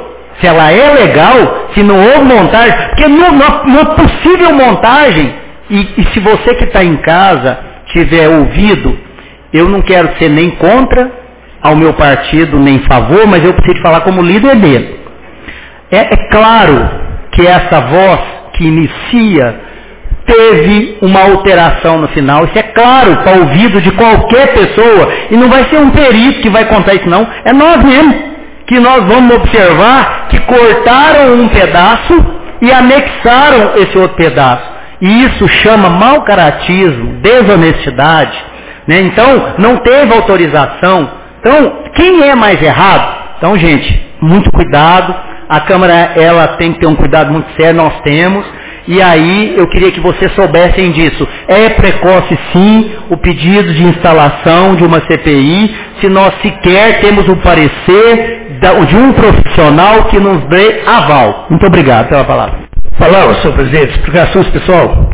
se não houve montagem, porque não é possível montagem, e se você que está em casa tiver ouvido, eu não quero ser nem contra ao meu partido, nem favor, mas eu preciso falar como líder dele. É claro que essa voz que inicia teve uma alteração no final, isso é claro, para o ouvido de qualquer pessoa, e não vai ser um perito que vai contar isso não, é nós mesmos, que nós vamos observar que cortaram um pedaço e anexaram esse outro pedaço. E isso chama mau caratismo, desonestidade, né? Então, não teve autorização. Então, quem é mais errado? Então, gente, muito cuidado. A Câmara, ela tem que ter um cuidado muito sério, nós temos. E aí, eu queria que vocês soubessem disso. É precoce, sim, o pedido de instalação de uma CPI, se nós sequer temos o parecer de um profissional que nos dê aval. Muito obrigado pela palavra. Palavra, senhor presidente. Explicações, pessoal.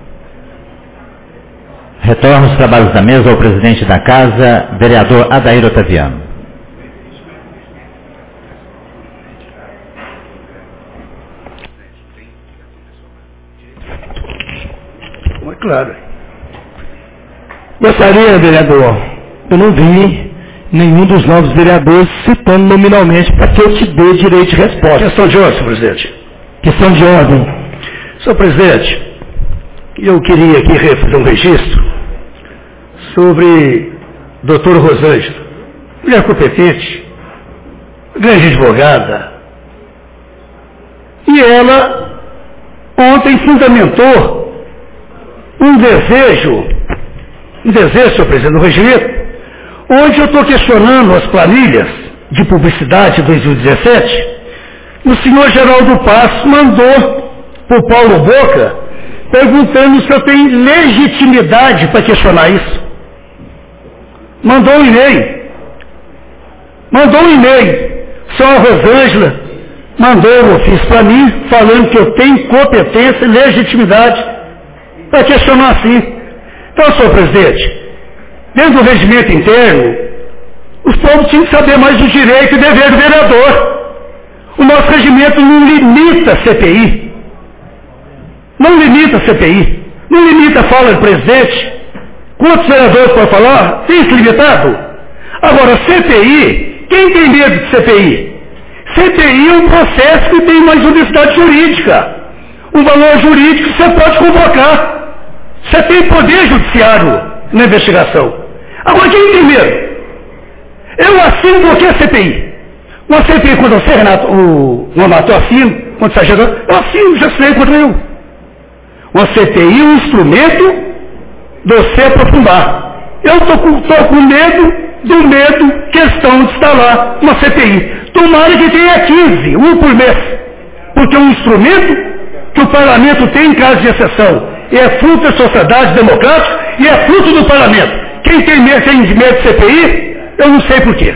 Retorno os trabalhos da mesa ao presidente da casa, vereador Adair Otaviano. Mas claro. Gostaria, vereador, eu não vi nenhum dos novos vereadores citando nominalmente para que eu te dê direito de resposta. Questão de ordem, senhor presidente. Questão de ordem. Senhor presidente, eu queria aqui fazer um registro sobre doutora Rosângela, mulher competente, grande advogada, e ela ontem fundamentou um desejo, senhor presidente, no regimento, onde eu estou questionando as planilhas de publicidade de 2017, o senhor Geraldo Passos mandou para o Paulo Boca, perguntando se eu tenho legitimidade para questionar isso. Mandou um e-mail. Só a Rosângela mandou um ofício para mim, falando que eu tenho competência e legitimidade para questionar assim. Então, senhor presidente, dentro do regimento interno, os povos tinham que saber mais do direito e dever do vereador. O nosso regimento não limita a CPI. Não limita a CPI. Não limita a fala do presidente. Quantos vereadores podem falar? Tem isso limitado? Agora, CPI, quem tem medo de CPI? CPI é um processo que tem uma unicidade jurídica. Um valor jurídico que você pode convocar. Você tem poder judiciário na investigação. Agora, quem tem medo? Eu assino porque é CPI. Uma CPI, quando você, Renato, uma matou assino, quando está chegando, eu assino, já sei contra eu. Uma CPI é um instrumento de você aprofundar. Eu estou com medo do medo que estão de instalar uma CPI. Tomara que tenha 15, um por mês. Porque é um instrumento que o parlamento tem em caso de exceção. E é fruto da sociedade democrática e é fruto do parlamento. Quem tem medo de CPI, eu não sei porquê.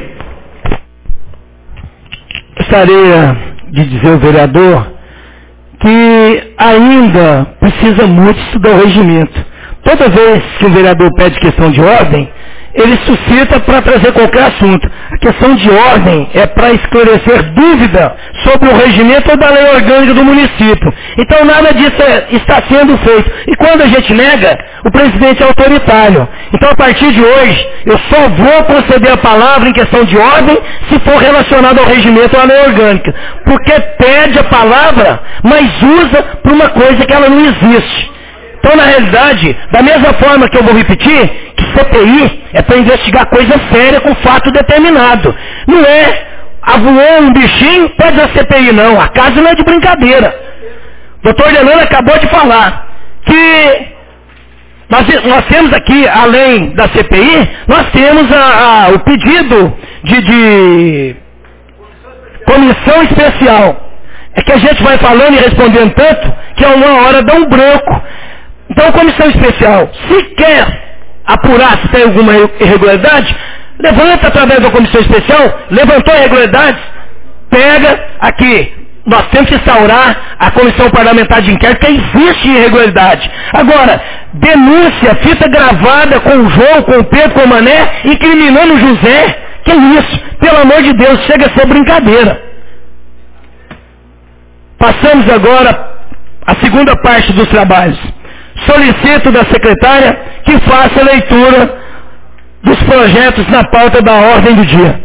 Gostaria de dizer ao vereador que ainda precisa muito estudar o regimento. Toda vez que o vereador pede questão de ordem, ele suscita para trazer qualquer assunto. A questão de ordem é para esclarecer dúvida sobre o regimento ou da lei orgânica do município. Então nada disso está sendo feito. E quando a gente nega, o presidente é autoritário. Então a partir de hoje, eu só vou conceder a palavra em questão de ordem se for relacionado ao regimento ou à lei orgânica. Porque pede a palavra, mas usa para uma coisa que ela não existe. Então, na realidade, da mesma forma que eu vou repetir, que CPI é para investigar coisa séria com fato determinado. Não é, voou um bichinho, pode ser CPI não. A casa não é de brincadeira. O doutor Delano acabou de falar que nós temos aqui, além da CPI, nós temos o pedido de comissão especial. É que a gente vai falando e respondendo tanto que a uma hora dá um branco. Então, comissão especial, se quer apurar se tem alguma irregularidade, levanta através da comissão especial, levantou irregularidades, pega aqui. Nós temos que instaurar a comissão parlamentar de inquérito, que existe irregularidade. Agora, denúncia, fita gravada com o João, com o Pedro, com o Mané, incriminando o José, que isso? Pelo amor de Deus, chega a ser brincadeira. Passamos agora à segunda parte dos trabalhos. Solicito da secretária que faça a leitura dos projetos na pauta da ordem do dia.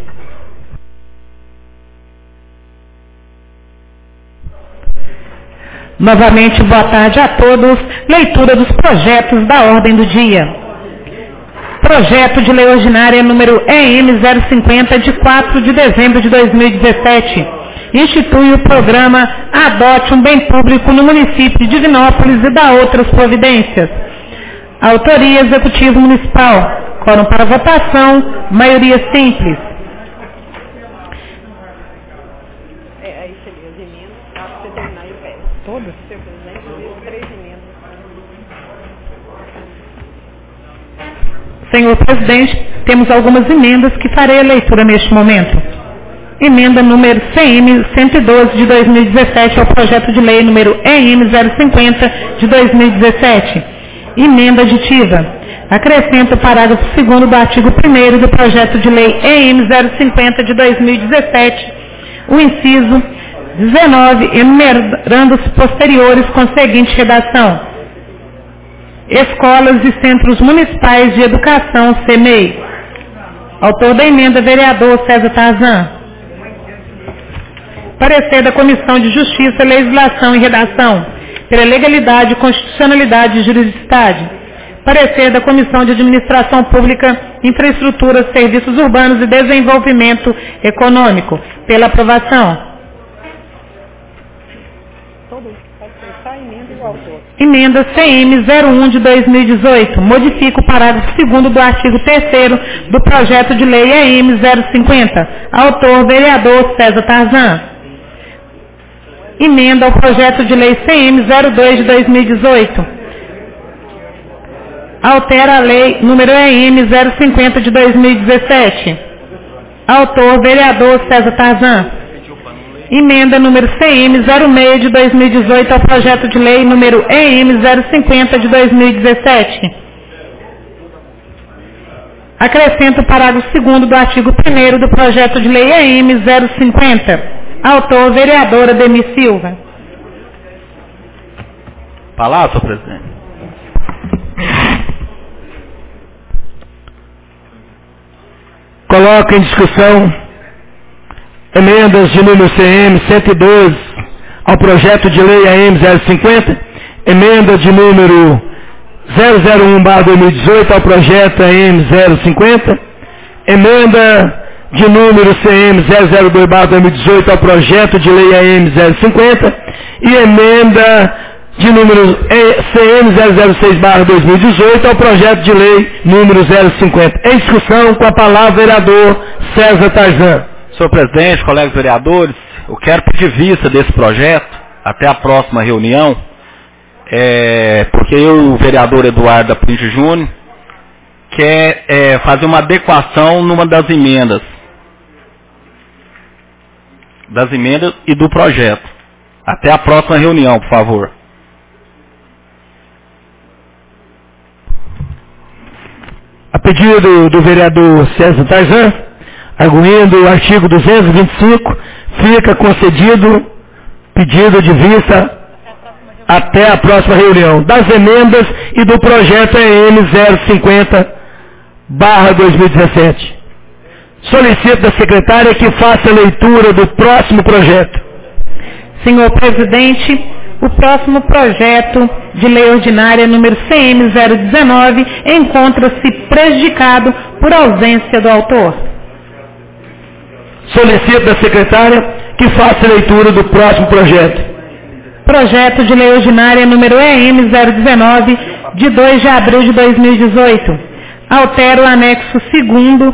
Novamente, boa tarde a todos. Leitura dos projetos da ordem do dia. Projeto de lei ordinária número EM 050 de 4 de dezembro de 2017. Institui o programa Adote um Bem Público no município de Divinópolis e dá outras providências. Autoria Executivo Municipal. Quórum para votação, maioria simples. Aí seria as emendas, para você terminar e o pé. Todas? Senhor presidente, 3 emendas. Senhor presidente, temos algumas emendas que farei a leitura neste momento. Emenda número CM 112 de 2017 ao projeto de lei número EM 050 de 2017. Emenda aditiva. Acrescenta o parágrafo 2º do artigo 1º do projeto de lei EM 050 de 2017, o inciso 19, enumerando-os posteriores com a seguinte redação. Escolas e Centros Municipais de Educação, CEMEI. Autor da emenda, vereador César Tarzan. Parecer da Comissão de Justiça, Legislação e Redação, pela legalidade, constitucionalidade e juridicidade. Parecer da Comissão de Administração Pública, Infraestrutura, Serviços Urbanos e Desenvolvimento Econômico, pela aprovação. Emenda CM 01 de 2018, modifica o parágrafo 2º do artigo 3º do projeto de lei EM 050. Autor, vereador César Tarzan. Emenda ao projeto de lei CM 02 de 2018. Altera a lei número EM 050 de 2017. Autor, vereador César Tarzan. Emenda número CM 06 de 2018 ao projeto de lei número EM 050 de 2017. Acrescenta o parágrafo 2º do artigo 1º do projeto de lei EM 050. Autor, vereadora Demi Silva. Palavra, senhor presidente. Coloca em discussão emendas de número CM 112 ao projeto de lei AM 050, emenda de número 001/2018 ao projeto AM 050, emenda de número CM 002/2018 ao projeto de lei AM 050 e emenda de número CM 006/2018 ao projeto de lei número 050. Em discussão, com a palavra o vereador César Tarzan. Senhor presidente, colegas vereadores, eu quero pedir vista desse projeto até a próxima reunião, porque eu e o vereador Eduardo da Pinto Júnior quer fazer uma adequação numa das emendas e do projeto. Até a próxima reunião, por favor. A pedido do vereador César Tarzan, arguindo o artigo 225, fica concedido pedido de vista até a próxima reunião das emendas e do projeto EM 050/2017. Solicito da secretária que faça a leitura do próximo projeto. Senhor presidente, o próximo projeto de lei ordinária número CM 019 encontra-se prejudicado por ausência do autor. Solicito da secretária que faça a leitura do próximo projeto. Projeto de lei ordinária número EM 019, de 2 de abril de 2018. Altera o anexo 2º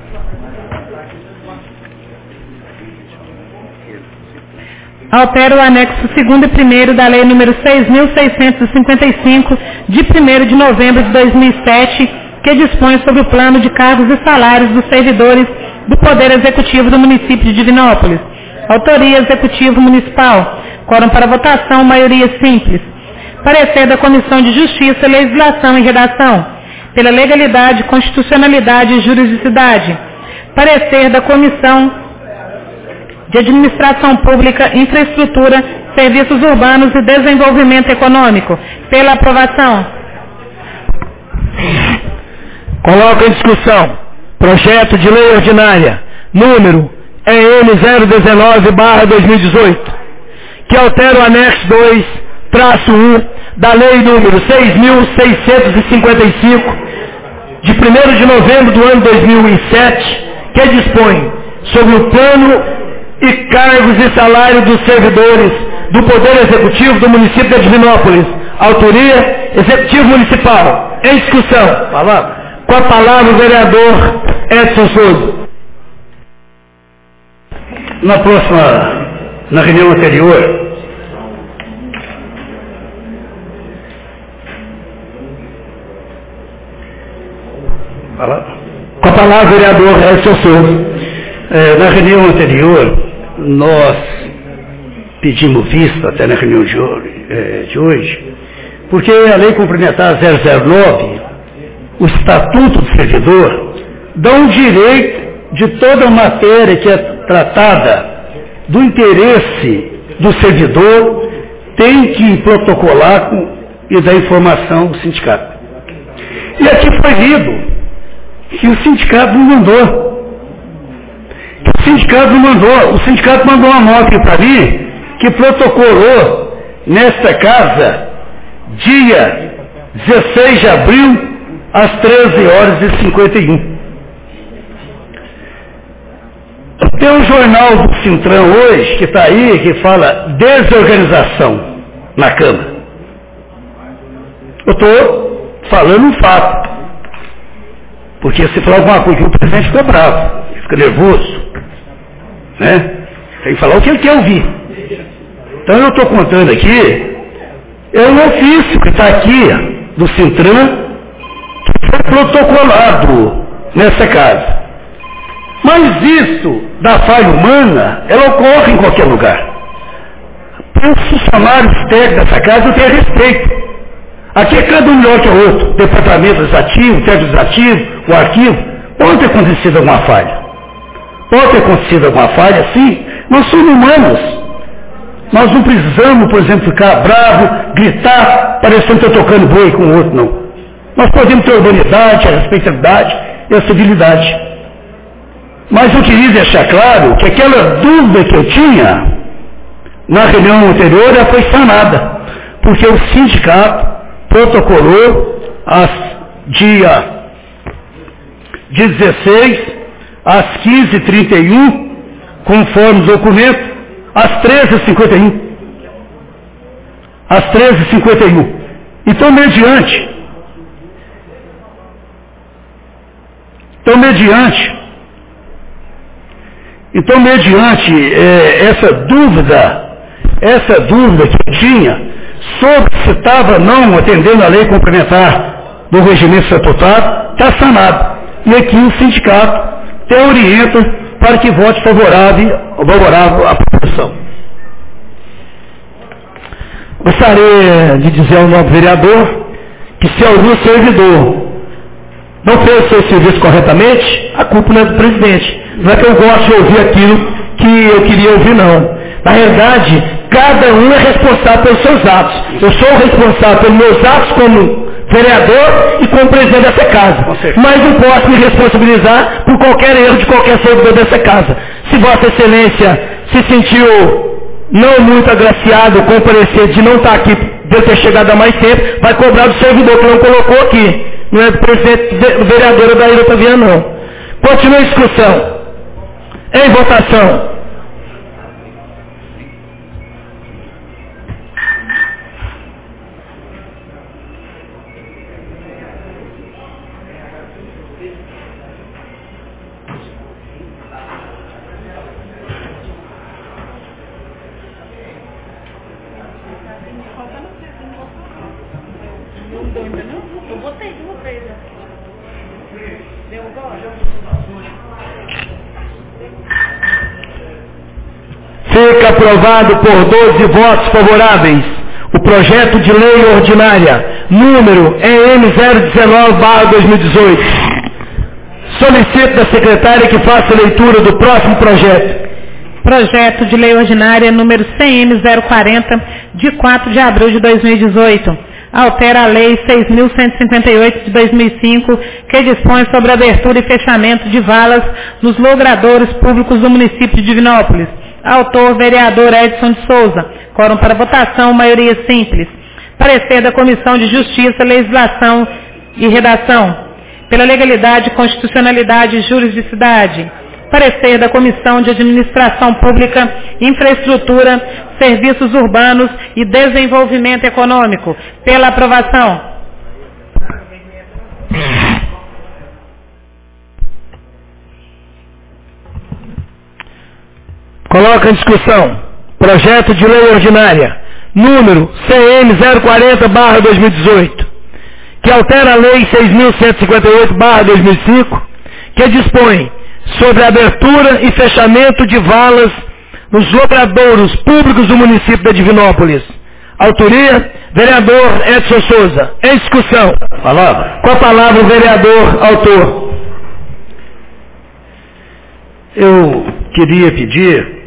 Altera o anexo 2º e 1º da Lei número 6.655, de 1º de novembro de 2007, que dispõe sobre o plano de cargos e salários dos servidores do Poder Executivo do município de Divinópolis. Autoria Executivo Municipal. Quórum para votação, maioria simples. Parecer da Comissão de Justiça, Legislação e Redação. Pela legalidade, constitucionalidade e juridicidade. Parecer da Comissão de Administração Pública, Infraestrutura, Serviços Urbanos e Desenvolvimento Econômico. Pela aprovação. Coloco em discussão projeto de lei ordinária número EM 019/2018, que altera o anexo 2-1 da Lei número 6.655, de 1º de novembro do ano 2007, que dispõe sobre o plano e cargos e salário dos servidores do Poder Executivo do município de Divinópolis. Autoria Executivo Municipal. Em discussão. Com a palavra o vereador Edson Souza. Na reunião anterior, com a palavra o vereador Edson Souza. Na reunião anterior, nós pedimos vista, até na reunião de hoje, porque a Lei Complementar 009, o Estatuto do Servidor, dá um direito de toda a matéria que é tratada do interesse do servidor, tem que protocolar e dar informação ao sindicato. E aqui foi lido que o sindicato não mandou. O sindicato mandou uma nota para mim que protocolou nesta casa dia 16 de abril às 13h51. Tem um jornal do Sintran hoje que está aí que fala desorganização na Câmara. Eu estou falando um fato. Porque se falar alguma coisa, o presidente fica bravo, ele fica nervoso. Né? Tem que falar o que ele quer ouvir. Então eu estou contando aqui, é um ofício que está aqui do Sintran, que foi protocolado nessa casa. Mas isso da falha humana, ela ocorre em qualquer lugar. Os funcionários técnicos dessa casa eu tenho respeito. Aqui é cada um melhor que o outro. Departamento legislativo, técnico legislativo, o arquivo. Pode ter acontecido alguma falha. Sim. Nós somos humanos. Nós não precisamos, por exemplo, ficar bravo, gritar, parecendo que estou tocando boi com o outro, não. Nós podemos ter a urbanidade, a respeitabilidade e a civilidade. Mas eu queria deixar claro que aquela dúvida que eu tinha na reunião anterior, ela foi sanada. Porque o sindicato protocolou dia 16 às 15h31, conforme o documento, às 13h51. Às 13h51. Então, mediante essa dúvida que eu tinha sobre se estava não atendendo a lei complementar do regimento estatutário, está sanado. E aqui o sindicato até orienta para que vote favorável à proposição. Gostaria de dizer ao novo vereador que se algum servidor não fez o seu serviço corretamente, a culpa não é do presidente. Não é que eu gosto de ouvir aquilo que eu queria ouvir, não. Na realidade, cada um é responsável pelos seus atos. Eu sou o responsável pelos meus atos como vereador e como presidente dessa casa. Mas não posso me responsabilizar por qualquer erro de qualquer servidor dessa casa. Se Vossa Excelência se sentiu não muito agraciado com o parecer de não estar aqui, de eu ter chegado há mais tempo, vai cobrar do servidor que não colocou aqui. Não é do presidente, do vereador da Ilha Otaviano, não. Continua a discussão. Em votação. Fica aprovado por 12 votos favoráveis o projeto de lei ordinária, número EM 019/2018. Solicito da secretária que faça a leitura do próximo projeto. Projeto de lei ordinária número CM 040, de 4 de abril de 2018. Altera a lei 6.158 de 2005, que dispõe sobre a abertura e fechamento de valas nos logradouros públicos do município de Divinópolis. Autor, vereador Edson de Souza. Quórum para votação, maioria simples. Parecer da Comissão de Justiça, Legislação e Redação. Pela legalidade, constitucionalidade e juridicidade. Parecer da Comissão de Administração Pública, Infraestrutura, Serviços Urbanos e Desenvolvimento Econômico. Pela aprovação. Coloca em discussão. Projeto de lei ordinária, número CM 040/2018, que altera a lei 6.158/2005, que dispõe sobre a abertura e fechamento de valas nos logradouros públicos do município de Divinópolis. Autoria, vereador Edson Souza. Em discussão. Palavra. Com a palavra o vereador autor. Eu queria pedir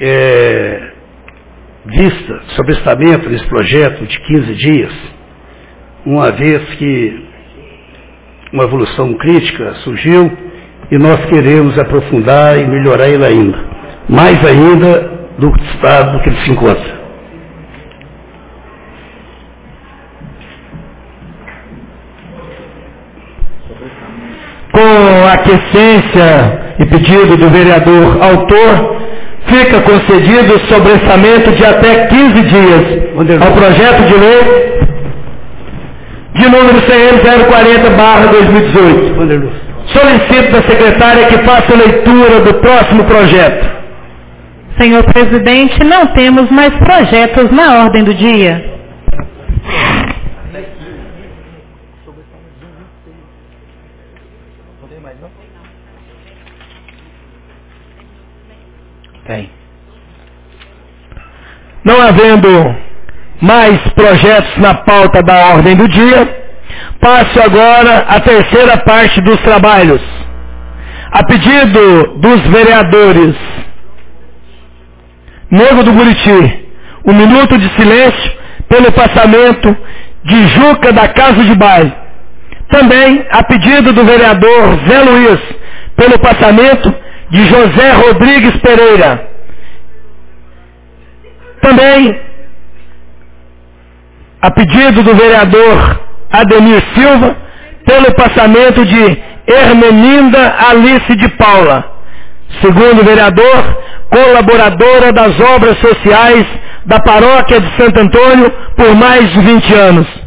vista sobre o estamento desse projeto de 15 dias, uma vez que uma evolução crítica surgiu e nós queremos aprofundar e melhorar ele ainda, mais ainda do estado que ele se encontra. Com a aquiescência e pedido do vereador autor, fica concedido sobressamento de até 15 dias ao projeto de lei de número CM 040/2018. Solicito da secretária que faça a leitura do próximo projeto. Senhor presidente, não temos mais projetos na ordem do dia. Não havendo mais projetos na pauta da ordem do dia, passo agora à terceira parte dos trabalhos. A pedido dos vereadores Nego do Buriti, um minuto de silêncio pelo passamento de Juca da Casa de Baile. Também a pedido do vereador Zé Luiz, pelo passamento de José Rodrigues Pereira. Também, a pedido do vereador Ademir Silva, pelo passamento de Hermelinda Alice de Paula. Segundo vereador, colaboradora das obras sociais da paróquia de Santo Antônio por mais de 20 anos.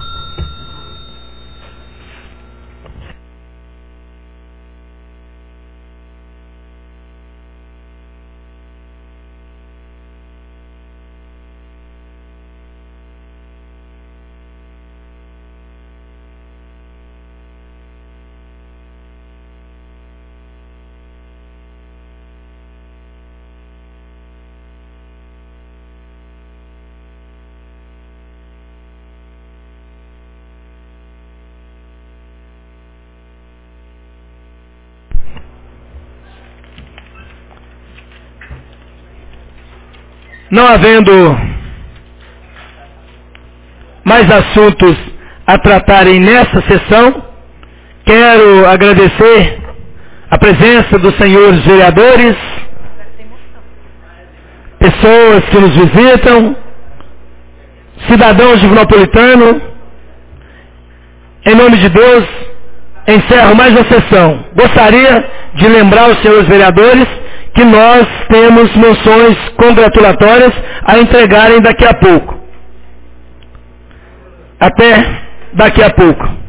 Não havendo mais assuntos a tratarem nessa sessão, quero agradecer a presença dos senhores vereadores, pessoas que nos visitam, cidadãos de Vinopolitano. Em nome de Deus, encerro mais uma sessão. Gostaria de lembrar os senhores vereadores que nós temos menções congratulatórias a entregarem daqui a pouco. Até daqui a pouco.